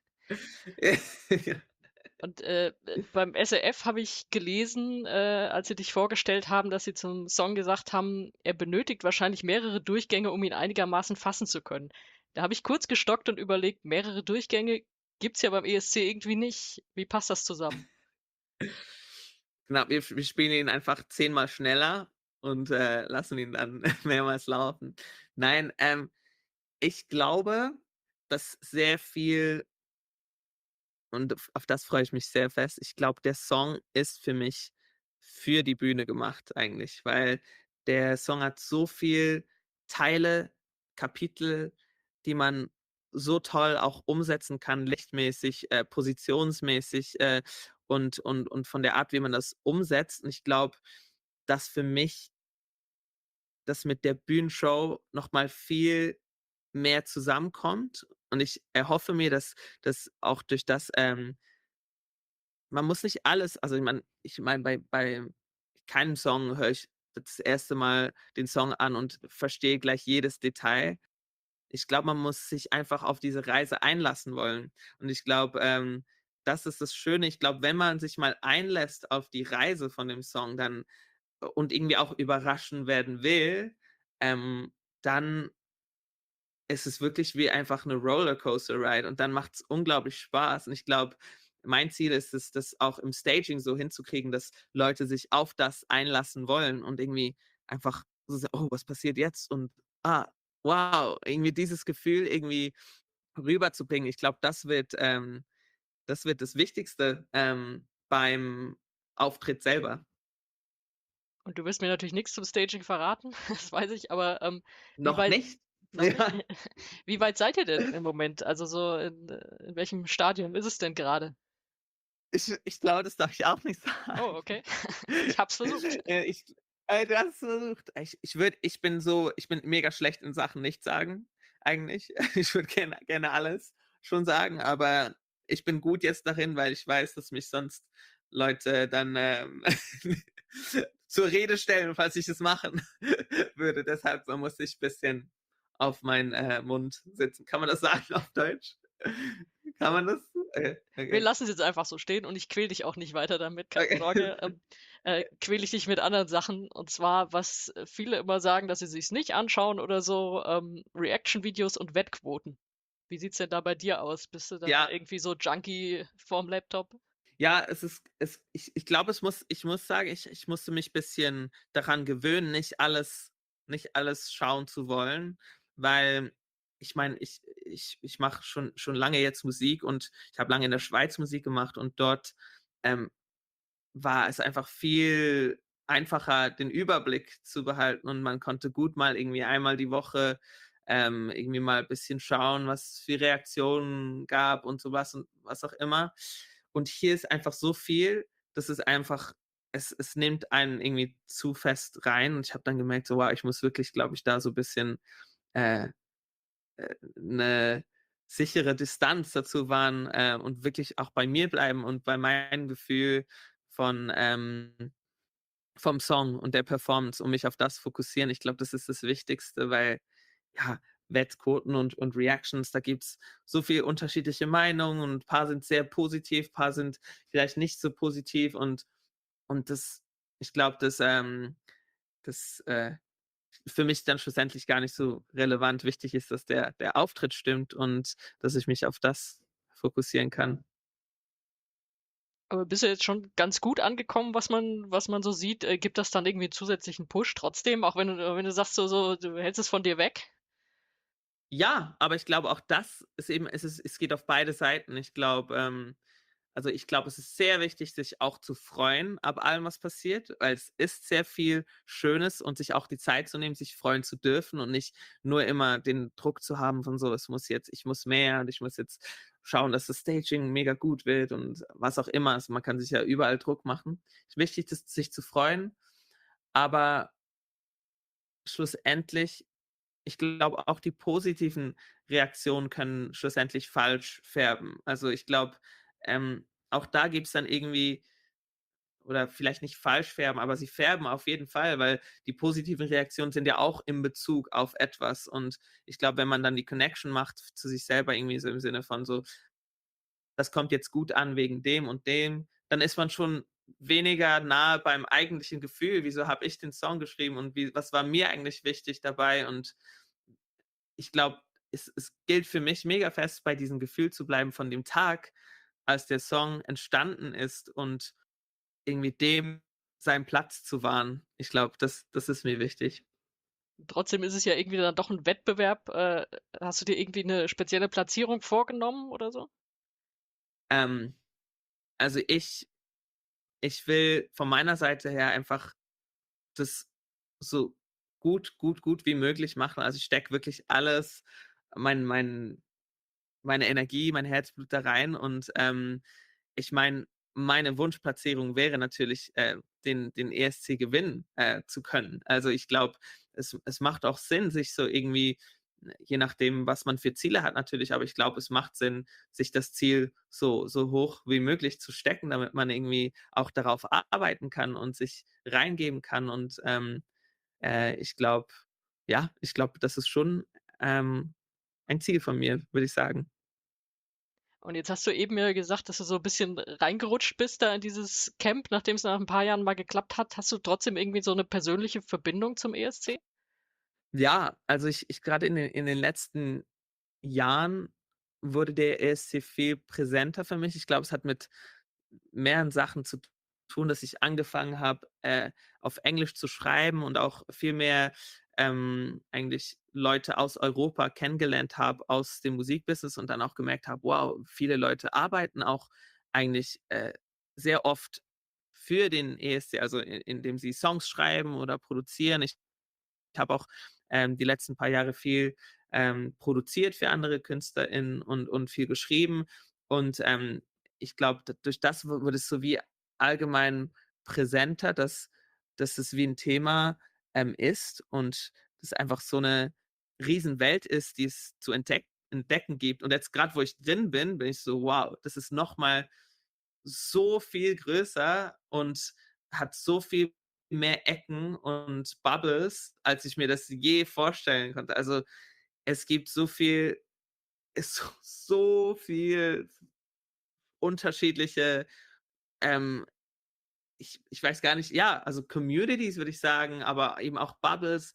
Ja. Und, beim SRF habe ich gelesen, als sie dich vorgestellt haben, dass sie zum Song gesagt haben, er benötigt wahrscheinlich mehrere Durchgänge, um ihn einigermaßen fassen zu können. Da habe ich kurz gestockt und überlegt, mehrere Durchgänge gibt's ja beim ESC irgendwie nicht. Wie passt das zusammen? Genau, wir spielen ihn einfach 10-mal schneller und, lassen ihn dann mehrmals laufen. Nein, ich glaube, dass sehr viel und auf das freue ich mich sehr fest. Ich glaube, der Song ist für mich für die Bühne gemacht eigentlich, weil der Song hat so viel Teile, Kapitel, die man so toll auch umsetzen kann, lichtmäßig, positionsmäßig, und von der Art, wie man das umsetzt. Und ich glaube, dass für mich das mit der Bühnenshow noch mal viel mehr zusammenkommt. Und ich erhoffe mir, dass auch durch das, man muss nicht alles, also ich meine, bei keinem Song höre ich das erste Mal den Song an und verstehe gleich jedes Detail. Ich glaube, man muss sich einfach auf diese Reise einlassen wollen. Und ich glaube, das ist das Schöne. Ich glaube, wenn man sich mal einlässt auf die Reise von dem Song, dann und irgendwie auch überraschen werden will, dann ist es wirklich wie einfach 'ne Rollercoaster-Ride und dann macht's unglaublich Spaß. Und ich glaube, mein Ziel ist es, das auch im Staging so hinzukriegen, dass Leute sich auf das einlassen wollen und irgendwie einfach so: „Oh, was passiert jetzt?“ Und, „Ah, wow“, irgendwie dieses Gefühl irgendwie rüberzubringen. Ich glaube, das wird das Wichtigste, beim Auftritt selber. Und du wirst mir natürlich nichts zum Staging verraten, das weiß ich, aber, wie Noch weit nicht? noch nicht? Ja. Wie weit seid ihr denn im Moment? Also, so in welchem Stadium ist es denn gerade? Ich glaube, das darf ich auch nicht Oh, sagen. okay. Ich habe es versucht. Ich du hast es versucht. Ich bin mega schlecht in Sachen nicht sagen eigentlich. Ich würde gerne alles schon sagen, aber ich bin gut jetzt darin, weil ich weiß, dass mich sonst Leute dann, zur Rede stellen, falls ich es machen würde. Deshalb, muss ich bisschen auf meinen, Mund sitzen. Kann man das sagen auf Deutsch? Kann man das? Wir Okay. lassen es jetzt einfach so stehen und ich quäle dich auch nicht weiter damit, keine Okay. Sorge. Quäle ich dich mit anderen Sachen. Und zwar, was viele immer sagen, dass sie sich's nicht anschauen oder so, Reaction-Videos und Wettquoten. Wie sieht's denn da bei dir aus? Bist du da Ja, irgendwie so Junkie vorm Laptop? ja, es ist es ich glaube, ich muss sagen, ich musste mich bisschen daran gewöhnen, nicht alles schauen zu wollen, weil ich meine, ich mache schon lange jetzt Musik und ich habe lange in der Schweiz Musik gemacht und dort, ähm, war es einfach viel einfacher, den Überblick zu behalten und man konnte gut mal irgendwie einmal die Woche, irgendwie mal ein bisschen schauen, was es für Reaktionen gab und so was und was auch immer. Und hier ist einfach so viel, dass es einfach es nimmt einen irgendwie zu fest rein und ich habe dann gemerkt, so: „Wow, ich muss wirklich, glaube ich, da so ein bisschen, äh, 'ne sichere Distanz dazu wahren, und wirklich auch bei mir bleiben und bei meinem Gefühl von, vom Song und der Performance und mich auf das fokussieren. Ich glaube, das ist das Wichtigste, weil, ja, Wettquoten und Reactions, da gibt's so viel unterschiedliche Meinungen und ein paar sind sehr positiv, paar sind vielleicht nicht so positiv und das ich glaube, das, für mich dann schlussendlich gar nicht so relevant. Wichtig ist, dass der Auftritt stimmt und dass ich mich auf das fokussieren kann. Aber bist du jetzt schon ganz gut angekommen, was man so sieht? Gibt das dann irgendwie 'n zusätzlichen Push trotzdem, auch wenn du sagst, du hältst es von dir weg? Ja, aber ich glaube, auch das ist eben es geht auf beide Seiten. Ich glaube, es ist sehr wichtig, sich auch zu freuen ab allem, was passiert, weil es ist sehr viel Schönes und sich auch die Zeit zu nehmen, sich freuen zu dürfen und nicht nur immer den Druck zu haben von so: Ich muss mehr und ich muss jetzt schauen, dass das Staging mega gut wird“ und was auch immer. Also, man kann sich ja überall Druck machen. Es ist wichtig, sich zu freuen, aber schlussendlich ich glaube, auch die positiven Reaktionen können schlussendlich falsch färben. Also, ich glaube, auch da gibt's dann irgendwie oder vielleicht nicht falsch färben, aber sie färben auf jeden Fall, weil die positiven Reaktionen sind ja auch in Bezug auf etwas. Und ich glaube, wenn man dann die Connection macht zu sich selber irgendwie so im Sinne von so: „Das kommt jetzt gut an wegen dem und dem“, dann ist man schon weniger nahe beim eigentlichen Gefühl: „Wieso habe ich den Song geschrieben und wie was war mir eigentlich wichtig dabei?“ Und ich glaube, es gilt für mich mega fest, bei diesem Gefühl zu bleiben von dem Tag, als der Song entstanden ist und irgendwie dem seinen Platz zu wahren. Ich glaube, das ist mir wichtig. Trotzdem ist es ja irgendwie dann doch 'n Wettbewerb. Hast du dir irgendwie 'ne spezielle Platzierung vorgenommen oder so? Ähm, also, ich will von meiner Seite her einfach das so gut wie möglich machen. Also, ich stecke wirklich alles mein mein meine Energie, mein Herzblut da rein und, ich meine, meine Wunschplatzierung wäre natürlich, den ESC gewinnen, zu können. Also, ich glaube, es macht auch Sinn, sich so irgendwie je nachdem, was man für Ziele hat natürlich, aber ich glaube, es macht Sinn, sich das Ziel so hoch wie möglich zu stecken, damit man irgendwie auch darauf arbeiten kann und sich reingeben kann und, ich glaube ich glaube, das ist schon, ein Ziel von mir, würde ich sagen. Und jetzt hast du eben ja gesagt, dass du so ein bisschen reingerutscht bist da in dieses Camp, nachdem es nach ein paar Jahren mal geklappt hat. Hast du trotzdem irgendwie so eine persönliche Verbindung zum ESC? Ja, also ich gerade in den letzten Jahren wurde der ESC viel präsenter für mich. Ich glaube, es hat mit mehreren Sachen zu tun, dass ich angefangen habe, auf Englisch zu schreiben und auch viel mehr, eigentlich Leute aus Europa kennengelernt habe aus dem Musikbusiness und dann auch gemerkt habe: Wow, viele Leute arbeiten auch eigentlich, sehr oft für den ESC, also indem sie Songs schreiben oder produzieren. Ich habe auch, die letzten paar Jahre viel, produziert für andere KünstlerInnen und viel geschrieben. Und, ich glaube, durch das wurde es so wie allgemein präsenter, dass es wie ein Thema, ist und das einfach so eine Riesenwelt ist, die es zu entdecken gibt. Und jetzt gerade, wo ich drin bin, bin ich so: „Wow, das ist noch mal so viel größer und hat so viel mehr Ecken und Bubbles, als ich mir das je vorstellen konnte. Also, es gibt so viel so viel unterschiedliche, ähm, ich weiß gar nicht, ja, also Communities würde ich sagen, aber eben auch Bubbles.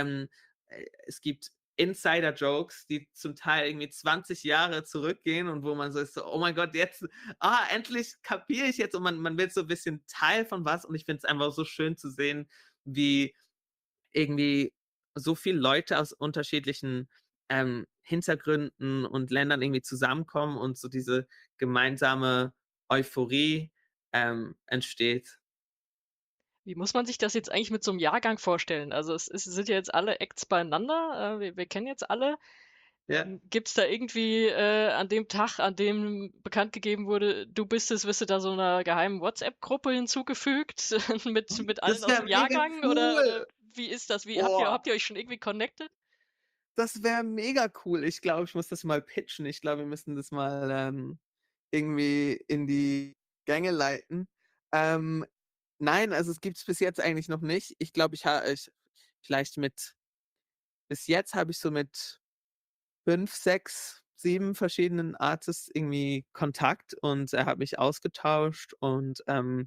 Es gibt Insider-Jokes, die zum Teil irgendwie 20 Jahre zurückgehen und wo man so ist so: „Oh mein Gott, jetzt endlich kapiere ich jetzt“, und man wird so ein bisschen Teil von was, und ich finde es einfach so schön zu sehen, wie irgendwie so viele Leute aus unterschiedlichen, Hintergründen und Ländern irgendwie zusammenkommen und so diese gemeinsame Euphorie, entsteht. Wie muss man sich das jetzt eigentlich mit so einem Jahrgang vorstellen? Also, es sind ja jetzt alle Acts beieinander, wir kennen jetzt alle. Ja. Gibt's da irgendwie, an dem Tag, an dem bekannt gegeben wurde, du bist es, wirst du da so einer geheimen WhatsApp-Gruppe hinzugefügt mit allen Das aus dem wäre mega Jahrgang oder cool. wie ist das? Wie Oh, habt ihr euch schon irgendwie connected? das wäre mega cool. Ich glaube, ich muss das mal pitchen. Ich glaube, wir müssen das mal, irgendwie in die Gänge leiten. Ähm, nein, also es gibt's bis jetzt eigentlich noch nicht. Ich glaube, ich vielleicht mit bis jetzt habe ich so mit 5, 6, 7 verschiedenen Artists irgendwie Kontakt und, habe mich ausgetauscht und,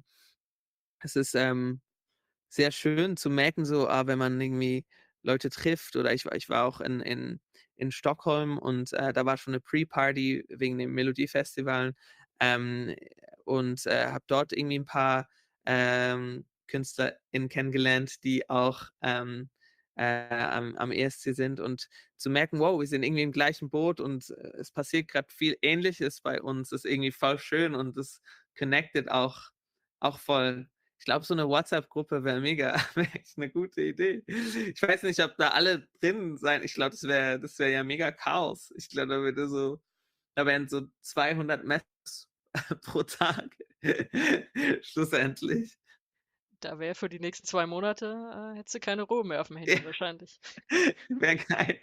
es ist, sehr schön zu merken, so, wenn man irgendwie Leute trifft, oder ich war auch in Stockholm und, da war schon 'ne Pre-Party wegen dem Melodiefestival, ähm, und, habe dort irgendwie 'n paar, KünstlerInnen kennengelernt, die auch, am ESC sind, und zu merken: „Wow, wir sind irgendwie im gleichen Boot und, es passiert grad viel Ähnliches bei uns“, ist irgendwie voll schön und das connected auch voll. Ich glaube, so 'ne WhatsApp-Gruppe wäre mega wäre echt 'ne gute Idee. Ich weiß nicht, ob da alle drin sein, ich glaube, das wäre ja mega Chaos. Ich glaube, da wären so 200 Messages pro Tag schlussendlich. Da wäre für die nächsten 2 Monate, hättest du keine Ruhe mehr auf dem Ja, Handy wahrscheinlich. wäre geil.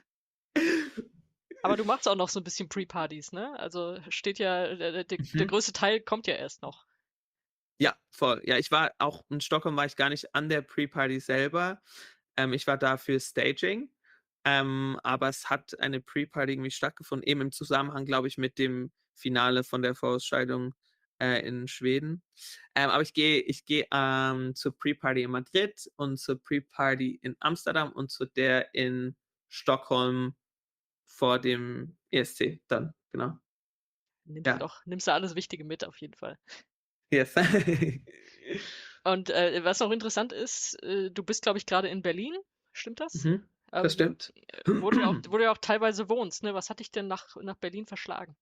Aber du machst auch noch so ein bisschen Pre-Partys, ne? Also, steht ja der Mhm. größte Teil kommt ja erst noch. Ja, voll. Ja, ich war auch in Stockholm, war ich gar nicht an der Pre-Party selber. Ich war da für Staging, aber es hat eine Pre-Party irgendwie stattgefunden, eben im Zusammenhang, glaube ich, mit dem Finale von der Vorentscheidung, in Schweden. Aber ich gehe, zur Pre-Party in Madrid und zur Pre-Party in Amsterdam und zu der in Stockholm vor dem ESC dann, genau. Ja, Nimmst du alles Wichtige mit auf jeden Fall. yes. Und, was noch interessant ist, du bist, glaube ich, gerade in Berlin, stimmt das? Mhm, das stimmt. Wo du ja auch teilweise wohnst, ne? Was hat dich denn nach Berlin verschlagen?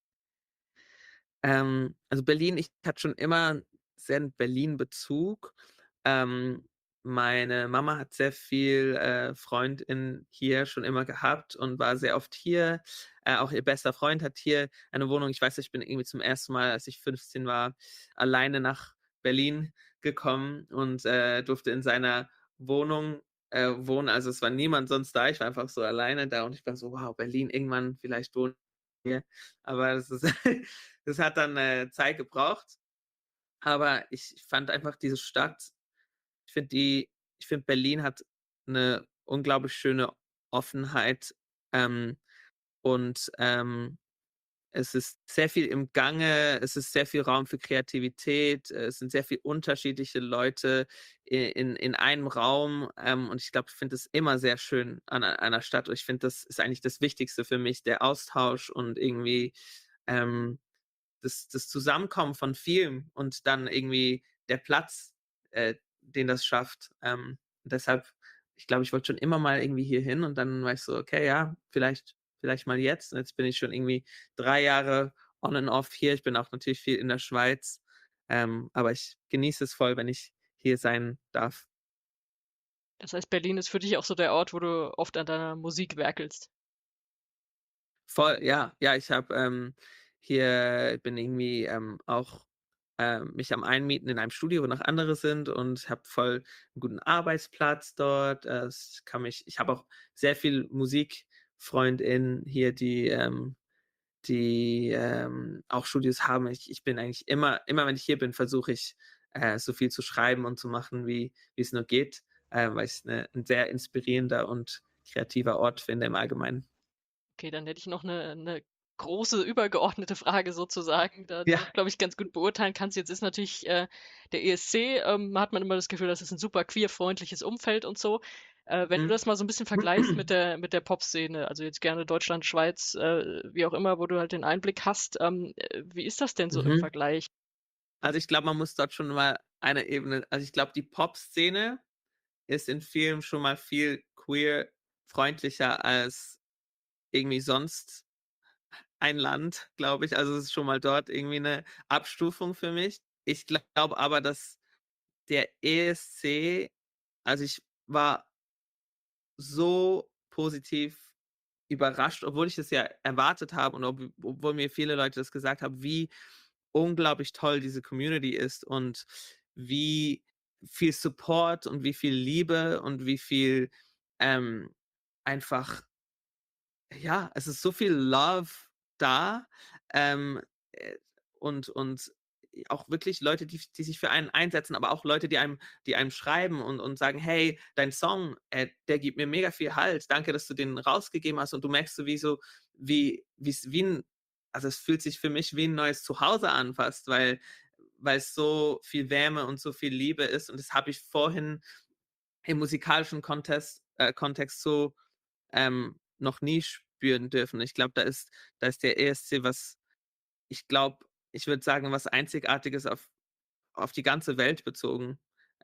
Also Berlin, ich hatte schon immer sehr 'n Berlin-Bezug. Ähm, Meine Mama hat sehr viel, FreundInnen hier schon immer gehabt und war sehr oft hier. Auch ihr bester Freund hat hier eine Wohnung. Ich weiß, ich bin irgendwie zum ersten Mal, als ich 15 war, alleine nach Berlin gekommen und, durfte in seiner Wohnung, wohnen. Also, es war niemand sonst da. Ich war einfach so alleine da und ich war so: „Wow, Berlin, irgendwann vielleicht wohne ich hier.“ Aber das ist das hat dann, Zeit gebraucht, aber ich fand einfach diese Stadt, ich finde, Berlin hat 'ne unglaublich schöne Offenheit, ähm, und, es ist sehr viel im Gange, es ist sehr viel Raum für Kreativität, es sind sehr viel unterschiedliche Leute in einem Raum, und ich glaube, ich finde es immer sehr schön an einer Stadt. Und ich finde, das ist eigentlich das Wichtigste für mich, der Austausch und irgendwie, ähm, das Zusammenkommen von vielem und dann irgendwie der Platz, den das schafft. Deshalb, ich glaube, ich wollte schon immer mal irgendwie hier hin und dann war ich so: „Okay, ja, vielleicht mal jetzt.“ Und jetzt bin ich schon irgendwie 3 Jahre on and off hier. Ich bin auch natürlich viel in der Schweiz, aber ich genieße es voll, wenn ich hier sein darf. Das heißt, Berlin ist für dich auch so der Ort, wo du oft an deiner Musik werkelst? Voll, ja. Ja, ich habe, hier bin irgendwie, auch, mich am Einmieten in einem Studio, wo noch andere sind und habe voll 'n guten Arbeitsplatz dort. Es kann mich Ich habe auch sehr viel Musikfreundinnen hier, die auch Studios haben. Ich bin eigentlich immer wenn ich hier bin, versuche ich, so viel zu schreiben und zu machen, wie es nur geht, weil ich's 'n sehr inspirierender und kreativer Ort finde im Allgemeinen. Okay, dann hätte ich noch eine große übergeordnete Frage sozusagen, da du Ja. das, glaube ich, ganz gut beurteilen kannst. Jetzt ist natürlich, der ESC, hat man immer das Gefühl, das ist ein super queerfreundliches Umfeld und so. Wenn du Mhm. das mal so ein bisschen vergleichst mit der Popszene, also jetzt gerne Deutschland, Schweiz, wie auch immer, wo du halt den Einblick hast, wie ist das denn so im Mhm. Vergleich? Also, ich glaube, man muss dort schon mal eine Ebene, also, ich glaube, die Pop-Szene ist in vielen schon mal viel queer-freundlicher als irgendwie sonst ein Land, glaube ich. Also, es ist schon mal dort irgendwie eine Abstufung für mich. Ich glaube aber, dass der ESC, also, ich war so positiv überrascht, obwohl ich es ja erwartet habe und obwohl mir viele Leute das gesagt haben, wie unglaublich toll diese Community ist und wie viel Support und wie viel Liebe und wie viel, ähm, einfach, ja, es ist so viel Love da, ähm, äh, und auch wirklich Leute, die sich für einen einsetzen, aber auch Leute, die einem schreiben und sagen: „Hey, dein Song, der gibt mir mega viel Halt. Danke, dass du den rausgegeben hast.“ Und du merkst so, wie's wie 'n also, es fühlt sich für mich wie ein neues Zuhause an fast, weil es so viel Wärme und so viel Liebe ist. Und das habe ich vorhin im musikalischen Kontext so, noch nie spüren dürfen. Ich glaube, da ist der ESC was, ich glaube, ich würde sagen, was Einzigartiges auf die ganze Welt bezogen.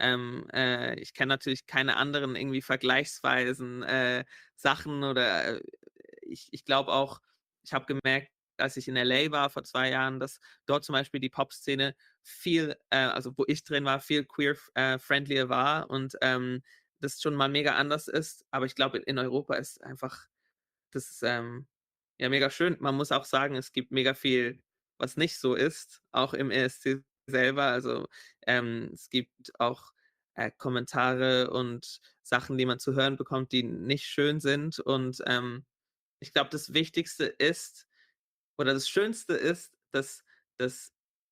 Ich kenne natürlich keine anderen irgendwie vergleichsweisen, Sachen oder, ich glaube auch, ich habe gemerkt, als ich in LA war vor 2 Jahren, dass dort zum Beispiel die Popszene viel, also, wo ich drin war, viel queer friendlier war und, das schon mal mega anders ist. Aber ich glaube, in Europa ist einfach das ist, ja, mega schön. Man muss auch sagen, es gibt mega viel, was nicht so ist, auch im ESC selber. Also, es gibt auch, Kommentare und Sachen, die man zu hören bekommt, die nicht schön sind. Und, ich glaube, das Wichtigste ist oder das Schönste ist, dass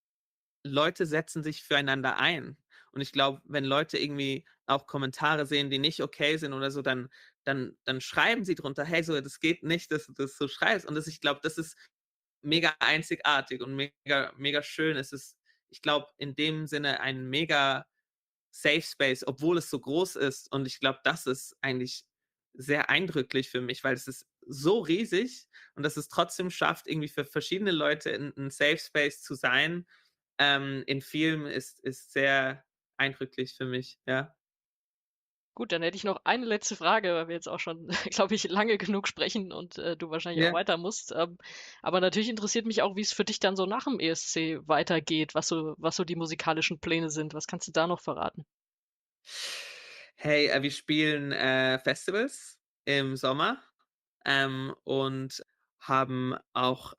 Leute setzen sich füreinander ein. Und ich glaube, wenn Leute irgendwie auch Kommentare sehen, die nicht okay sind oder so, dann schreiben sie drunter: „Hey, so, das geht nicht, dass du das so schreibst.“ Und ich glaube, das ist mega einzigartig und mega schön. Es ist, ich glaube, in dem Sinne ein mega Safe Space, obwohl es so groß ist. Und ich glaube, das ist eigentlich sehr eindrücklich für mich, weil es ist so riesig und dass es trotzdem schafft, irgendwie für verschiedene Leute 'n Safe Space zu sein, in Filmen ist sehr eindrücklich für mich, ja. Gut, dann hätte ich noch eine letzte Frage, weil wir jetzt auch schon, glaube ich, lange genug sprechen und, du wahrscheinlich auch Ja. weiter musst. Aber natürlich interessiert mich auch, wie es für dich dann so nach dem ESC weitergeht, was so die musikalischen Pläne sind. Was kannst du da noch verraten? Hey, wir spielen, Festivals im Sommer, und haben auch,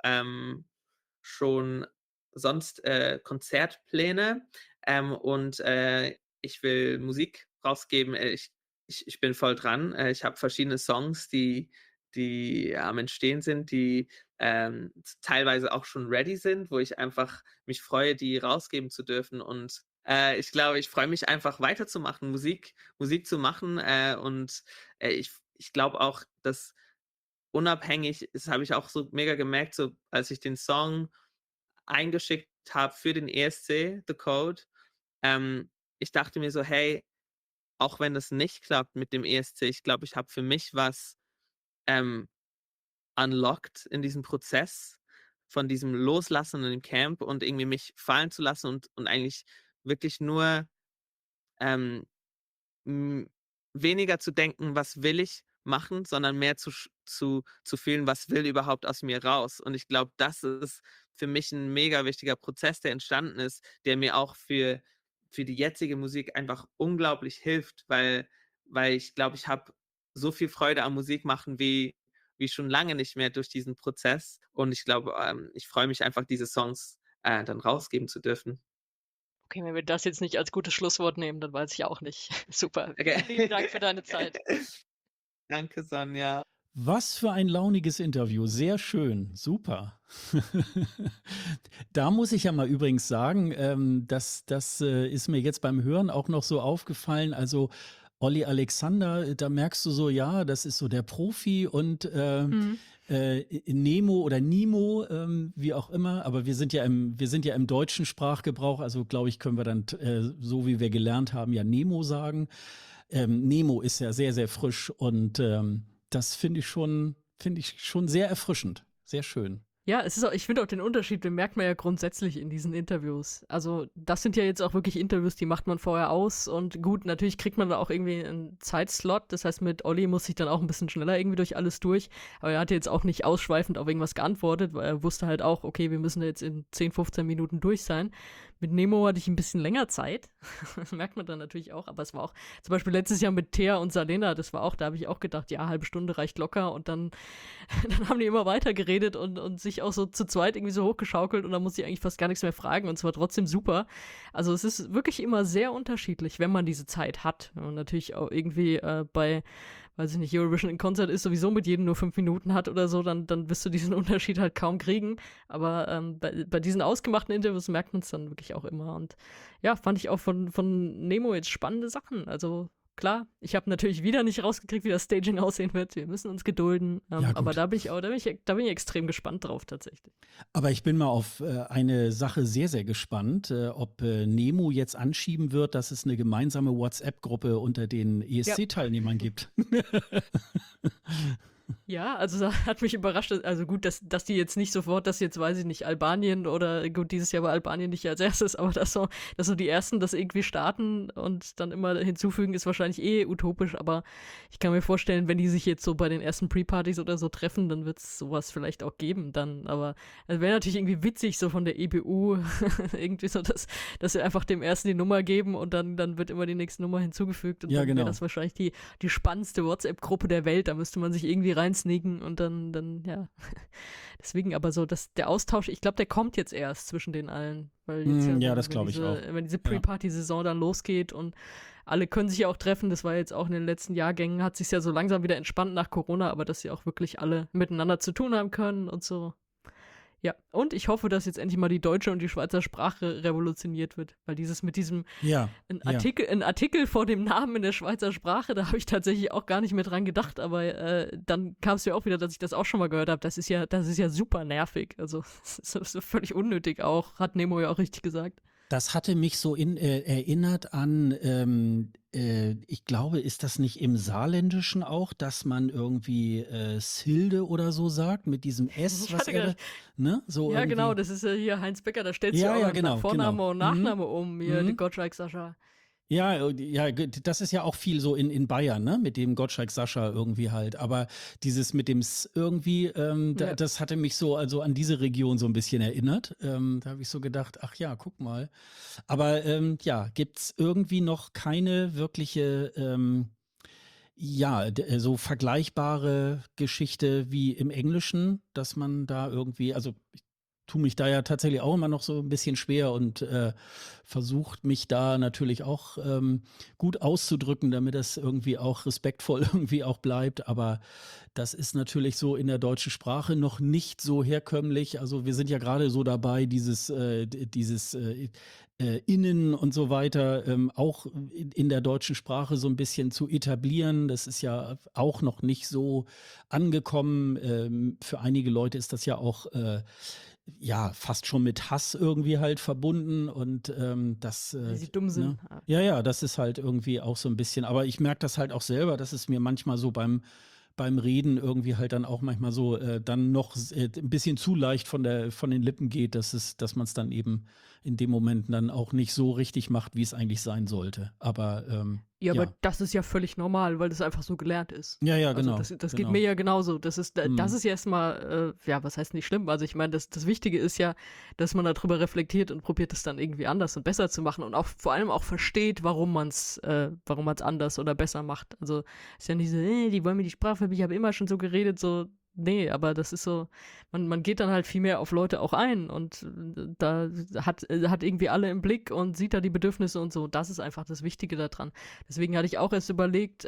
schon sonst, Konzertpläne, und, ich will Musik rausgeben. Ich bin voll dran. Ich habe verschiedene Songs, die am Entstehen sind, die, teilweise auch schon ready sind, wo ich einfach mich freue, die rausgeben zu dürfen. Und, ich glaube, ich freue mich einfach weiterzumachen, Musik zu machen, und, ich glaube auch, dass unabhängig, das habe ich auch so mega gemerkt, so als ich den Song eingeschickt habe für den ESC, The Code, ich dachte mir so: „Hey, auch wenn das nicht klappt mit dem ESC, ich glaube, ich habe für mich was, ähm, unlocked in diesem Prozess von diesem Loslassen in dem Camp und irgendwie mich fallen zu lassen und eigentlich wirklich nur, ähm hm, weniger zu denken: „Was will ich machen“, sondern mehr zu fühlen: „Was will überhaupt aus mir raus?“ Und ich glaube, das ist für mich ein mega wichtiger Prozess, der entstanden ist, der mir auch für die jetzige Musik einfach unglaublich hilft, weil ich glaube, ich habe so viel Freude am Musikmachen wie schon lange nicht mehr durch diesen Prozess. Und ich glaube, ich freue mich einfach, diese Songs, dann rausgeben zu dürfen. Okay, wenn wir das jetzt nicht als gutes Schlusswort nehmen, dann weiß ich auch nicht. Super. Okay. Vielen lieben Dank für deine Zeit. Danke, Sonja. Was für ein launiges Interview, sehr schön, super. Da muss ich ja mal übrigens sagen, das ist mir jetzt beim Hören auch noch so aufgefallen. Also Olli Alexander, da merkst du so, ja, das ist so der Profi und Mhm. Nemo oder Nimo, wie auch immer, aber wir sind ja im deutschen Sprachgebrauch, also glaube ich, können wir dann, so wie wir gelernt haben, ja Nemo sagen. Nemo ist ja sehr, sehr frisch und das finde ich schon sehr erfrischend. Sehr schön. Ja, es ist auch, ich finde auch den Unterschied, den merkt man ja grundsätzlich in diesen Interviews. Also, das sind ja jetzt auch wirklich Interviews, die macht man vorher aus und gut, natürlich kriegt man da auch irgendwie einen Zeitslot. Das heißt, mit Olli muss ich dann auch ein bisschen schneller irgendwie durch alles durch. Aber er hat jetzt auch nicht ausschweifend auf irgendwas geantwortet, weil er wusste halt auch, okay, wir müssen da jetzt in 10, 15 Minuten durch sein. Mit Nemo hatte ich ein bisschen länger Zeit. Das merkt man dann natürlich auch. Aber es war auch zum Beispiel letztes Jahr mit Thea und Salena, das war auch, da habe ich auch gedacht, ja, halbe Stunde reicht locker und dann dann haben die immer weiter geredet und sich auch so zu zweit irgendwie so hochgeschaukelt und dann musste ich eigentlich fast gar nichts mehr fragen und es war trotzdem super. Also es ist wirklich immer sehr unterschiedlich, wenn man diese Zeit hat. Und natürlich auch irgendwie bei, weiß ich nicht, Eurovision in Concert ist sowieso mit jedem nur 5 Minuten hat oder so, dann wirst du diesen Unterschied halt kaum kriegen. Aber bei diesen ausgemachten Interviews merkt man es dann wirklich auch immer. Und ja, fand ich auch von Nemo jetzt spannende Sachen. Also klar, ich habe natürlich wieder nicht rausgekriegt, wie das Staging aussehen wird. Wir müssen uns gedulden. Ja, Aber gut. da bin ich extrem gespannt drauf tatsächlich. Aber ich bin mal auf eine Sache sehr, sehr gespannt, ob Nemo jetzt anschieben wird, dass es eine gemeinsame WhatsApp-Gruppe unter den Ja. ESC-Teilnehmern gibt. Ja, also das hat mich überrascht. Also gut, dass die jetzt nicht sofort, dass jetzt, weiß ich nicht, Albanien oder gut, dieses Jahr war Albanien nicht als erstes, aber dass so die ersten das irgendwie starten und dann immer hinzufügen, ist wahrscheinlich eh utopisch, aber ich kann mir vorstellen, wenn die sich jetzt so bei den ersten Pre-Partys oder so treffen, dann wird es sowas vielleicht auch geben dann. Aber es wäre natürlich irgendwie witzig, so von der EBU, irgendwie so, dass wir einfach dem ersten die Nummer geben und dann wird immer die nächste Nummer hinzugefügt und Ja, dann wäre genau. das wahrscheinlich die spannendste WhatsApp-Gruppe der Welt. Da müsste man sich irgendwie reinsneaken und dann, ja. Deswegen aber so, dass der Austausch, ich glaube, der kommt jetzt erst zwischen den allen. Weil jetzt Ja, so, das glaube ich auch. wenn diese Ja. Pre-Party-Saison dann losgeht und alle können sich ja auch treffen, das war jetzt auch in den letzten Jahrgängen, hat sich ja so langsam wieder entspannt nach Corona, aber dass sie auch wirklich alle miteinander zu tun haben können und so. Ja, und ich hoffe, dass jetzt endlich mal die deutsche und die Schweizer Sprache revolutioniert wird, weil dieses mit diesem Ja, ein ja. Artikel vor dem Namen in der Schweizer Sprache, da habe ich tatsächlich auch gar nicht mehr dran gedacht, aber dann kam es ja auch wieder, dass ich das auch schon mal gehört habe. Das ist ja super nervig. Also das ist völlig unnötig auch, hat Nemo ja auch richtig gesagt. Das hatte mich so erinnert an, ich glaube, ist das nicht im Saarländischen auch, dass man irgendwie Silde oder so sagt, mit diesem S, Ich was hatte er da, gedacht, ne? So ja genau, irgendwie. das ist ja hier Heinz Becker, da stellt sich Ja, auch ja, dann genau, Vorname genau. und Nachname um, hier, die Mhm. Gottschalk Sascha. Ja, ja, das ist ja auch viel so in Bayern, ne? Mit dem Gottschalk Sascha irgendwie halt. Aber dieses mit dem S irgendwie, Ja. das hatte mich so also an diese Region so ein bisschen erinnert. Da habe ich so gedacht, ach ja, guck mal. Aber ja, gibt's irgendwie noch keine wirkliche, ja, so vergleichbare Geschichte wie im Englischen, dass man da irgendwie, also tue mich da ja tatsächlich auch immer noch so ein bisschen schwer und versucht mich da natürlich auch gut auszudrücken, damit das irgendwie auch respektvoll irgendwie auch bleibt. Aber das ist natürlich so in der deutschen Sprache noch nicht so herkömmlich. Also wir sind ja gerade so dabei, dieses Innen und so weiter auch in der deutschen Sprache so ein bisschen zu etablieren. Das ist ja auch noch nicht so angekommen. Für einige Leute ist das ja auch ja, fast schon mit Hass irgendwie halt verbunden und Weil sie dumm ne? sind. Ja, das ist halt irgendwie auch so ein bisschen, aber ich merke das halt auch selber, dass es mir manchmal so beim Reden irgendwie halt dann auch manchmal so dann noch ein bisschen zu leicht von den Lippen geht, dass man es dann eben in dem Moment dann auch nicht so richtig macht, wie es eigentlich sein sollte. Aber Ja, aber ja. das ist ja völlig normal, weil das einfach so gelernt ist. Ja, Also genau. das geht Genau. mir ja genauso. Das ist Mhm. ja erstmal, ja, was heißt nicht schlimm? Also ich meine, das Wichtige ist ja, dass man darüber reflektiert und probiert es dann irgendwie anders und besser zu machen und auch vor allem auch versteht, warum man's anders oder besser macht. Also ist ja nicht so, die wollen mir die Sprache verbieten, ich habe immer schon so geredet, so. Nee, aber das ist so, man geht dann halt viel mehr auf Leute auch ein und da hat irgendwie alle im Blick und sieht da die Bedürfnisse und so. Das ist einfach das Wichtige daran. Deswegen hatte ich auch erst überlegt,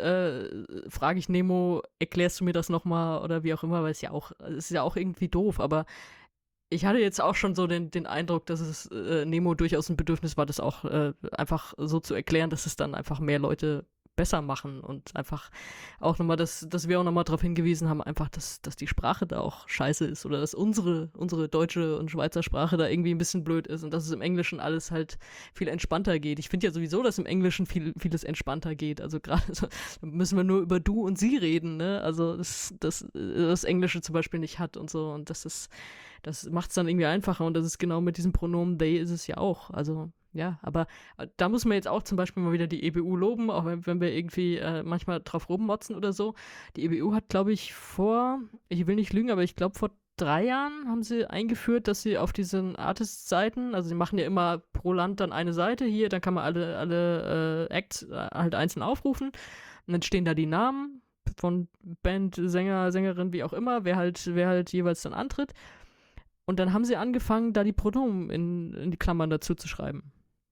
frage ich Nemo, erklärst du mir das nochmal oder wie auch immer, weil es ist ja auch irgendwie doof, aber ich hatte jetzt auch schon so den Eindruck, dass es Nemo durchaus ein Bedürfnis war, das auch einfach so zu erklären, dass es dann einfach mehr Leute besser machen und einfach auch nochmal, dass wir auch nochmal darauf hingewiesen haben, einfach, dass die Sprache da auch scheiße ist oder dass unsere deutsche und Schweizer Sprache da irgendwie ein bisschen blöd ist und dass es im Englischen alles halt viel entspannter geht. Ich finde ja sowieso, dass im Englischen vieles entspannter geht. Also gerade so, müssen wir nur über du und sie reden, ne? Also das Englische zum Beispiel nicht hat und so und das macht es dann irgendwie einfacher und das ist genau mit diesem Pronomen they ist es ja auch. Also ja, aber da muss man jetzt auch zum Beispiel mal wieder die EBU loben, auch wenn wir irgendwie manchmal drauf rummotzen oder so. Die EBU hat, glaube ich, ich will nicht lügen, aber ich glaube vor 3 Jahren haben sie eingeführt, dass sie auf diesen Artist-Seiten, also sie machen ja immer pro Land dann eine Seite hier, dann kann man alle Acts halt einzeln aufrufen und dann stehen da die Namen von Band, Sänger, Sängerin, wie auch immer, wer halt jeweils dann antritt. Und dann haben sie angefangen, da die Pronomen in die Klammern dazu zu schreiben.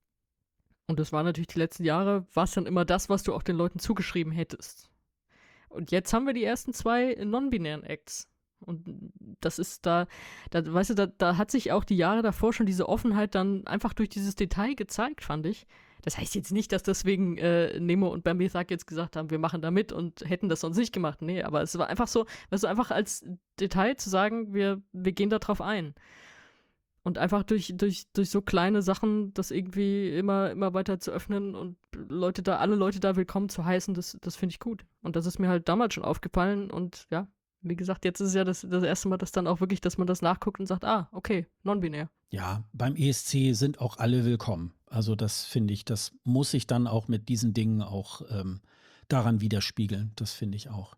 Und das war natürlich die letzten Jahre, war es dann immer das, was du auch den Leuten zugeschrieben hättest. Und jetzt haben wir die ersten 2 non-binären Acts. Und das ist weißt du, da hat sich auch die Jahre davor schon diese Offenheit dann einfach durch dieses Detail gezeigt, fand ich. Das heißt jetzt nicht, dass deswegen Nemo und Bambi Thug jetzt gesagt haben, wir machen da mit und hätten das sonst nicht gemacht. Nee, aber es war einfach so, weißt du, einfach als Detail zu sagen, wir gehen da drauf ein. Und einfach durch so kleine Sachen das irgendwie immer weiter zu öffnen und alle Leute da willkommen zu heißen, das finde ich gut. Und das ist mir halt damals schon aufgefallen und ja, wie gesagt, jetzt ist es ja das erste Mal, dass man das nachguckt und sagt, okay, non-binär. Ja, beim ESC sind auch alle willkommen. Also das finde ich, das muss sich dann auch mit diesen Dingen auch daran widerspiegeln. Das finde ich auch.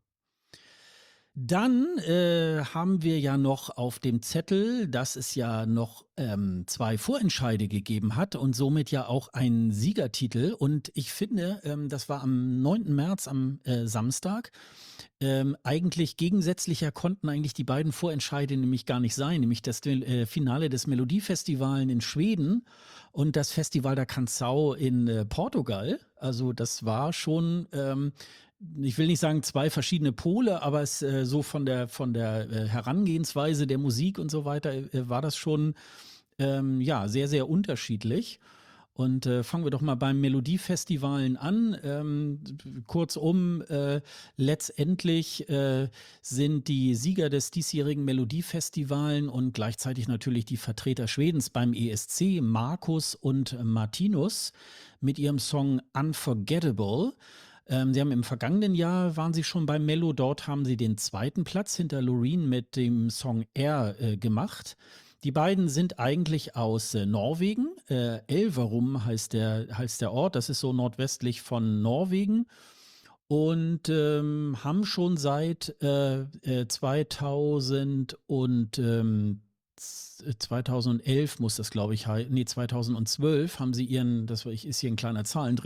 Dann haben wir ja noch auf dem Zettel, dass es ja noch 2 Vorentscheide gegeben hat und somit ja auch einen Siegertitel. Und ich finde, das war am 9. März, am Samstag, eigentlich gegensätzlicher konnten eigentlich die beiden Vorentscheide nämlich gar nicht sein, nämlich das Finale des Melodiefestivals in Schweden und das Festival da Canção in Portugal. Also das war schon ich will nicht sagen 2 verschiedene Pole, aber es so von der Herangehensweise der Musik und so weiter war das schon ja sehr, sehr unterschiedlich. Und fangen wir doch mal beim Melodiefestivalen an. Kurzum, letztendlich sind die Sieger des diesjährigen Melodiefestivalen und gleichzeitig natürlich die Vertreter Schwedens beim ESC, Markus und Martinus, mit ihrem Song Unforgettable. Sie haben im vergangenen Jahr, waren sie schon beim Mello, dort haben sie den 2. Platz hinter Loreen mit dem Song Air gemacht. Die beiden sind eigentlich aus Norwegen. Elverum heißt der Ort, das ist so nordwestlich von Norwegen. Und haben schon seit 2011 muss das, glaube ich, 2012 haben sie ist hier ein kleiner Zahlendreher.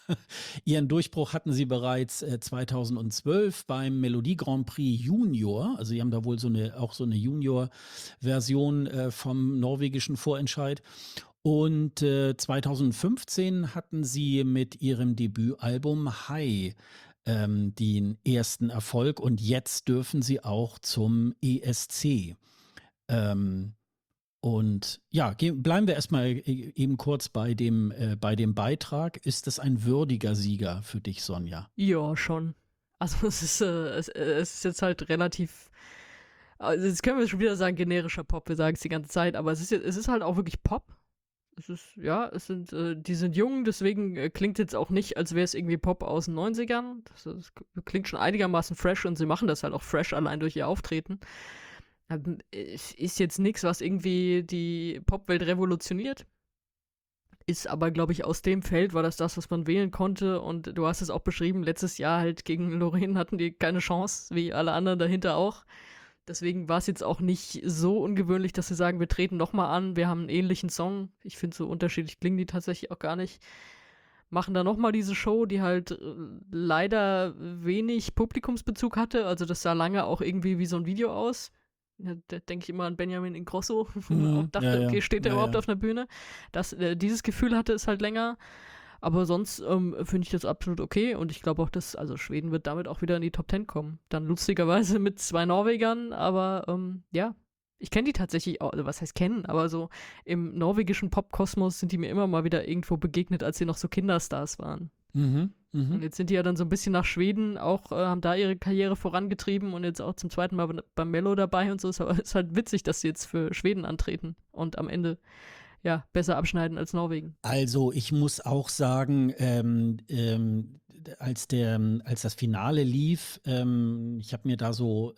Ihren Durchbruch hatten sie bereits 2012 beim Melodie Grand Prix Junior. Also sie haben da wohl auch so eine Junior-Version vom norwegischen Vorentscheid. Und 2015 hatten sie mit ihrem Debütalbum High den ersten Erfolg und jetzt dürfen sie auch zum ESC. Ähm, und ja, bleiben wir erstmal eben kurz bei dem Beitrag. Ist das ein würdiger Sieger für dich, Sonja? Ja, schon. Also es ist jetzt halt relativ, also jetzt können wir schon wieder sagen, generischer Pop, wir sagen es die ganze Zeit, aber es ist halt auch wirklich Pop. Es ist, ja, die sind jung, deswegen klingt jetzt auch nicht, als wäre es irgendwie Pop aus den 90ern. Das klingt schon einigermaßen fresh und sie machen das halt auch fresh, allein durch ihr Auftreten. Ist jetzt nichts, was irgendwie die Popwelt revolutioniert. Ist aber, glaube ich, aus dem Feld war das, was man wählen konnte. Und du hast es auch beschrieben, letztes Jahr halt gegen Loreen hatten die keine Chance, wie alle anderen dahinter auch. Deswegen war es jetzt auch nicht so ungewöhnlich, dass sie sagen, wir treten nochmal an, wir haben einen ähnlichen Song. Ich finde, so unterschiedlich klingen die tatsächlich auch gar nicht. Machen da nochmal diese Show, die halt leider wenig Publikumsbezug hatte. Also das sah lange auch irgendwie wie so ein Video aus. Ja, da denke ich immer an Benjamin Ingrosso und dachte, okay, steht der überhaupt auf einer Bühne? Dieses Gefühl hatte es halt länger. Aber sonst finde ich das absolut okay und ich glaube auch, dass Schweden wird damit auch wieder in die Top 10 kommen. Dann lustigerweise mit 2 Norwegern, aber ja, ich kenne die tatsächlich auch, also was heißt kennen, aber so im norwegischen Popkosmos sind die mir immer mal wieder irgendwo begegnet, als sie noch so Kinderstars waren. Und jetzt sind die ja dann so ein bisschen nach Schweden auch, haben da ihre Karriere vorangetrieben und jetzt auch zum zweiten Mal beim Mello dabei und so. Es ist halt witzig, dass sie jetzt für Schweden antreten und am Ende ja, besser abschneiden als Norwegen. Also ich muss auch sagen, als das Finale lief, ich habe mir da so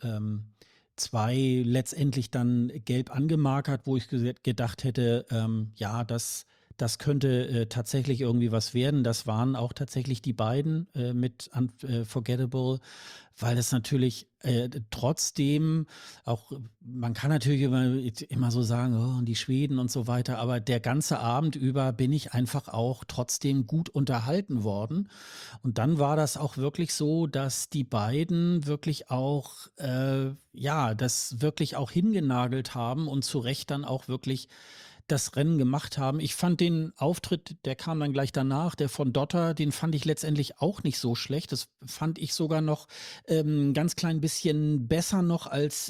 2 letztendlich dann gelb angemarkert, wo ich gedacht hätte, ja, das könnte tatsächlich irgendwie was werden. Das waren auch tatsächlich die beiden mit Unforgettable, weil es natürlich trotzdem auch, man kann natürlich immer so sagen, oh, die Schweden und so weiter, aber der ganze Abend über bin ich einfach auch trotzdem gut unterhalten worden. Und dann war das auch wirklich so, dass die beiden wirklich auch, ja, das wirklich auch hingenagelt haben und zu Recht dann auch wirklich das Rennen gemacht haben. Ich fand den Auftritt, der kam dann gleich danach, der von Dotter, den fand ich letztendlich auch nicht so schlecht. Das fand ich sogar noch ganz klein bisschen besser noch, als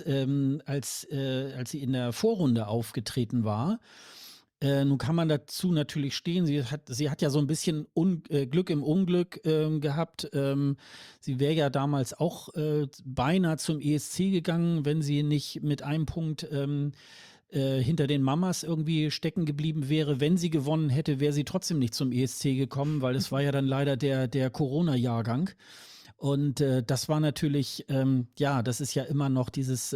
sie in der Vorrunde aufgetreten war. Nun kann man dazu natürlich stehen. Sie hat ja so ein bisschen Glück im Unglück gehabt. Sie wäre ja damals auch beinahe zum ESC gegangen, wenn sie nicht mit einem Punkt hinter den Mamas irgendwie stecken geblieben wäre. Wenn sie gewonnen hätte, wäre sie trotzdem nicht zum ESC gekommen, weil es war ja dann leider der Corona-Jahrgang. Und das war natürlich, ja, das ist ja immer noch dieses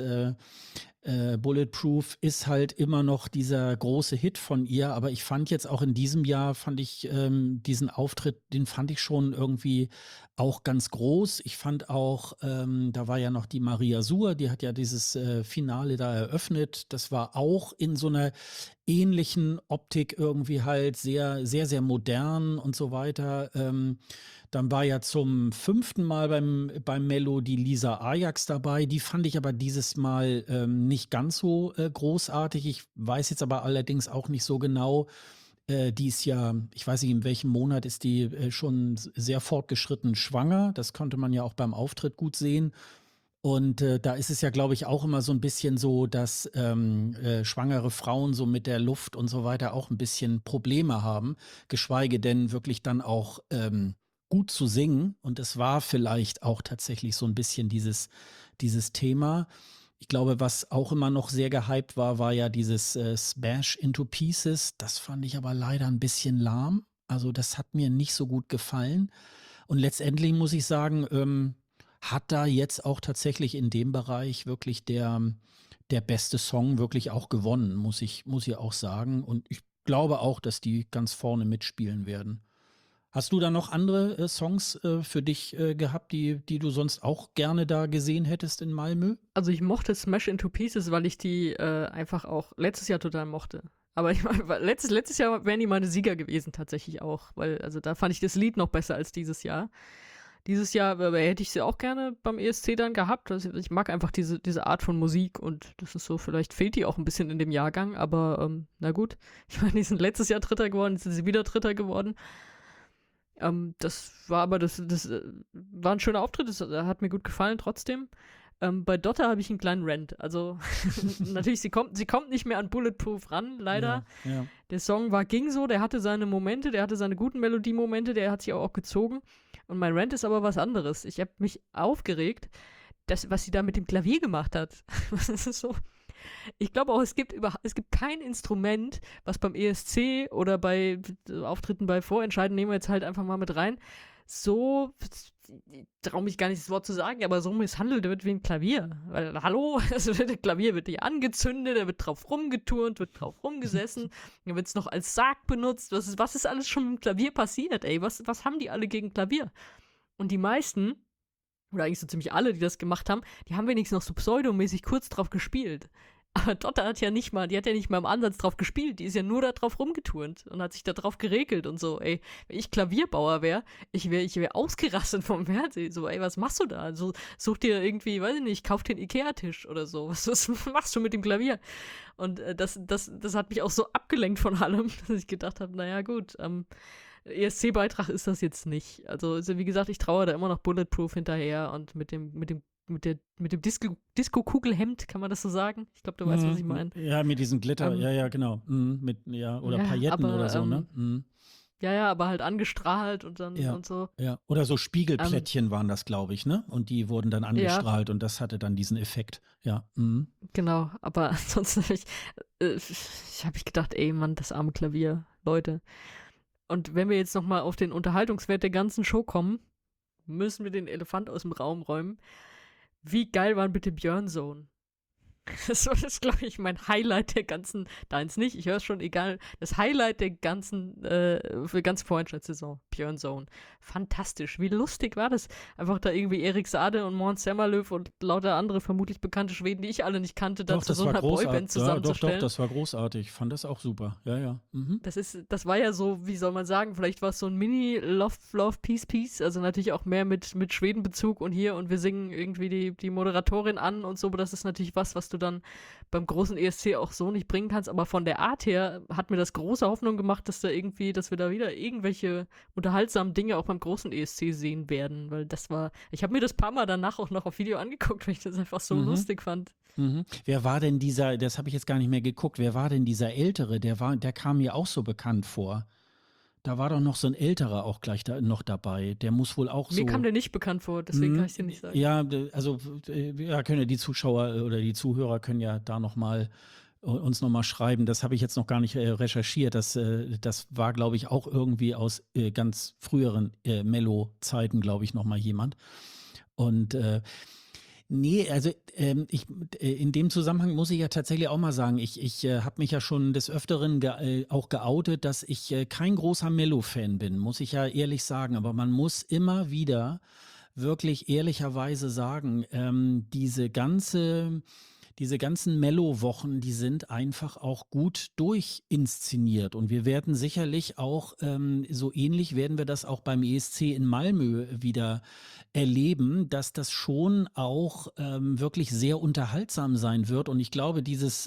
Bulletproof ist halt immer noch dieser große Hit von ihr, aber ich fand jetzt auch in diesem Jahr, diesen Auftritt, den fand ich schon irgendwie auch ganz groß. Ich fand auch, da war ja noch die Maria Suhr, die hat ja dieses Finale da eröffnet. Das war auch in so einer ähnlichen Optik irgendwie halt sehr, sehr, sehr modern und so weiter. Dann war ja zum 5. Mal beim Mello die Lisa Ajax dabei. Die fand ich aber dieses Mal nicht ganz so großartig. Ich weiß jetzt aber allerdings auch nicht so genau. Die ist ja, ich weiß nicht, in welchem Monat ist die schon sehr fortgeschritten schwanger. Das konnte man ja auch beim Auftritt gut sehen. Und da ist es ja, glaube ich, auch immer so ein bisschen so, dass schwangere Frauen so mit der Luft und so weiter auch ein bisschen Probleme haben, geschweige denn wirklich dann auch gut zu singen. Und es war vielleicht auch tatsächlich so ein bisschen dieses Thema. Ich glaube, was auch immer noch sehr gehypt war ja dieses Smash into Pieces. Das fand ich aber leider ein bisschen lahm. Also das hat mir nicht so gut gefallen. Und letztendlich muss ich sagen, hat da jetzt auch tatsächlich in dem Bereich wirklich der beste Song wirklich auch gewonnen, muss ich auch sagen. Und ich glaube auch, dass die ganz vorne mitspielen werden. Hast du da noch andere Songs für dich gehabt, die du sonst auch gerne da gesehen hättest in Malmö? Also ich mochte Smash into Pieces, weil ich die einfach auch letztes Jahr total mochte. Aber ich meine, letztes Jahr wären die meine Sieger gewesen, tatsächlich auch. Weil, also da fand ich das Lied noch besser als dieses Jahr. Dieses Jahr hätte ich sie auch gerne beim ESC dann gehabt. Also ich mag einfach diese Art von Musik und das ist so, vielleicht fehlt die auch ein bisschen in dem Jahrgang, aber na gut. Ich meine, die sind letztes Jahr Dritter geworden, jetzt sind sie wieder Dritter geworden. Das war aber das war ein schöner Auftritt, das hat mir gut gefallen trotzdem. Bei Dotter habe ich einen kleinen Rant. Also natürlich, sie kommt nicht mehr an Bulletproof ran, leider. Ja. Der Song ging so, der hatte seine Momente, der hatte seine guten Melodiemomente, der hat sich auch gezogen. Und mein Rant ist aber was anderes. Ich habe mich aufgeregt, was sie da mit dem Klavier gemacht hat. Das ist so. Ich glaube auch, es gibt kein Instrument, was beim ESC oder bei Auftritten bei Vorentscheiden, nehmen wir jetzt halt einfach mal mit rein, so, ich traue mich gar nicht das Wort zu sagen, aber so misshandelt wird wie ein Klavier. Weil, hallo, also das Klavier wird nicht angezündet, da wird drauf rumgeturnt, wird drauf rumgesessen, dann wird es noch als Sarg benutzt. Was ist alles schon mit dem Klavier passiert, ey? Was haben die alle gegen Klavier? Und die meisten, oder eigentlich so ziemlich alle, die das gemacht haben, die haben wenigstens noch so pseudomäßig kurz drauf gespielt. Aber Dotter hat ja nicht mal im Ansatz drauf gespielt, die ist ja nur da drauf rumgeturnt und hat sich da drauf geregelt und so, ey, wenn ich Klavierbauer wäre, ich wär ausgerastet vom Fernsehen, so, ey, was machst du da? So, such dir irgendwie, weiß ich nicht, kauf dir einen Ikea-Tisch oder so, was machst du mit dem Klavier? Und das hat mich auch so abgelenkt von allem, dass ich gedacht habe, naja, gut, ESC-Beitrag ist das jetzt nicht. Also wie gesagt, ich traue da immer noch Bulletproof hinterher und mit dem Disco-Kugelhemd, kann man das so sagen? Ich glaube, du weißt, was ich meine. Ja, mit diesem Glitter, ja, genau. Oder Pailletten aber, oder so, ne? Ja, aber halt angestrahlt und dann und so. Ja, oder so Spiegelplättchen waren das, glaube ich, ne? Und die wurden dann angestrahlt und das hatte dann diesen Effekt, ja. Genau, aber ansonsten habe ich gedacht, ey, Mann, das arme Klavier, Leute. Und wenn wir jetzt nochmal auf den Unterhaltungswert der ganzen Show kommen, müssen wir den Elefant aus dem Raum räumen. Wie geil waren bitte Björnsohn? Das ist, glaube ich, mein Highlight der ganzen, deins nicht, ich höre es schon, egal, das Highlight der ganzen Vorentscheidssaison, Björnsohn. Fantastisch, wie lustig war das? Einfach da irgendwie Erik Saade und Måns Zelmerlöw und lauter andere vermutlich bekannte Schweden, die ich alle nicht kannte, da zu so einer Boyband zusammenzustellen. Doch, das war großartig, ich fand das auch super, ja. Das war ja so, wie soll man sagen, vielleicht war es so ein Mini-Love, Peace, also natürlich auch mehr mit Schwedenbezug und hier und wir singen irgendwie die Moderatorin an und so, aber das ist natürlich was du dann beim großen ESC auch so nicht bringen kannst, aber von der Art her hat mir das große Hoffnung gemacht, dass wir da wieder irgendwelche unterhaltsamen Dinge auch beim großen ESC sehen werden, weil ich habe mir das paar Mal danach auch noch auf Video angeguckt, weil ich das einfach so lustig fand. Wer war denn dieser, das habe ich jetzt gar nicht mehr geguckt, wer war denn dieser Ältere, der kam mir auch so bekannt vor. Da war doch noch so ein Älterer auch gleich noch dabei. Der muss wohl auch so. Mir kam der nicht bekannt vor, deswegen kann ich dir nicht sagen. Ja, also können ja die Zuschauer oder die Zuhörer können ja da uns nochmal schreiben. Das habe ich jetzt noch gar nicht recherchiert. Das war, glaube ich, auch irgendwie aus ganz früheren Mello-Zeiten, glaube ich, nochmal jemand. Und nee, also in dem Zusammenhang muss ich ja tatsächlich auch mal sagen, ich habe mich ja schon des Öfteren auch geoutet, dass ich kein großer Mello-Fan bin, muss ich ja ehrlich sagen. Aber man muss immer wieder wirklich ehrlicherweise sagen, diese ganzen Mello-Wochen, die sind einfach auch gut durchinszeniert. Und wir werden sicherlich auch, so ähnlich werden wir das auch beim ESC in Malmö wieder erleben, dass das schon auch wirklich sehr unterhaltsam sein wird. Und ich glaube, dieses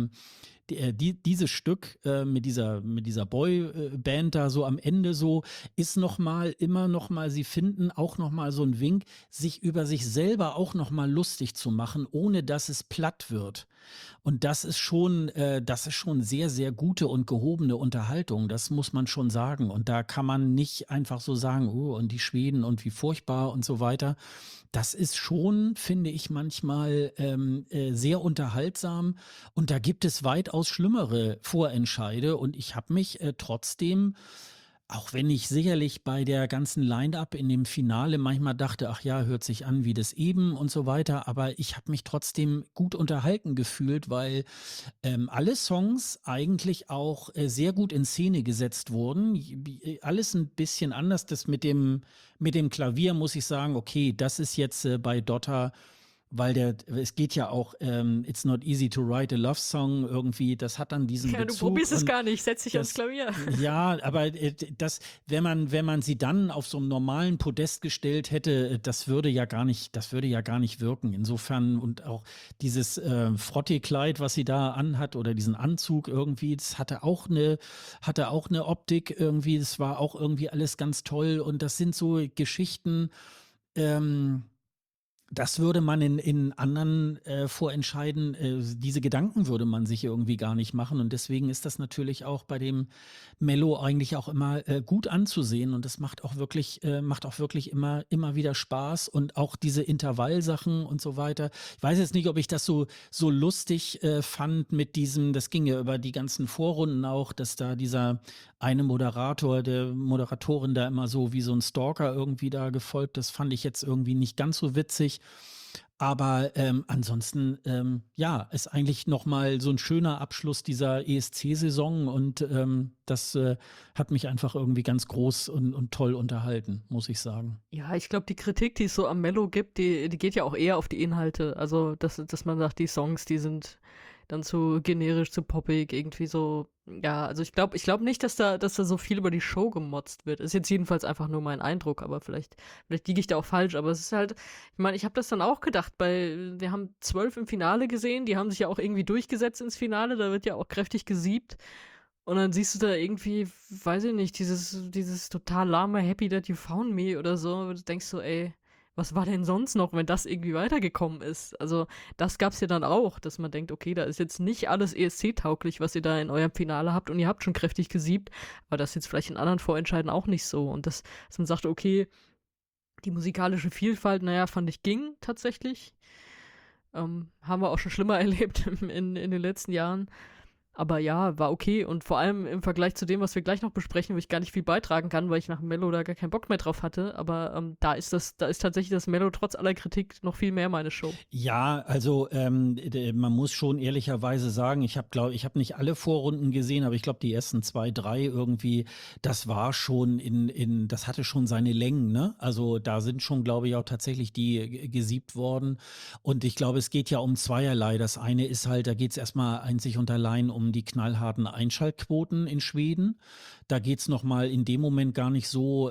Stück mit dieser Boyband da so am Ende so ist immer noch mal, sie finden auch noch mal so einen Wink, sich über sich selber auch noch mal lustig zu machen, ohne dass es platt wird. Und das ist schon sehr, sehr gute und gehobene Unterhaltung. Das muss man schon sagen. Und da kann man nicht einfach so sagen, oh, und die Schweden und wie furchtbar und so weiter. Das ist schon, finde ich, manchmal sehr unterhaltsam. Und da gibt es weitaus schlimmere Vorentscheide. Und ich habe mich trotzdem, auch wenn ich sicherlich bei der ganzen Line-Up in dem Finale manchmal dachte, ach ja, hört sich an wie das eben und so weiter, aber ich habe mich trotzdem gut unterhalten gefühlt, weil alle Songs eigentlich auch sehr gut in Szene gesetzt wurden. Alles ein bisschen anders. Das mit dem Klavier muss ich sagen, okay, das ist jetzt bei Dotter weil es geht ja auch, It's not easy to write a love song irgendwie, das hat dann diesen Ja, du Bezug probierst es und gar nicht, setz dich ans das, Klavier. ja, aber wenn man sie dann auf so einem normalen Podest gestellt hätte, das würde ja gar nicht wirken. Insofern und auch dieses Frotté-Kleid, was sie da anhat oder diesen Anzug irgendwie, das hatte auch eine Optik irgendwie, das war auch irgendwie alles ganz toll und das sind so Geschichten, ähm, das würde man in anderen Vorentscheiden, diese Gedanken würde man sich irgendwie gar nicht machen. Und deswegen ist das natürlich auch bei dem Mello eigentlich auch immer gut anzusehen. Und das macht auch wirklich immer wieder Spaß. Und auch diese Intervallsachen und so weiter. Ich weiß jetzt nicht, ob ich das so lustig fand mit diesem, das ging ja über die ganzen Vorrunden auch, dass da dieser eine der Moderatorin da immer so wie so ein Stalker irgendwie da gefolgt. Das fand ich jetzt irgendwie nicht ganz so witzig. Aber ansonsten, ja, ist eigentlich nochmal so ein schöner Abschluss dieser ESC-Saison und das hat mich einfach irgendwie ganz groß und toll unterhalten, muss ich sagen. Ja, ich glaube, die Kritik, die es so am Mello gibt, die geht ja auch eher auf die Inhalte. Also, dass man sagt, die Songs, die sind dann zu generisch, zu poppig, irgendwie so. Ja, also ich glaube nicht, dass da so viel über die Show gemotzt wird. Ist jetzt jedenfalls einfach nur mein Eindruck, aber vielleicht liege ich da auch falsch. Aber es ist halt, ich meine, ich habe das dann auch gedacht, weil wir haben 12 im Finale gesehen, die haben sich ja auch irgendwie durchgesetzt ins Finale, da wird ja auch kräftig gesiebt. Und dann siehst du da irgendwie, weiß ich nicht, dieses total lahme Happy That You Found Me oder so. Du denkst so, ey, was war denn sonst noch, wenn das irgendwie weitergekommen ist? Also, das gab's ja dann auch, dass man denkt, okay, da ist jetzt nicht alles ESC-tauglich, was ihr da in eurem Finale habt und ihr habt schon kräftig gesiebt, aber das ist jetzt vielleicht in anderen Vorentscheiden auch nicht so. Und dass man sagt, okay, die musikalische Vielfalt, naja, fand ich ging tatsächlich. Haben wir auch schon schlimmer erlebt in den letzten Jahren. Aber ja, war okay und vor allem im Vergleich zu dem, was wir gleich noch besprechen, wo ich gar nicht viel beitragen kann, weil ich nach dem Mello da gar keinen Bock mehr drauf hatte. Aber da ist tatsächlich das Mello trotz aller Kritik noch viel mehr meine Show. Ja, also man muss schon ehrlicherweise sagen, ich habe nicht alle Vorrunden gesehen, aber ich glaube die ersten 2, 3 irgendwie, das war schon das hatte schon seine Längen, ne? Also da sind schon, glaube ich, auch tatsächlich die gesiebt worden. Und ich glaube, es geht ja um zweierlei. Das eine ist halt, da geht es erstmal einzig und allein um die knallharten Einschaltquoten in Schweden. Da geht es nochmal in dem Moment gar nicht so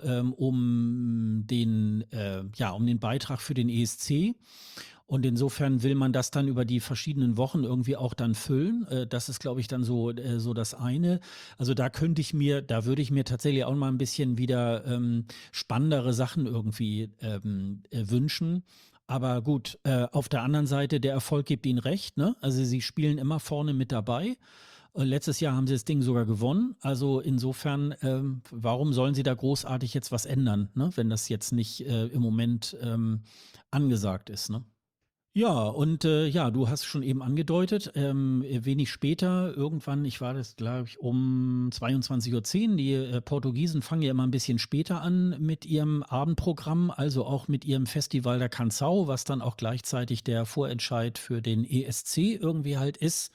um den Beitrag für den ESC. Und insofern will man das dann über die verschiedenen Wochen irgendwie auch dann füllen. Das ist, glaube ich, dann so das eine. Also da würde ich mir tatsächlich auch mal ein bisschen wieder spannendere Sachen irgendwie wünschen. Aber gut, auf der anderen Seite, der Erfolg gibt ihnen recht, ne? Also sie spielen immer vorne mit dabei. Letztes Jahr haben sie das Ding sogar gewonnen. Also insofern, warum sollen sie da großartig jetzt was ändern, ne? Wenn das jetzt nicht im Moment angesagt ist, ne? Ja, und ja, du hast schon eben angedeutet, wenig später, irgendwann, ich war das, glaube ich, um 22:10 Uhr, die Portugiesen fangen ja immer ein bisschen später an mit ihrem Abendprogramm, also auch mit ihrem Festival der Canção, was dann auch gleichzeitig der Vorentscheid für den ESC irgendwie halt ist.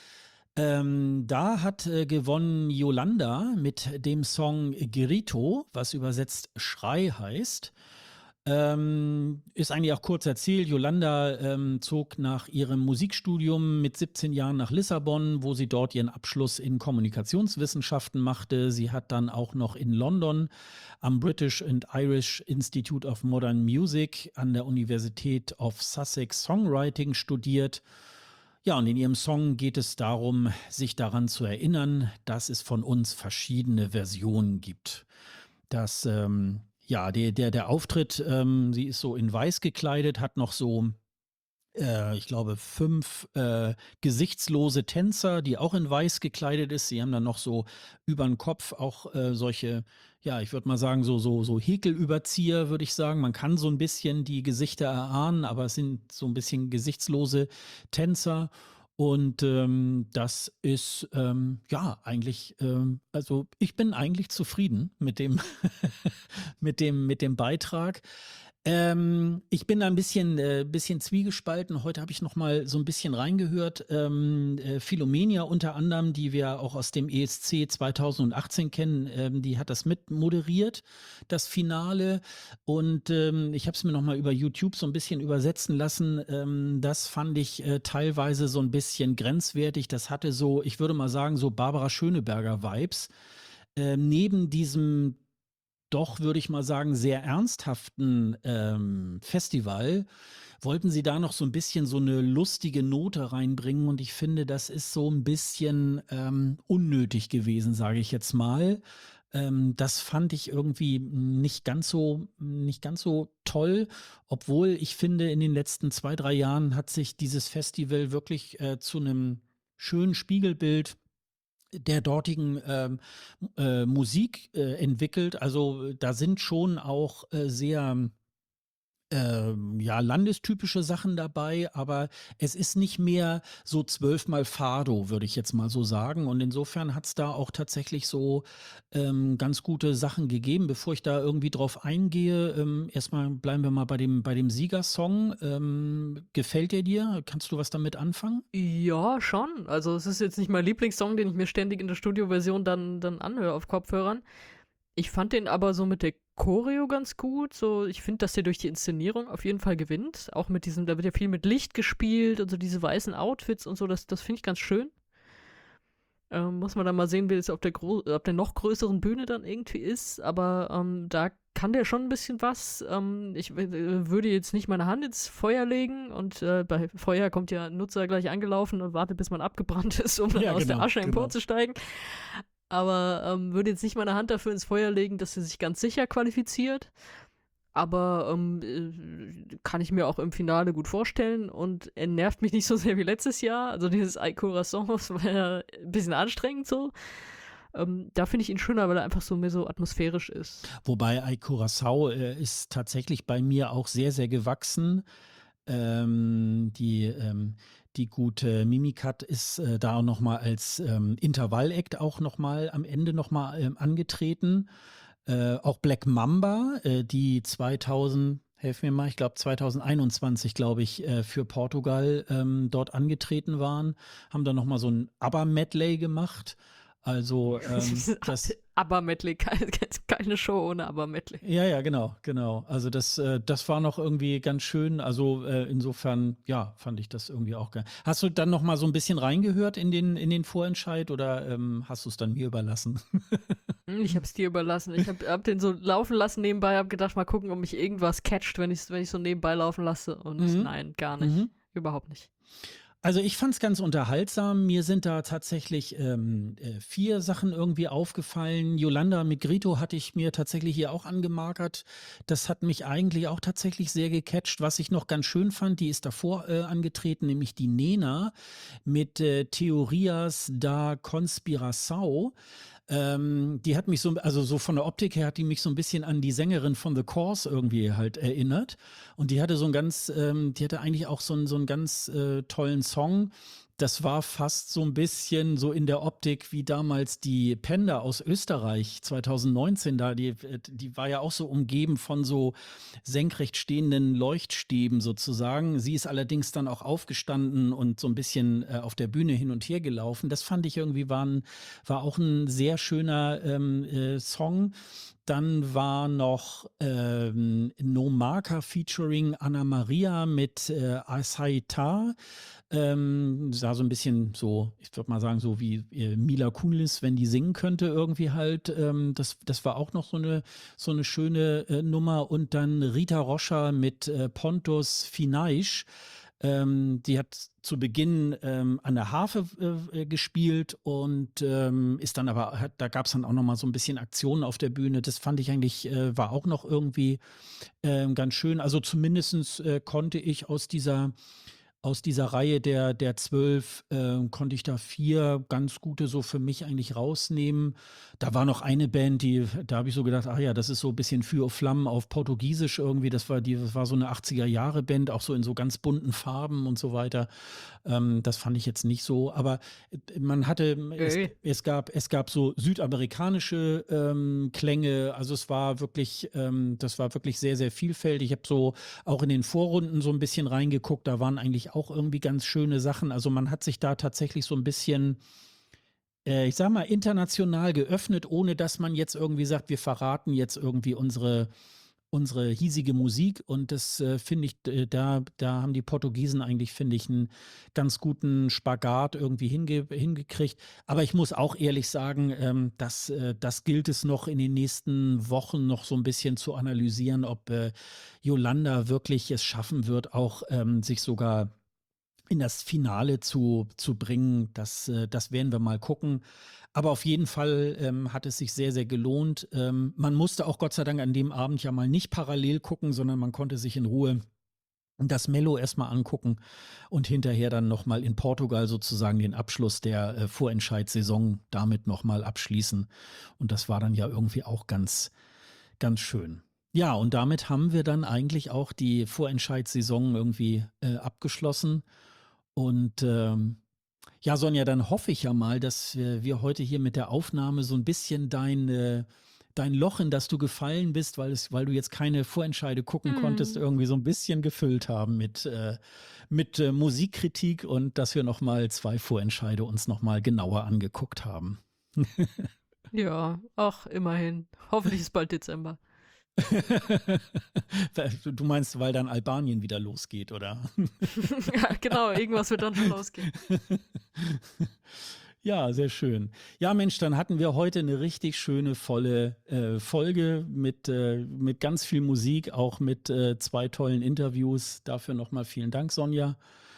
Da hat gewonnen Yolanda mit dem Song Grito, was übersetzt Schrei heißt. Ist eigentlich auch kurz erzählt. Yolanda zog nach ihrem Musikstudium mit 17 Jahren nach Lissabon, wo sie dort ihren Abschluss in Kommunikationswissenschaften machte. Sie hat dann auch noch in London am British and Irish Institute of Modern Music an der Universität of Sussex Songwriting studiert. Ja, und in ihrem Song geht es darum, sich daran zu erinnern, dass es von uns verschiedene Versionen gibt. Dass der Auftritt, sie ist so in weiß gekleidet, hat noch so, ich glaube, 5 gesichtslose Tänzer, die auch in weiß gekleidet ist. Sie haben dann noch so über den Kopf auch solche, ja, ich würde mal sagen, so Häkelüberzieher, würde ich sagen. Man kann so ein bisschen die Gesichter erahnen, aber es sind so ein bisschen gesichtslose Tänzer. Und das ist eigentlich, also ich bin eigentlich zufrieden mit dem, mit dem Beitrag. Ich bin da ein bisschen zwiegespalten. Heute habe ich noch mal so ein bisschen reingehört. Philomenia unter anderem, die wir auch aus dem ESC 2018 kennen, die hat das mit moderiert, das Finale. Und ich habe es mir noch mal über YouTube so ein bisschen übersetzen lassen. Das fand ich teilweise so ein bisschen grenzwertig. Das hatte so, ich würde mal sagen, so Barbara Schöneberger-Vibes. Neben diesem doch, würde ich mal sagen, sehr ernsthaften Festival wollten sie da noch so ein bisschen so eine lustige Note reinbringen und ich finde, das ist so ein bisschen unnötig gewesen, sage ich jetzt mal. Das fand ich irgendwie nicht ganz so toll, obwohl ich finde, in den letzten 2, 3 Jahren hat sich dieses Festival wirklich zu einem schönen Spiegelbild der dortigen Musik entwickelt. Also da sind schon auch sehr ja, landestypische Sachen dabei, aber es ist nicht mehr so 12-mal Fado, würde ich jetzt mal so sagen. Und insofern hat es da auch tatsächlich so ganz gute Sachen gegeben. Bevor ich da irgendwie drauf eingehe, erstmal bleiben wir mal bei dem Siegersong. Gefällt der dir? Kannst du was damit anfangen? Ja, schon. Also es ist jetzt nicht mein Lieblingssong, den ich mir ständig in der Studioversion dann anhöre auf Kopfhörern. Ich fand den aber so mit der Choreo ganz gut. So, ich finde, dass der durch die Inszenierung auf jeden Fall gewinnt. Auch mit diesem, da wird ja viel mit Licht gespielt und so diese weißen Outfits und so, das finde ich ganz schön. Muss man dann mal sehen, wie es auf der noch größeren Bühne dann irgendwie ist. Aber da kann der schon ein bisschen was. Ich würde jetzt nicht meine Hand ins Feuer legen und bei Feuer kommt ja ein Nutzer gleich angelaufen und wartet, bis man abgebrannt ist, um dann Ja, aus der genau, Asche genau. emporzusteigen. Aber würde jetzt nicht meine Hand dafür ins Feuer legen, dass er sich ganz sicher qualifiziert. Aber kann ich mir auch im Finale gut vorstellen und er nervt mich nicht so sehr wie letztes Jahr. Also dieses Ay Corazon war ja ein bisschen anstrengend so. Da finde ich ihn schöner, weil er einfach so mehr so atmosphärisch ist. Wobei Ay Curaçao ist tatsächlich bei mir auch sehr, sehr gewachsen. Die gute Mimikat ist da auch noch mal als Intervall-Act auch noch mal am Ende noch mal angetreten. Auch Black Mamba, die 2000, helf mir mal, ich glaube 2021, glaube ich, für Portugal dort angetreten waren, haben dann noch mal so ein ABBA-Medley gemacht. Also das ABBA-Medley, keine Show ohne ABBA-Medley. ja, genau. Also das war noch irgendwie ganz schön. Also insofern, ja, fand ich das irgendwie auch geil. Hast du dann noch mal so ein bisschen reingehört in den Vorentscheid oder hast du es dann mir überlassen? Ich habe es dir überlassen. Ich hab den so laufen lassen nebenbei, hab gedacht, mal gucken, ob mich irgendwas catcht, wenn ich so nebenbei laufen lasse. Und nein, gar nicht. Mhm. Überhaupt nicht. Also ich fand es ganz unterhaltsam. Mir sind da tatsächlich 4 Sachen irgendwie aufgefallen. Yolanda Migrito hatte ich mir tatsächlich hier auch angemarkert. Das hat mich eigentlich auch tatsächlich sehr gecatcht. Was ich noch ganz schön fand, die ist davor angetreten, nämlich die Nena mit Teorias da Conspiração. Die hat mich so, also so von der Optik her hat die mich so ein bisschen an die Sängerin von The Course irgendwie halt erinnert. Und die hatte die hatte eigentlich auch so einen ganz tollen Song. Das war fast so ein bisschen so in der Optik wie damals die Penda aus Österreich 2019 da. Die war ja auch so umgeben von so senkrecht stehenden Leuchtstäben sozusagen. Sie ist allerdings dann auch aufgestanden und so ein bisschen auf der Bühne hin und her gelaufen. Das fand ich irgendwie war auch ein sehr schöner Song. Dann war noch No Marker featuring Anna Maria mit Asaita. Sah so ein bisschen so, ich würde mal sagen, so wie Mila Kunis, wenn die singen könnte, irgendwie halt. Das war auch noch so eine schöne Nummer. Und dann Rita Rocha mit Pontus Finaisch. Die hat zu Beginn an der Harfe gespielt und ist dann aber, da gab es dann auch noch mal so ein bisschen Aktionen auf der Bühne. Das fand ich eigentlich, war auch noch irgendwie ganz schön. Also zumindest konnte ich aus aus dieser Reihe der 12 konnte ich da 4 ganz gute so für mich eigentlich rausnehmen. Da war noch eine Band, da habe ich so gedacht, ach ja, das ist so ein bisschen Feuer auf Flammen auf Portugiesisch irgendwie. Das war so eine 80er-Jahre-Band, auch so in so ganz bunten Farben und so weiter. Das fand ich jetzt nicht so. Aber man hatte, Okay. es gab so südamerikanische Klänge. Also das war wirklich sehr, sehr vielfältig. Ich habe so auch in den Vorrunden so ein bisschen reingeguckt. Da waren eigentlich auch irgendwie ganz schöne Sachen. Also man hat sich da tatsächlich so ein bisschen, ich sag mal, international geöffnet, ohne dass man jetzt irgendwie sagt, wir verraten jetzt irgendwie unsere hiesige Musik. Und das finde ich, da haben die Portugiesen eigentlich, finde ich, einen ganz guten Spagat irgendwie hingekriegt. Aber ich muss auch ehrlich sagen, das gilt es noch in den nächsten Wochen noch so ein bisschen zu analysieren, ob Yolanda wirklich es schaffen wird, auch sich sogar in das Finale zu bringen. Das werden wir mal gucken. Aber auf jeden Fall hat es sich sehr, sehr gelohnt. Man musste auch Gott sei Dank an dem Abend ja mal nicht parallel gucken, sondern man konnte sich in Ruhe das Mello erstmal angucken und hinterher dann nochmal in Portugal sozusagen den Abschluss der Vorentscheidssaison damit nochmal abschließen. Und das war dann ja irgendwie auch ganz, ganz schön. Ja, und damit haben wir dann eigentlich auch die Vorentscheidssaison irgendwie abgeschlossen. Und ja, Sonja, dann hoffe ich ja mal, dass wir heute hier mit der Aufnahme so ein bisschen dein Loch, in das du gefallen bist, weil du jetzt keine Vorentscheide gucken konntest, irgendwie so ein bisschen gefüllt haben mit Musikkritik und dass wir nochmal 2 Vorentscheide uns nochmal genauer angeguckt haben. Ja, ach, immerhin. Hoffentlich ist bald Dezember. Du meinst, weil dann Albanien wieder losgeht, oder? Ja, genau, irgendwas wird dann schon losgehen. Ja, sehr schön. Ja, Mensch, dann hatten wir heute eine richtig schöne, volle Folge mit ganz viel Musik, auch mit 2 tollen Interviews. Dafür nochmal vielen Dank, Sonja.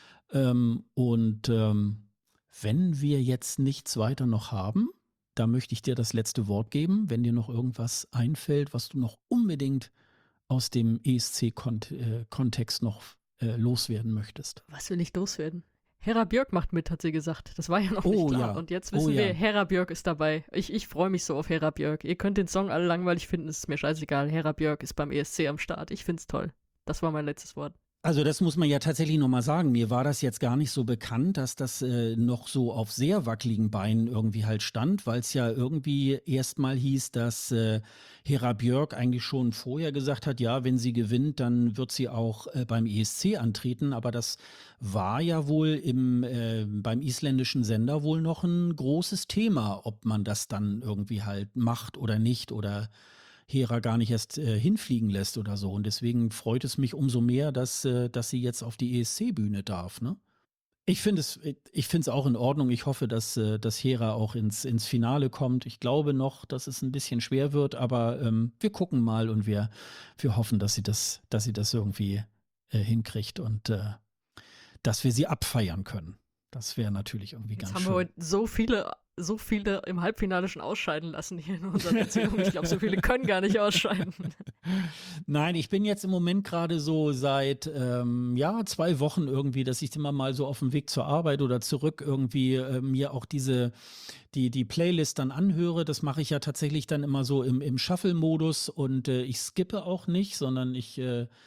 Wenn wir jetzt nichts weiter noch haben, da möchte ich dir das letzte Wort geben, wenn dir noch irgendwas einfällt, was du noch unbedingt aus dem ESC-Kontext noch loswerden möchtest. Was will ich loswerden? Hera Björk macht mit, hat sie gesagt. Das war ja noch Oh, nicht klar. ja. Und jetzt Oh, wissen wir, ja. Hera Björk ist dabei. Ich freue mich so auf Hera Björk. Ihr könnt den Song alle langweilig finden, es ist mir scheißegal. Hera Björk ist beim ESC am Start. Ich find's toll. Das war mein letztes Wort. Also das muss man ja tatsächlich nochmal sagen. Mir war das jetzt gar nicht so bekannt, dass das noch so auf sehr wackeligen Beinen irgendwie halt stand, weil es ja irgendwie erstmal hieß, dass Hera Björk eigentlich schon vorher gesagt hat, ja, wenn sie gewinnt, dann wird sie auch beim ESC antreten. Aber das war ja wohl beim isländischen Sender wohl noch ein großes Thema, ob man das dann irgendwie halt macht oder nicht oder Hera gar nicht erst hinfliegen lässt oder so. Und deswegen freut es mich umso mehr, dass sie jetzt auf die ESC-Bühne darf, ne? Ich finde es auch in Ordnung. Ich hoffe, dass Hera auch ins Finale kommt. Ich glaube noch, dass es ein bisschen schwer wird, aber wir gucken mal und wir hoffen, dass sie das irgendwie hinkriegt und dass wir sie abfeiern können. Das wäre natürlich irgendwie Jetzt ganz haben schön. wir heute so viele im Halbfinale schon ausscheiden lassen hier in unserer Erzählung. Ich glaube, so viele können gar nicht ausscheiden. Nein, ich bin jetzt im Moment gerade so seit 2 Wochen irgendwie, dass ich immer mal so auf dem Weg zur Arbeit oder zurück irgendwie mir auch die Playlist dann anhöre. Das mache ich ja tatsächlich dann immer so im Shuffle-Modus und ich skippe auch nicht, sondern ich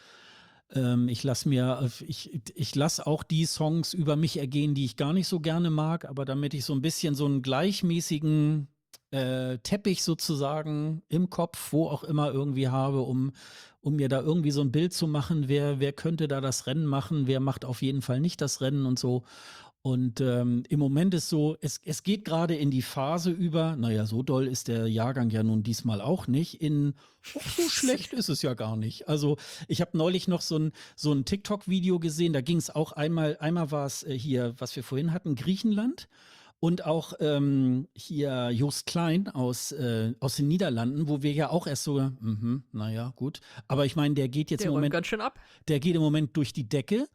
lasse auch die Songs über mich ergehen, die ich gar nicht so gerne mag, aber damit ich so ein bisschen so einen gleichmäßigen Teppich sozusagen im Kopf, wo auch immer irgendwie habe, um mir da irgendwie so ein Bild zu machen, wer könnte da das Rennen machen, wer macht auf jeden Fall nicht das Rennen und so. Und im Moment ist so, es geht gerade in die Phase über, naja, so doll ist der Jahrgang ja nun diesmal auch nicht, so schlecht ist es ja gar nicht. Also ich habe neulich noch so ein TikTok-Video gesehen, da ging es auch einmal war es hier, was wir vorhin hatten, Griechenland. Und auch hier Joost Klein aus den Niederlanden, wo wir ja auch erst so, naja, gut. Aber ich meine, der geht jetzt Der im räumt Moment ganz schön ab. der geht im Moment durch die Decke.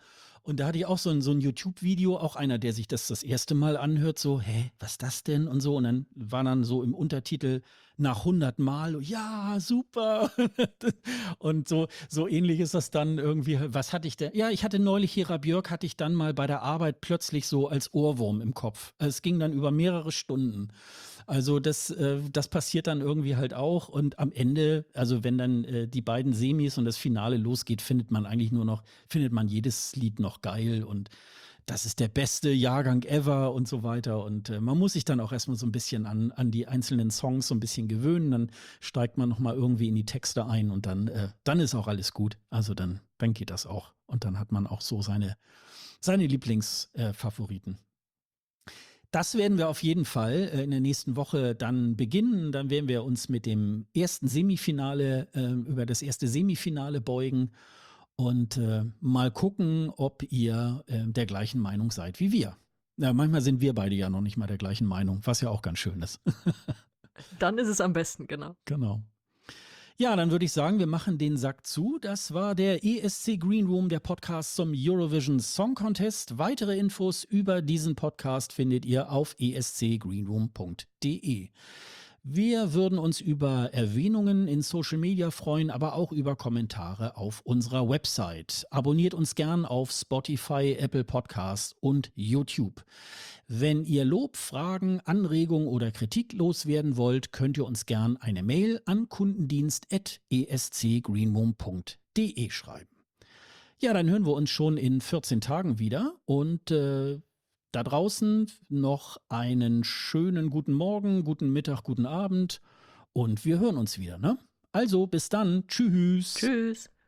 Und da hatte ich auch so ein YouTube-Video, auch einer, der sich das erste Mal anhört, so, hä, was ist das denn? Und so. Und dann war dann so im Untertitel nach 100 Mal, ja, super. Und so ähnlich ist das dann irgendwie. Was hatte ich denn? Ja, ich hatte neulich Hera Björk, hatte ich dann mal bei der Arbeit plötzlich so als Ohrwurm im Kopf. Es ging dann über mehrere Stunden. Also das passiert dann irgendwie halt auch. Und am Ende, also wenn dann die beiden Semis und das Finale losgeht, findet man jedes Lied noch geil und das ist der beste Jahrgang ever und so weiter. Und man muss sich dann auch erstmal so ein bisschen an die einzelnen Songs so ein bisschen gewöhnen. Dann steigt man nochmal irgendwie in die Texte ein und dann ist auch alles gut. Also dann geht das auch. Und dann hat man auch so seine Lieblingsfavoriten. Das werden wir auf jeden Fall in der nächsten Woche dann beginnen. Dann werden wir uns mit dem ersten Semifinale, über das erste Semifinale beugen und mal gucken, ob ihr der gleichen Meinung seid wie wir. Ja, manchmal sind wir beide ja noch nicht mal der gleichen Meinung, was ja auch ganz schön ist. Dann ist es am besten, genau. Genau. Ja, dann würde ich sagen, wir machen den Sack zu. Das war der ESC Green Room, der Podcast zum Eurovision Song Contest. Weitere Infos über diesen Podcast findet ihr auf escgreenroom.de. Wir würden uns über Erwähnungen in Social Media freuen, aber auch über Kommentare auf unserer Website. Abonniert uns gern auf Spotify, Apple Podcasts und YouTube. Wenn ihr Lob, Fragen, Anregungen oder Kritik loswerden wollt, könnt ihr uns gern eine Mail an kundendienst@escgreenroom.de schreiben. Ja, dann hören wir uns schon in 14 Tagen wieder und da draußen noch einen schönen guten Morgen, guten Mittag, guten Abend und wir hören uns wieder, ne? Also, bis dann. Tschüss. Tschüss.